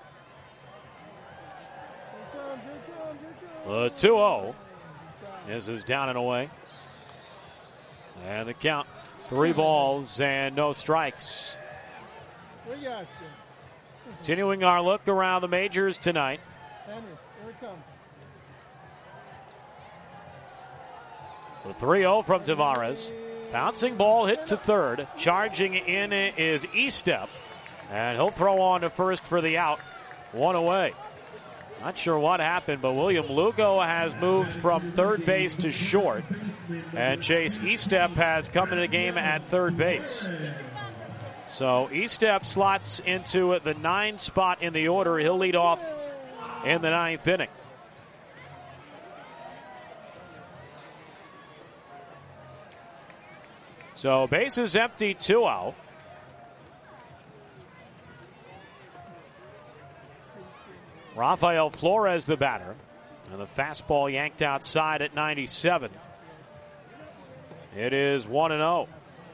The 2-0. This is down and away. And the count, 3 balls and no strikes. Continuing our look around the majors tonight. The 3-0 from Tavares. Bouncing ball hit to third. Charging in is Estep. And he'll throw on to first for the out. 1 away. Not sure what happened, but William Lugo has moved from third base to short. And Chase Estep has come into the game at third base. So Estep slots into the 9 spot in the order. He'll lead off in the 9th inning. So bases empty, 2 out. Rafael Flores the batter. And the fastball yanked outside at 97. It is 1-0.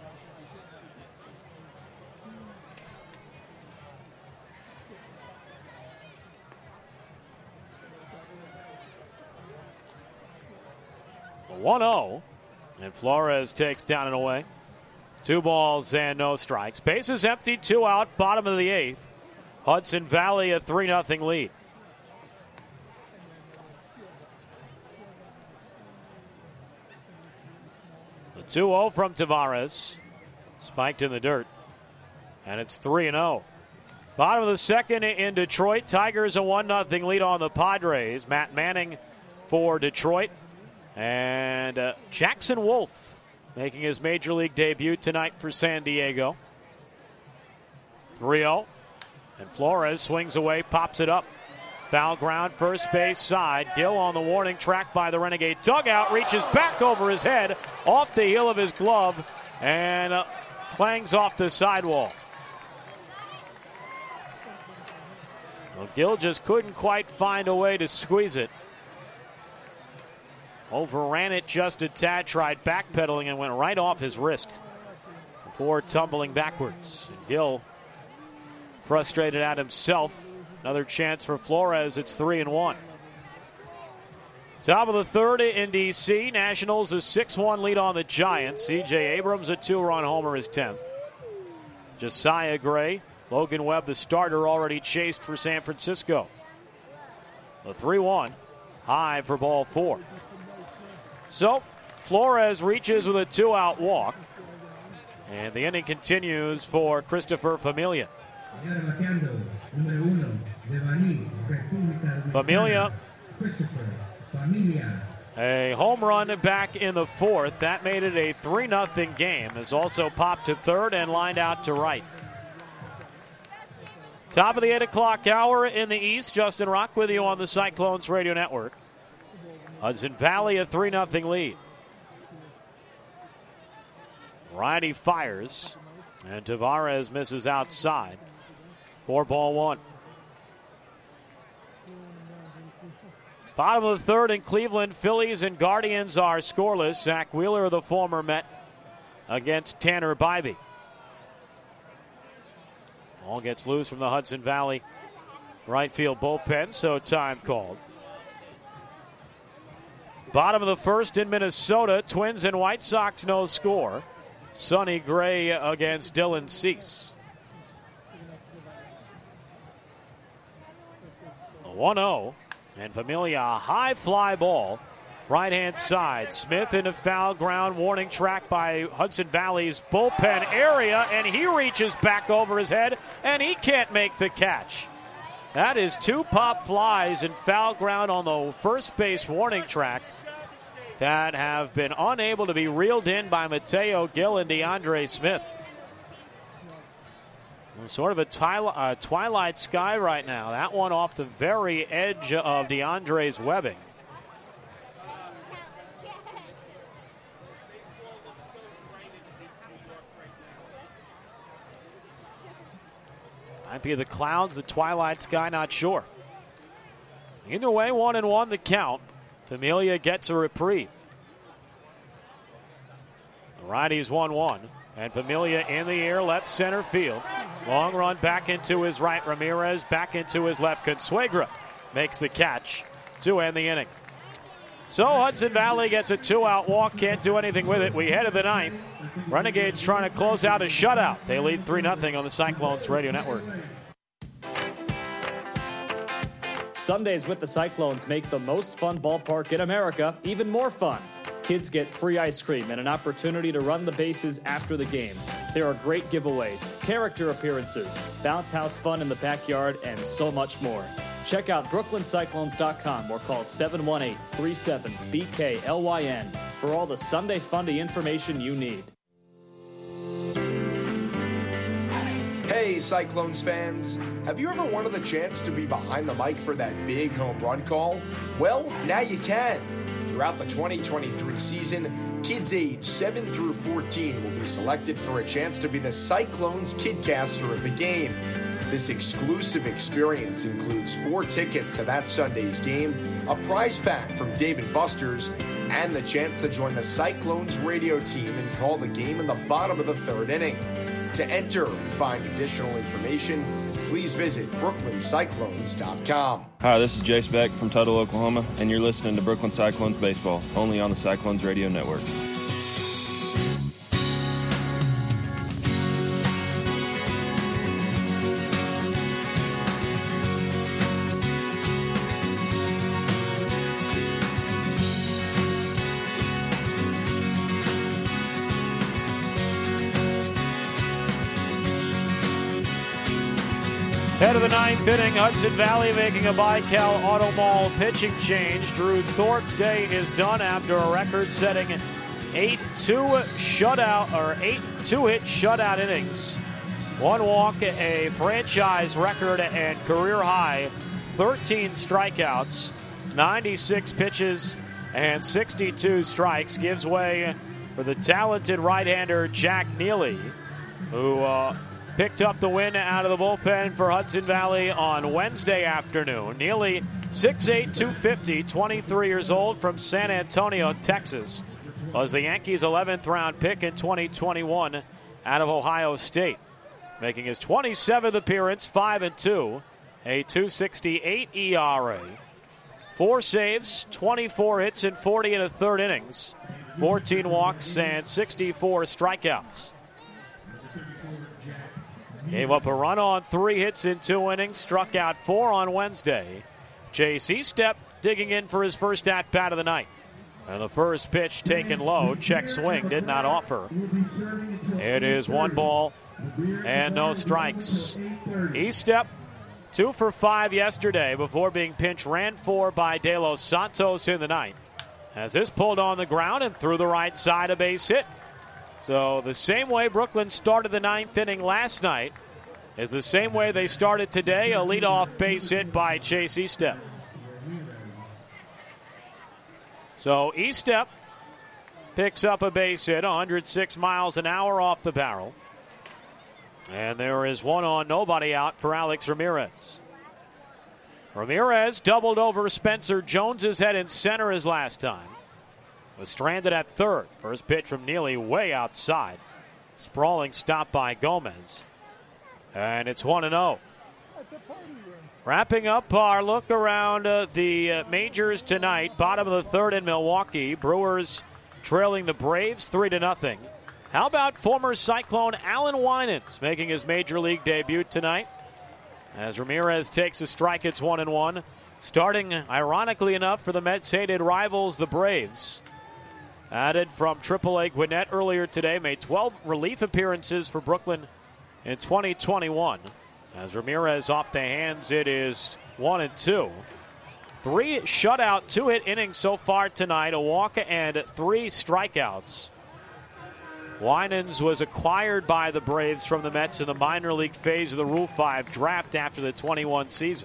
The 1-0. And Flores takes down and away. 2 balls and no strikes. Bases empty, 2 out, bottom of the 8th. Hudson Valley a 3-0 lead. The 2-0 from Tavares. Spiked in the dirt. And it's 3-0. Bottom of the second in Detroit. Tigers a 1-0 lead on the Padres. Matt Manning for Detroit. And Jackson Wolf making his Major League debut tonight for San Diego. 3-0. And Flores swings away, pops it up. Foul ground, first base side. Gill on the warning track by the Renegade dugout. Reaches back over his head, off the heel of his glove, and clangs off the sidewall. Well, Gill just couldn't quite find a way to squeeze it. Overran it just a tad, tried backpedaling and went right off his wrist before tumbling backwards. And Gill frustrated at himself. Another chance for Flores. It's 3-1. Top of the third in D.C. Nationals a 6-1 lead on the Giants. C.J. Abrams a 2-run homer, his 10th. Josiah Gray, Logan Webb, the starter, already chased for San Francisco. A 3-1 high for ball 4. So Flores reaches with a 2-out walk. And the inning continues for Christopher Familia. Familia, a home run back in the fourth. That made it a 3-0 game. Has also popped to third and lined out to right. Top of the 8 o'clock hour in the East. Justin Rock with you on the Cyclones Radio Network. Hudson Valley a 3-0 lead. Righty fires, and Tavares misses outside. 4-1. Bottom of the third in Cleveland, Phillies and Guardians are scoreless. Zach Wheeler, the former Met, against Tanner Bybee. Ball gets loose from the Hudson Valley right field bullpen, so time called. Bottom of the first in Minnesota, Twins and White Sox no score. Sonny Gray against Dylan Cease. 1-0, and Familia, a high fly ball, right-hand side. Smith into foul ground, warning track by Hudson Valley's bullpen area, and he reaches back over his head, and he can't make the catch. That is 2 pop flies in foul ground on the first base warning track that have been unable to be reeled in by Mateo Gill and DeAndre Smith. Sort of a twilight sky right now. That one off the very edge of DeAndre's webbing. Might be the clouds, the twilight sky, not sure. Either way, 1-1 the count. Familia gets a reprieve. The righties 1-1. And Familia in the air, left center field. Long run back into his right. Ramirez back into his left. Consuegra makes the catch to end the inning. So Hudson Valley gets a 2-out walk. Can't do anything with it. We head to the ninth. Renegades trying to close out a shutout. They lead 3-0 on the Cyclones Radio Network. Sundays with the Cyclones make the most fun ballpark in America even more fun. Kids get free ice cream and an opportunity to run the bases after the game. There are great giveaways, character appearances, bounce house fun in the backyard, and so much more. Check out BrooklynCyclones.com or call 718-37-BKLYN for all the Sunday Fundy information you need. Hey, Cyclones fans. Have you ever wanted the chance to be behind the mic for that big home run call? Well, now you can. Throughout the 2023 season, kids aged 7 through 14 will be selected for a chance to be the Cyclones Kidcaster of the game. This exclusive experience includes 4 tickets to that Sunday's game, a prize pack from Dave & Buster's, and the chance to join the Cyclones radio team and call the game in the bottom of the 3rd inning. To enter and find additional information, please visit BrooklynCyclones.com. Hi, this is Jace Beck from Tuttle, Oklahoma, and you're listening to Brooklyn Cyclones Baseball, only on the Cyclones Radio Network. Head of the ninth inning, Hudson Valley making a Baikal Auto Mall pitching change. Drew Thorpe's day is done after a record-setting 8 two-hit shutout innings. One walk, a franchise record and career high 13 strikeouts, 96 pitches, and 62 strikes. Gives way for the talented right-hander Jack Neely, who picked up the win out of the bullpen for Hudson Valley on Wednesday afternoon. Neely, 6'8", 250, 23 years old, from San Antonio, Texas, was the Yankees' 11th round pick in 2021 out of Ohio State. Making his 27th appearance, 5-2, a 2.68 ERA. 4 saves, 24 hits in 40 and a third innings, 14 walks and 64 strikeouts. Gave up a run on 3 hits in 2 innings, struck out 4 on Wednesday. Chase Estep digging in for his first at-bat of the night. And the first pitch taken low, check swing, did not offer. It is 1 ball and no strikes. Estep 2 for 5 yesterday before being pinch ran for by De Los Santos in the ninth. As this pulled on the ground and through the right side, a base hit. So the same way Brooklyn started the ninth inning last night is the same way they started today, a leadoff base hit by Chase Estep. So Estep picks up a base hit, 106 miles an hour off the barrel. And there is 1 on, nobody out for Alex Ramirez. Ramirez doubled over Spencer Jones's head in center his last time. Was stranded at third. First pitch from Neely way outside. Sprawling stop by Gomez. And it's 1-0. Wrapping up our look around the majors tonight. Bottom of the third in Milwaukee. Brewers trailing the Braves 3-0. How about former Cyclone Alan Winans making his major league debut tonight? As Ramirez takes a strike, it's 1-1. Starting, ironically enough, for the Mets' hated rivals, the Braves. Added from AAA Gwinnett earlier today, made 12 relief appearances for Brooklyn in 2021. As Ramirez off the hands, it is 1-2. 3 shutout, 2-hit innings so far tonight, a walk and 3 strikeouts. Winans was acquired by the Braves from the Mets in the minor league phase of the Rule 5 draft after the 21 season.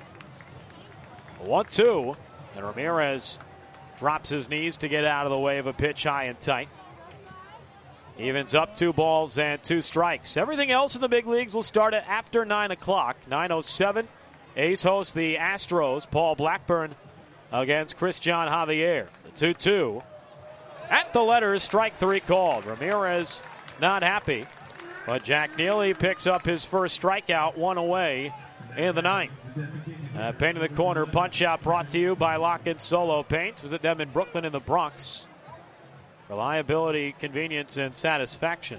1-2, and Ramirez drops his knees to get out of the way of a pitch high and tight. Evens up 2 balls and 2 strikes. Everything else in the big leagues will start at after 9 o'clock. 9:07, A's host the Astros. Paul Blackburn against Christian Javier. The 2-2. At the letters, strike 3 called. Ramirez not happy, but Jack Neely picks up his first strikeout, 1 away in the ninth. Paint in the corner punch out brought to you by Lockett Solo Paints. Visit them in Brooklyn and the Bronx. Reliability, convenience, and satisfaction.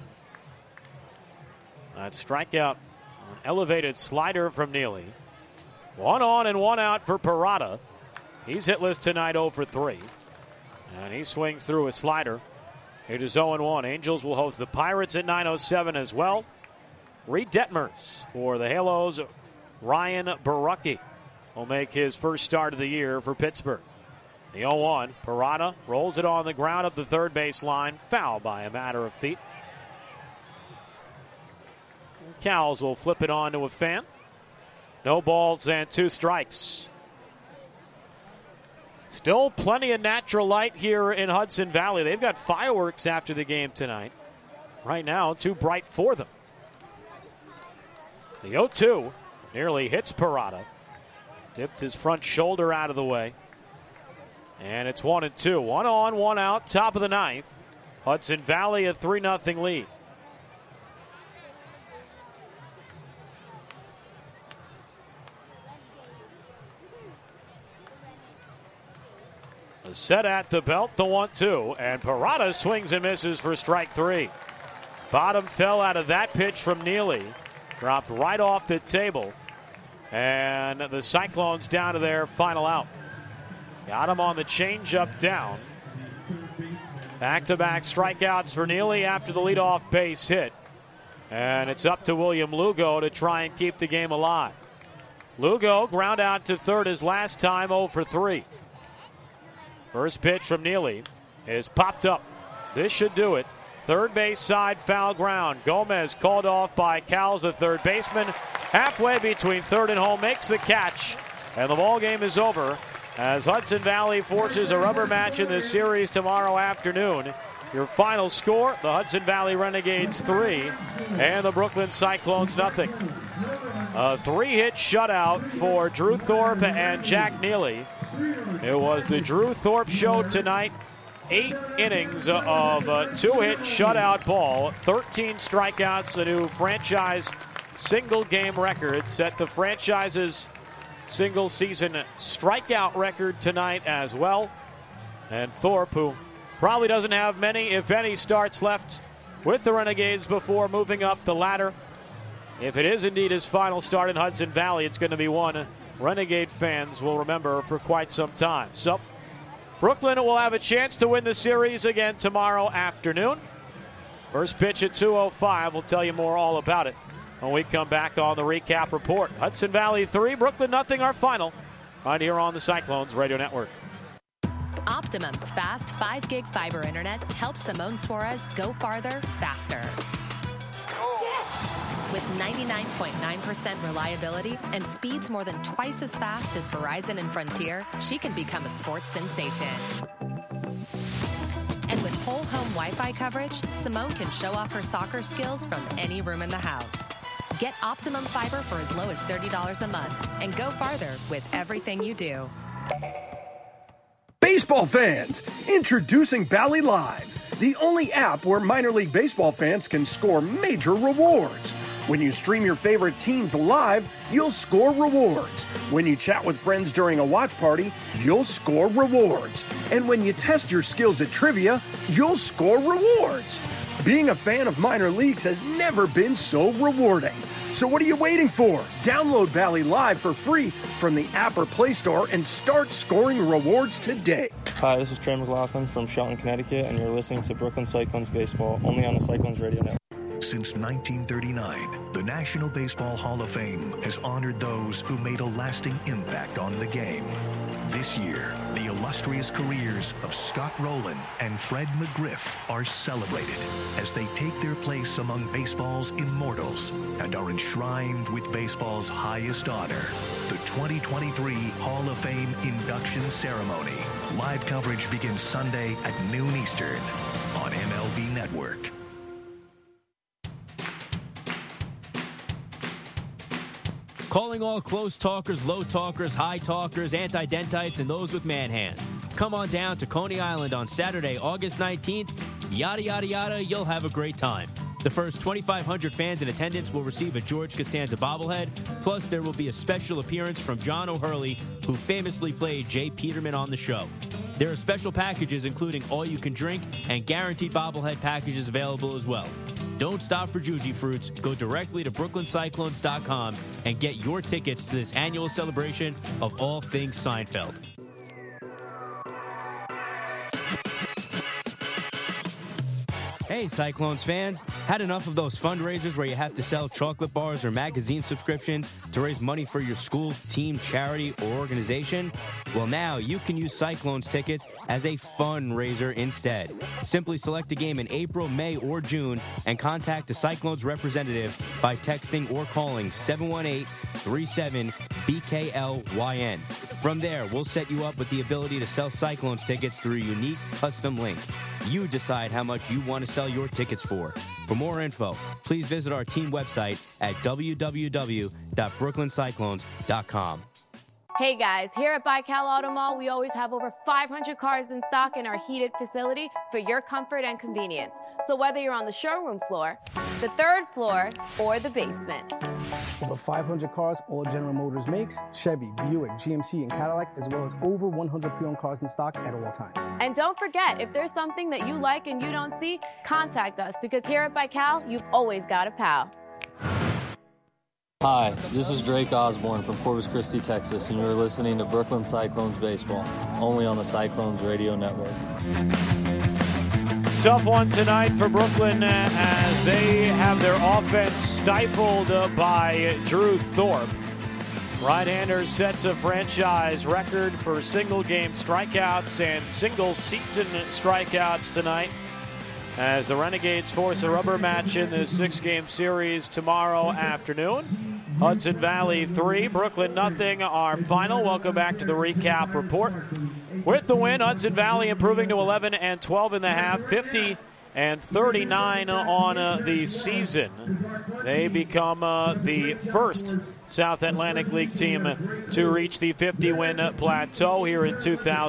That strikeout, an elevated slider from Neely. 1 on and 1 out for Parada. He's hitless tonight, 0 for 3. And he swings through a slider. It is 0-1. Angels will host the Pirates at 9:07 as well. Reed Detmers for the Halos. Ryan Barucki will make his first start of the year for Pittsburgh. The 0-1. Parada rolls it on the ground up the third base line. Foul by a matter of feet. Cowles will flip it on to a fan. No balls and 2 strikes. Still plenty of natural light here in Hudson Valley. They've got fireworks after the game tonight. Right now, too bright for them. The 0-2 nearly hits Parada. Dipped his front shoulder out of the way. And it's 1-2. 1 on, 1 out, top of the ninth. Hudson Valley a 3-0 lead. Set at the belt, the 1-2, and Parada swings and misses for strike 3. Bottom fell out of that pitch from Neely. Dropped right off the table. And the Cyclones down to their final out. Got him on the changeup down. Back-to-back strikeouts for Neely after the leadoff base hit. And it's up to William Lugo to try and keep the game alive. Lugo ground out to third his last time, 0 for 3. First pitch from Neely is popped up. This should do it. Third base side foul ground. Gomez called off by Cowles, the third baseman. Halfway between third and home, makes the catch. And the ball game is over as Hudson Valley forces a rubber match in this series tomorrow afternoon. Your final score, the Hudson Valley Renegades 3 and the Brooklyn Cyclones 0. A 3-hit shutout for Drew Thorpe and Jack Neely. It was the Drew Thorpe show tonight. 8 innings of a 2-hit shutout ball, 13 strikeouts, a new franchise single-game record. Set the franchise's single-season strikeout record tonight as well. And Thorpe, who probably doesn't have many, if any, starts left with the Renegades before moving up the ladder. If it is indeed his final start in Hudson Valley, it's going to be one Renegade fans will remember for quite some time. So Brooklyn will have a chance to win the series again tomorrow afternoon. First pitch at 2:05. We'll tell you more all about it when we come back on the recap report. Hudson Valley 3, Brooklyn 0, our final, right here on the Cyclones Radio Network. Optimum's fast 5-gig fiber internet helps Simone Suarez go farther, faster. With 99.9% reliability and speeds more than twice as fast as Verizon and Frontier, she can become a sports sensation. And with whole home Wi-Fi coverage, Simone can show off her soccer skills from any room in the house. Get Optimum Fiber for as low as $30 a month and go farther with everything you do. Baseball fans, introducing Bally Live, the only app where minor league baseball fans can score major rewards. When you stream your favorite teams live, you'll score rewards. When you chat with friends during a watch party, you'll score rewards. And when you test your skills at trivia, you'll score rewards. Being a fan of minor leagues has never been so rewarding. So what are you waiting for? Download Bally Live for free from the app or Play Store and start scoring rewards today. Hi, this is Trey McLaughlin from Shelton, Connecticut, and you're listening to Brooklyn Cyclones Baseball, only on the Cyclones Radio Network. Since 1939, the National Baseball Hall of Fame has honored those who made a lasting impact on the game. This year, the illustrious careers of Scott Rowland and Fred McGriff are celebrated as they take their place among baseball's immortals and are enshrined with baseball's highest honor, the 2023 Hall of Fame induction ceremony. Live coverage begins Sunday at noon Eastern on MLB Network. Calling all close talkers, low talkers, high talkers, anti-dentites, and those with man hands. Come on down to Coney Island on Saturday, August 19th. Yada, yada, yada, you'll have a great time. The first 2,500 fans in attendance will receive a George Costanza bobblehead, plus there will be a special appearance from John O'Hurley, who famously played Jay Peterman on the show. There are special packages including all-you-can-drink and guaranteed bobblehead packages available as well. Don't stop for Juji Fruits. Go directly to BrooklynCyclones.com and get your tickets to this annual celebration of all things Seinfeld. Hey, Cyclones fans. Had enough of those fundraisers where you have to sell chocolate bars or magazine subscriptions to raise money for your school, team, charity, or organization? Well, now you can use Cyclones tickets as a fundraiser instead. Simply select a game in April, May, or June and contact a Cyclones representative by texting or calling 718-37-BKLYN. From there, we'll set you up with the ability to sell Cyclones tickets through a unique custom link. You decide how much you want to sell your tickets for. For more info, please visit our team website at www.brooklyncyclones.com. Hey guys, here at Baikal Auto Mall, we always have over 500 cars in stock in our heated facility for your comfort and convenience. So whether you're on the showroom floor, the third floor, or the basement. Over 500 cars all General Motors makes, Chevy, Buick, GMC, and Cadillac, as well as over 100 pre-owned cars in stock at all times. And don't forget, if there's something that you like and you don't see, contact us, because here at Baikal, you've always got a pal. Hi, this is Drake Osborne from Corpus Christi, Texas, and you're listening to Brooklyn Cyclones Baseball, only on the Cyclones Radio Network. Tough one tonight for Brooklyn as they have their offense stifled by Drew Thorpe. Right-hander sets a franchise record for single-game strikeouts and single-season strikeouts tonight as the Renegades force a rubber match in this 6-game series tomorrow afternoon. Hudson Valley 3, Brooklyn nothing. Our final. Welcome back to the recap report. With the win, Hudson Valley improving to 11 and 12 in the half, 50 and 39 on the season. They become the first South Atlantic League team to reach the 50-win plateau here in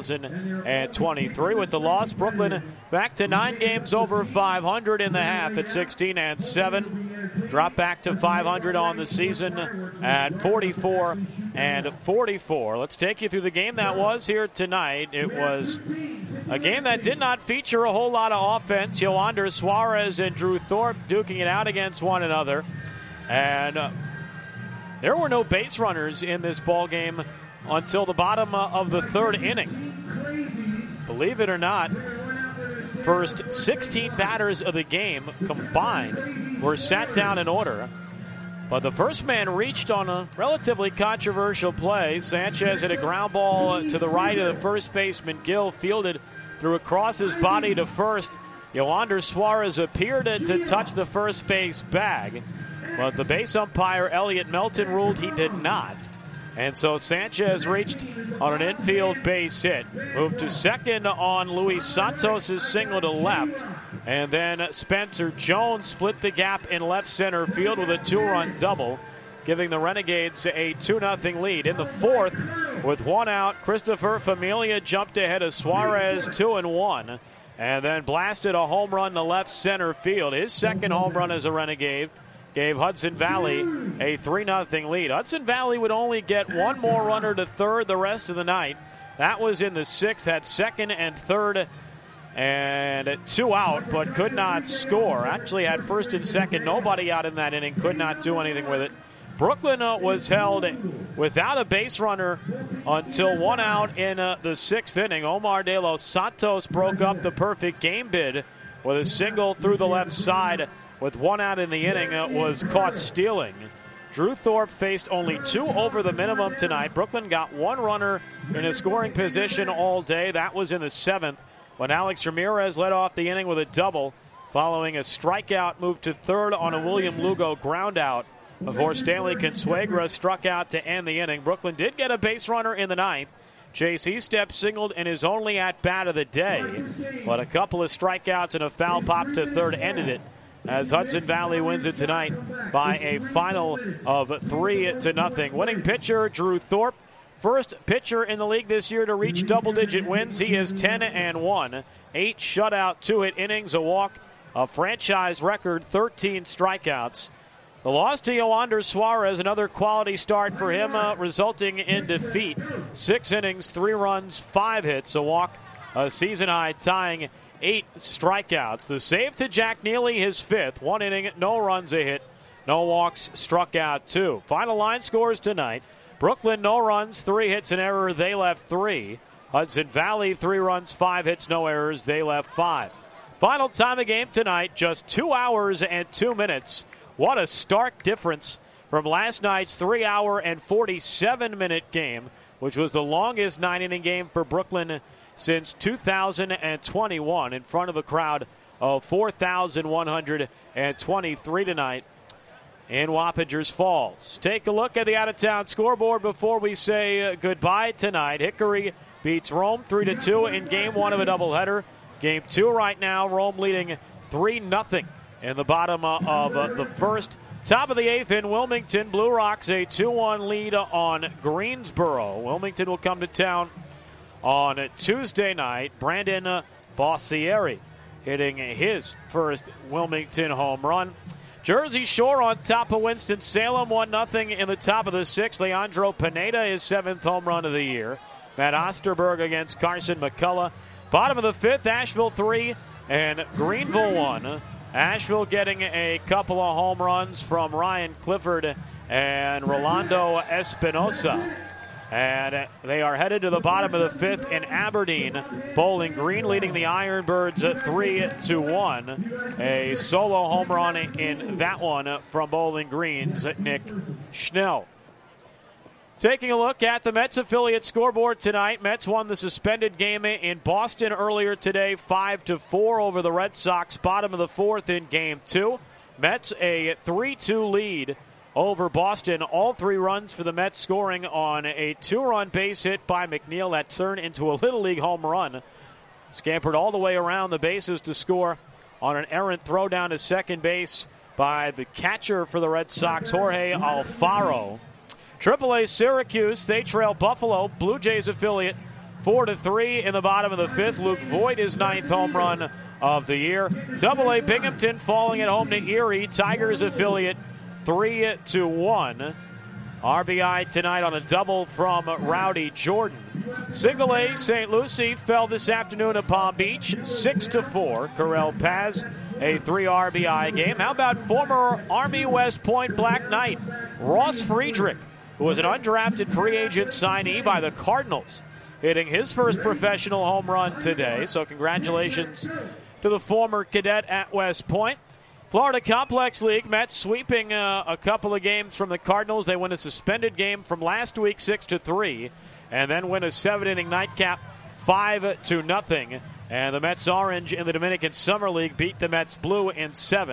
2023. With the loss, Brooklyn back to 9 games over 500 in the half at 16 and 7. Drop back to 500 on the season at 44 and 44. Let's take you through the game that was here tonight. It was a game that did not feature a whole lot of offense. Yoander Suarez and Drew Thorpe duking it out against one another. And there were no base runners in this ball game until the bottom of the 3rd inning. Believe it or not, first 16 batters of the game combined were sat down in order. But the first man reached on a relatively controversial play. Sanchez hit a ground ball to the right of the first baseman. Gill fielded threw across his body to first. Yoander Suarez appeared to touch the first base bag, but the base umpire, Elliot Melton, ruled he did not. And so Sanchez reached on an infield base hit, moved to second on Luis Santos' single to left, and then Spencer Jones split the gap in left center field with a 2-run double, giving the Renegades a 2-0 lead. In the 4th, with 1 out, Christopher Familia jumped ahead of Suarez 2-1, and then blasted a home run to left center field. His second home run as a Renegade gave Hudson Valley a 3-0 lead. Hudson Valley would only get one more runner to third the rest of the night. That was in the 6th, had second and third and 2 out, but could not score. Actually had first and second, nobody out in that inning, could not do anything with it. Brooklyn was held without a base runner until 1 out in the 6th inning. Omar De Los Santos broke up the perfect game bid with a single through the left side. With 1 out in the inning, was caught stealing. Drew Thorpe faced only 2 over the minimum tonight. Brooklyn got 1 runner in a scoring position all day. That was in the 7th when Alex Ramirez led off the inning with a double following a strikeout move to third on a William Lugo ground out before Stanley Consuegra struck out to end the inning. Brooklyn did get a base runner in the 9th. Chase Estep singled in his only at-bat of the day, but a couple of strikeouts and a foul pop to third ended it, as Hudson Valley wins it tonight by a final of 3-0. Winning pitcher Drew Thorpe, first pitcher in the league this year to reach double-digit wins. He is 10-1, 8 shutout, 2-hit innings, a walk, a franchise record 13 strikeouts. The loss to Yoander Suarez, another quality start for him, resulting in defeat. 6 innings, 3 runs, 5 hits, a walk, a season-high tying 8 strikeouts. The save to Jack Neely, his 5th. 1 inning, no runs, a hit, no walks, struck out 2. Final line scores tonight. Brooklyn, no runs, 3 hits, an error, they left 3. Hudson Valley, 3 runs, 5 hits, no errors, they left 5. Final time of game tonight, just 2 hours and 2 minutes. What a stark difference from last night's 3-hour and 47-minute game, which was the longest 9-inning game for Brooklyn since 2021 in front of a crowd of 4,123 tonight in Wappingers Falls. Take a look at the out-of-town scoreboard before we say goodbye tonight. Hickory beats Rome 3-2 in Game 1 of a doubleheader. Game 2 right now, Rome leading 3-0 in the bottom of the first. Top of the 8th in Wilmington, Blue Rocks a 2-1 lead on Greensboro. Wilmington will come to town on Tuesday night. Brandon Bossieri hitting his first Wilmington home run. Jersey Shore on top of Winston-Salem, 1-0 in the top of the 6th. Leandro Pineda, his 7th home run of the year. Matt Osterberg against Carson McCullough. Bottom of the 5th, Asheville 3 and Greenville 1. Asheville getting a couple of home runs from Ryan Clifford and Rolando Espinosa. And they are headed to the bottom of the 5th in Aberdeen. Bowling Green leading the Ironbirds 3-1. A solo home run in that one from Bowling Green's Nick Schnell. Taking a look at the Mets affiliate scoreboard tonight, Mets won the suspended game in Boston earlier today, 5-4 over the Red Sox, bottom of the fourth in Game 2. Mets a 3-2 lead over Boston. All 3 runs for the Mets scoring on a 2-run base hit by McNeil that turned into a Little League home run. Scampered all the way around the bases to score on an errant throw down to second base by the catcher for the Red Sox, Jorge Alfaro. AAA Syracuse, they trail Buffalo, Blue Jays affiliate, 4-3 in the bottom of the fifth. Luke Voigt, his 9th home run of the year. AA Binghamton falling at home to Erie, Tigers affiliate, 3-1. RBI tonight on a double from Rowdy Jordan. Single A St. Lucie fell this afternoon at Palm Beach, 6-4. Correll Paz, a 3 RBI game. How about former Army West Point Black Knight Ross Friedrich, who was an undrafted free agent signee by the Cardinals, hitting his first professional home run today. So congratulations to the former cadet at West Point. Florida Complex League, Mets sweeping a couple of games from the Cardinals. They win a suspended game from last week, 6-3, and then win a 7-inning nightcap, 5-0. And the Mets Orange in the Dominican Summer League beat the Mets Blue in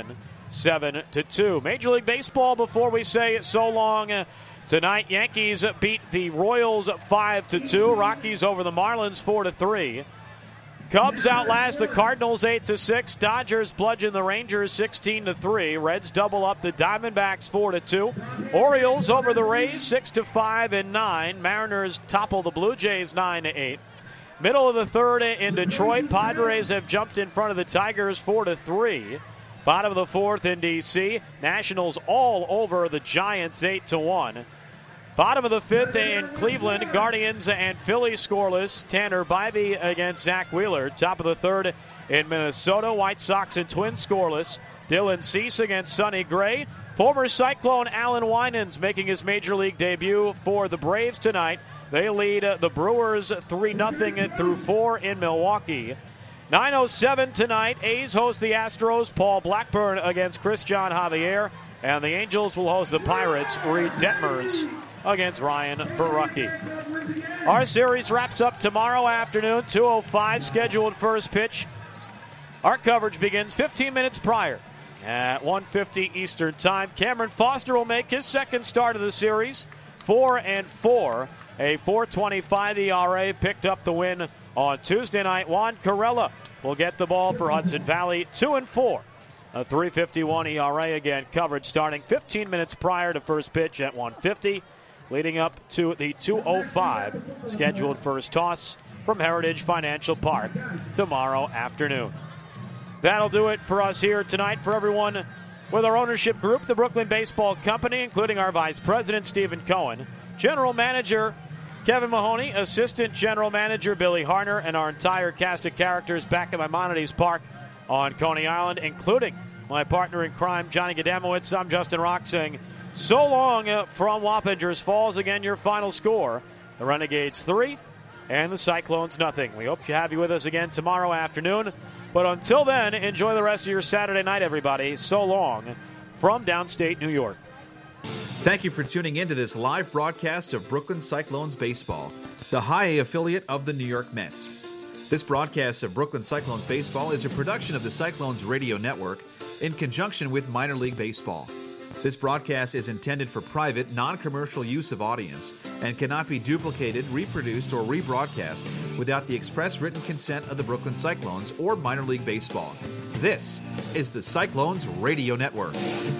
7-2. Major League Baseball, before we say so long, tonight Yankees beat the Royals 5-2. Rockies over the Marlins 4-3. Cubs outlast the Cardinals 8-6. Dodgers bludgeon the Rangers 16-3. Reds double up the Diamondbacks 4-2. Orioles over the Rays 6-5 and 9. Mariners topple the Blue Jays 9-8. Middle of the third in Detroit, Padres have jumped in front of the Tigers 4-3. Bottom of the fourth in D.C., Nationals all over the Giants 8-1. Bottom of the fifth in Cleveland, Guardians and Phillies scoreless. Tanner Bybee against Zach Wheeler. Top of the third in Minnesota, White Sox and Twins scoreless. Dylan Cease against Sonny Gray. Former Cyclone Alan Winans making his Major League debut for the Braves tonight. They lead the Brewers 3-0 through 4 in Milwaukee. 9:07 tonight, A's host the Astros. Paul Blackburn against Christian Javier. And the Angels will host the Pirates. Reed Detmers against Ryan Borucki. Our series wraps up tomorrow afternoon, 2:05 scheduled first pitch. Our coverage begins 15 minutes prior at 1:50 Eastern Time. Cameron Foster will make his second start of the series, 4-4, a 4.25 ERA. Picked up the win on Tuesday night. Juan Corella will get the ball for Hudson Valley, 2-4. A 3.51 ERA. Again, coverage starting 15 minutes prior to first pitch at 1:50. Leading up to the 2:05 scheduled first toss from Heritage Financial Park tomorrow afternoon. That'll do it for us here tonight. For everyone with our ownership group, the Brooklyn Baseball Company, including our Vice President, Stephen Cohen, General Manager Kevin Mahoney, Assistant General Manager Billy Harner, and our entire cast of characters back at Maimonides Park on Coney Island, including my partner in crime, Johnny Gadamowicz. I'm Justin Rock saying so long from Wappingers Falls. Again, your final score, the Renegades 3 and the Cyclones 0. We hope to have you with us again tomorrow afternoon. But until then, enjoy the rest of your Saturday night, everybody. So long from downstate New York. Thank you for tuning in to this live broadcast of Brooklyn Cyclones Baseball, the High A affiliate of the New York Mets. This broadcast of Brooklyn Cyclones Baseball is a production of the Cyclones Radio Network in conjunction with Minor League Baseball. This broadcast is intended for private, non-commercial use of audience and cannot be duplicated, reproduced, or rebroadcast without the express written consent of the Brooklyn Cyclones or Minor League Baseball. This is the Cyclones Radio Network.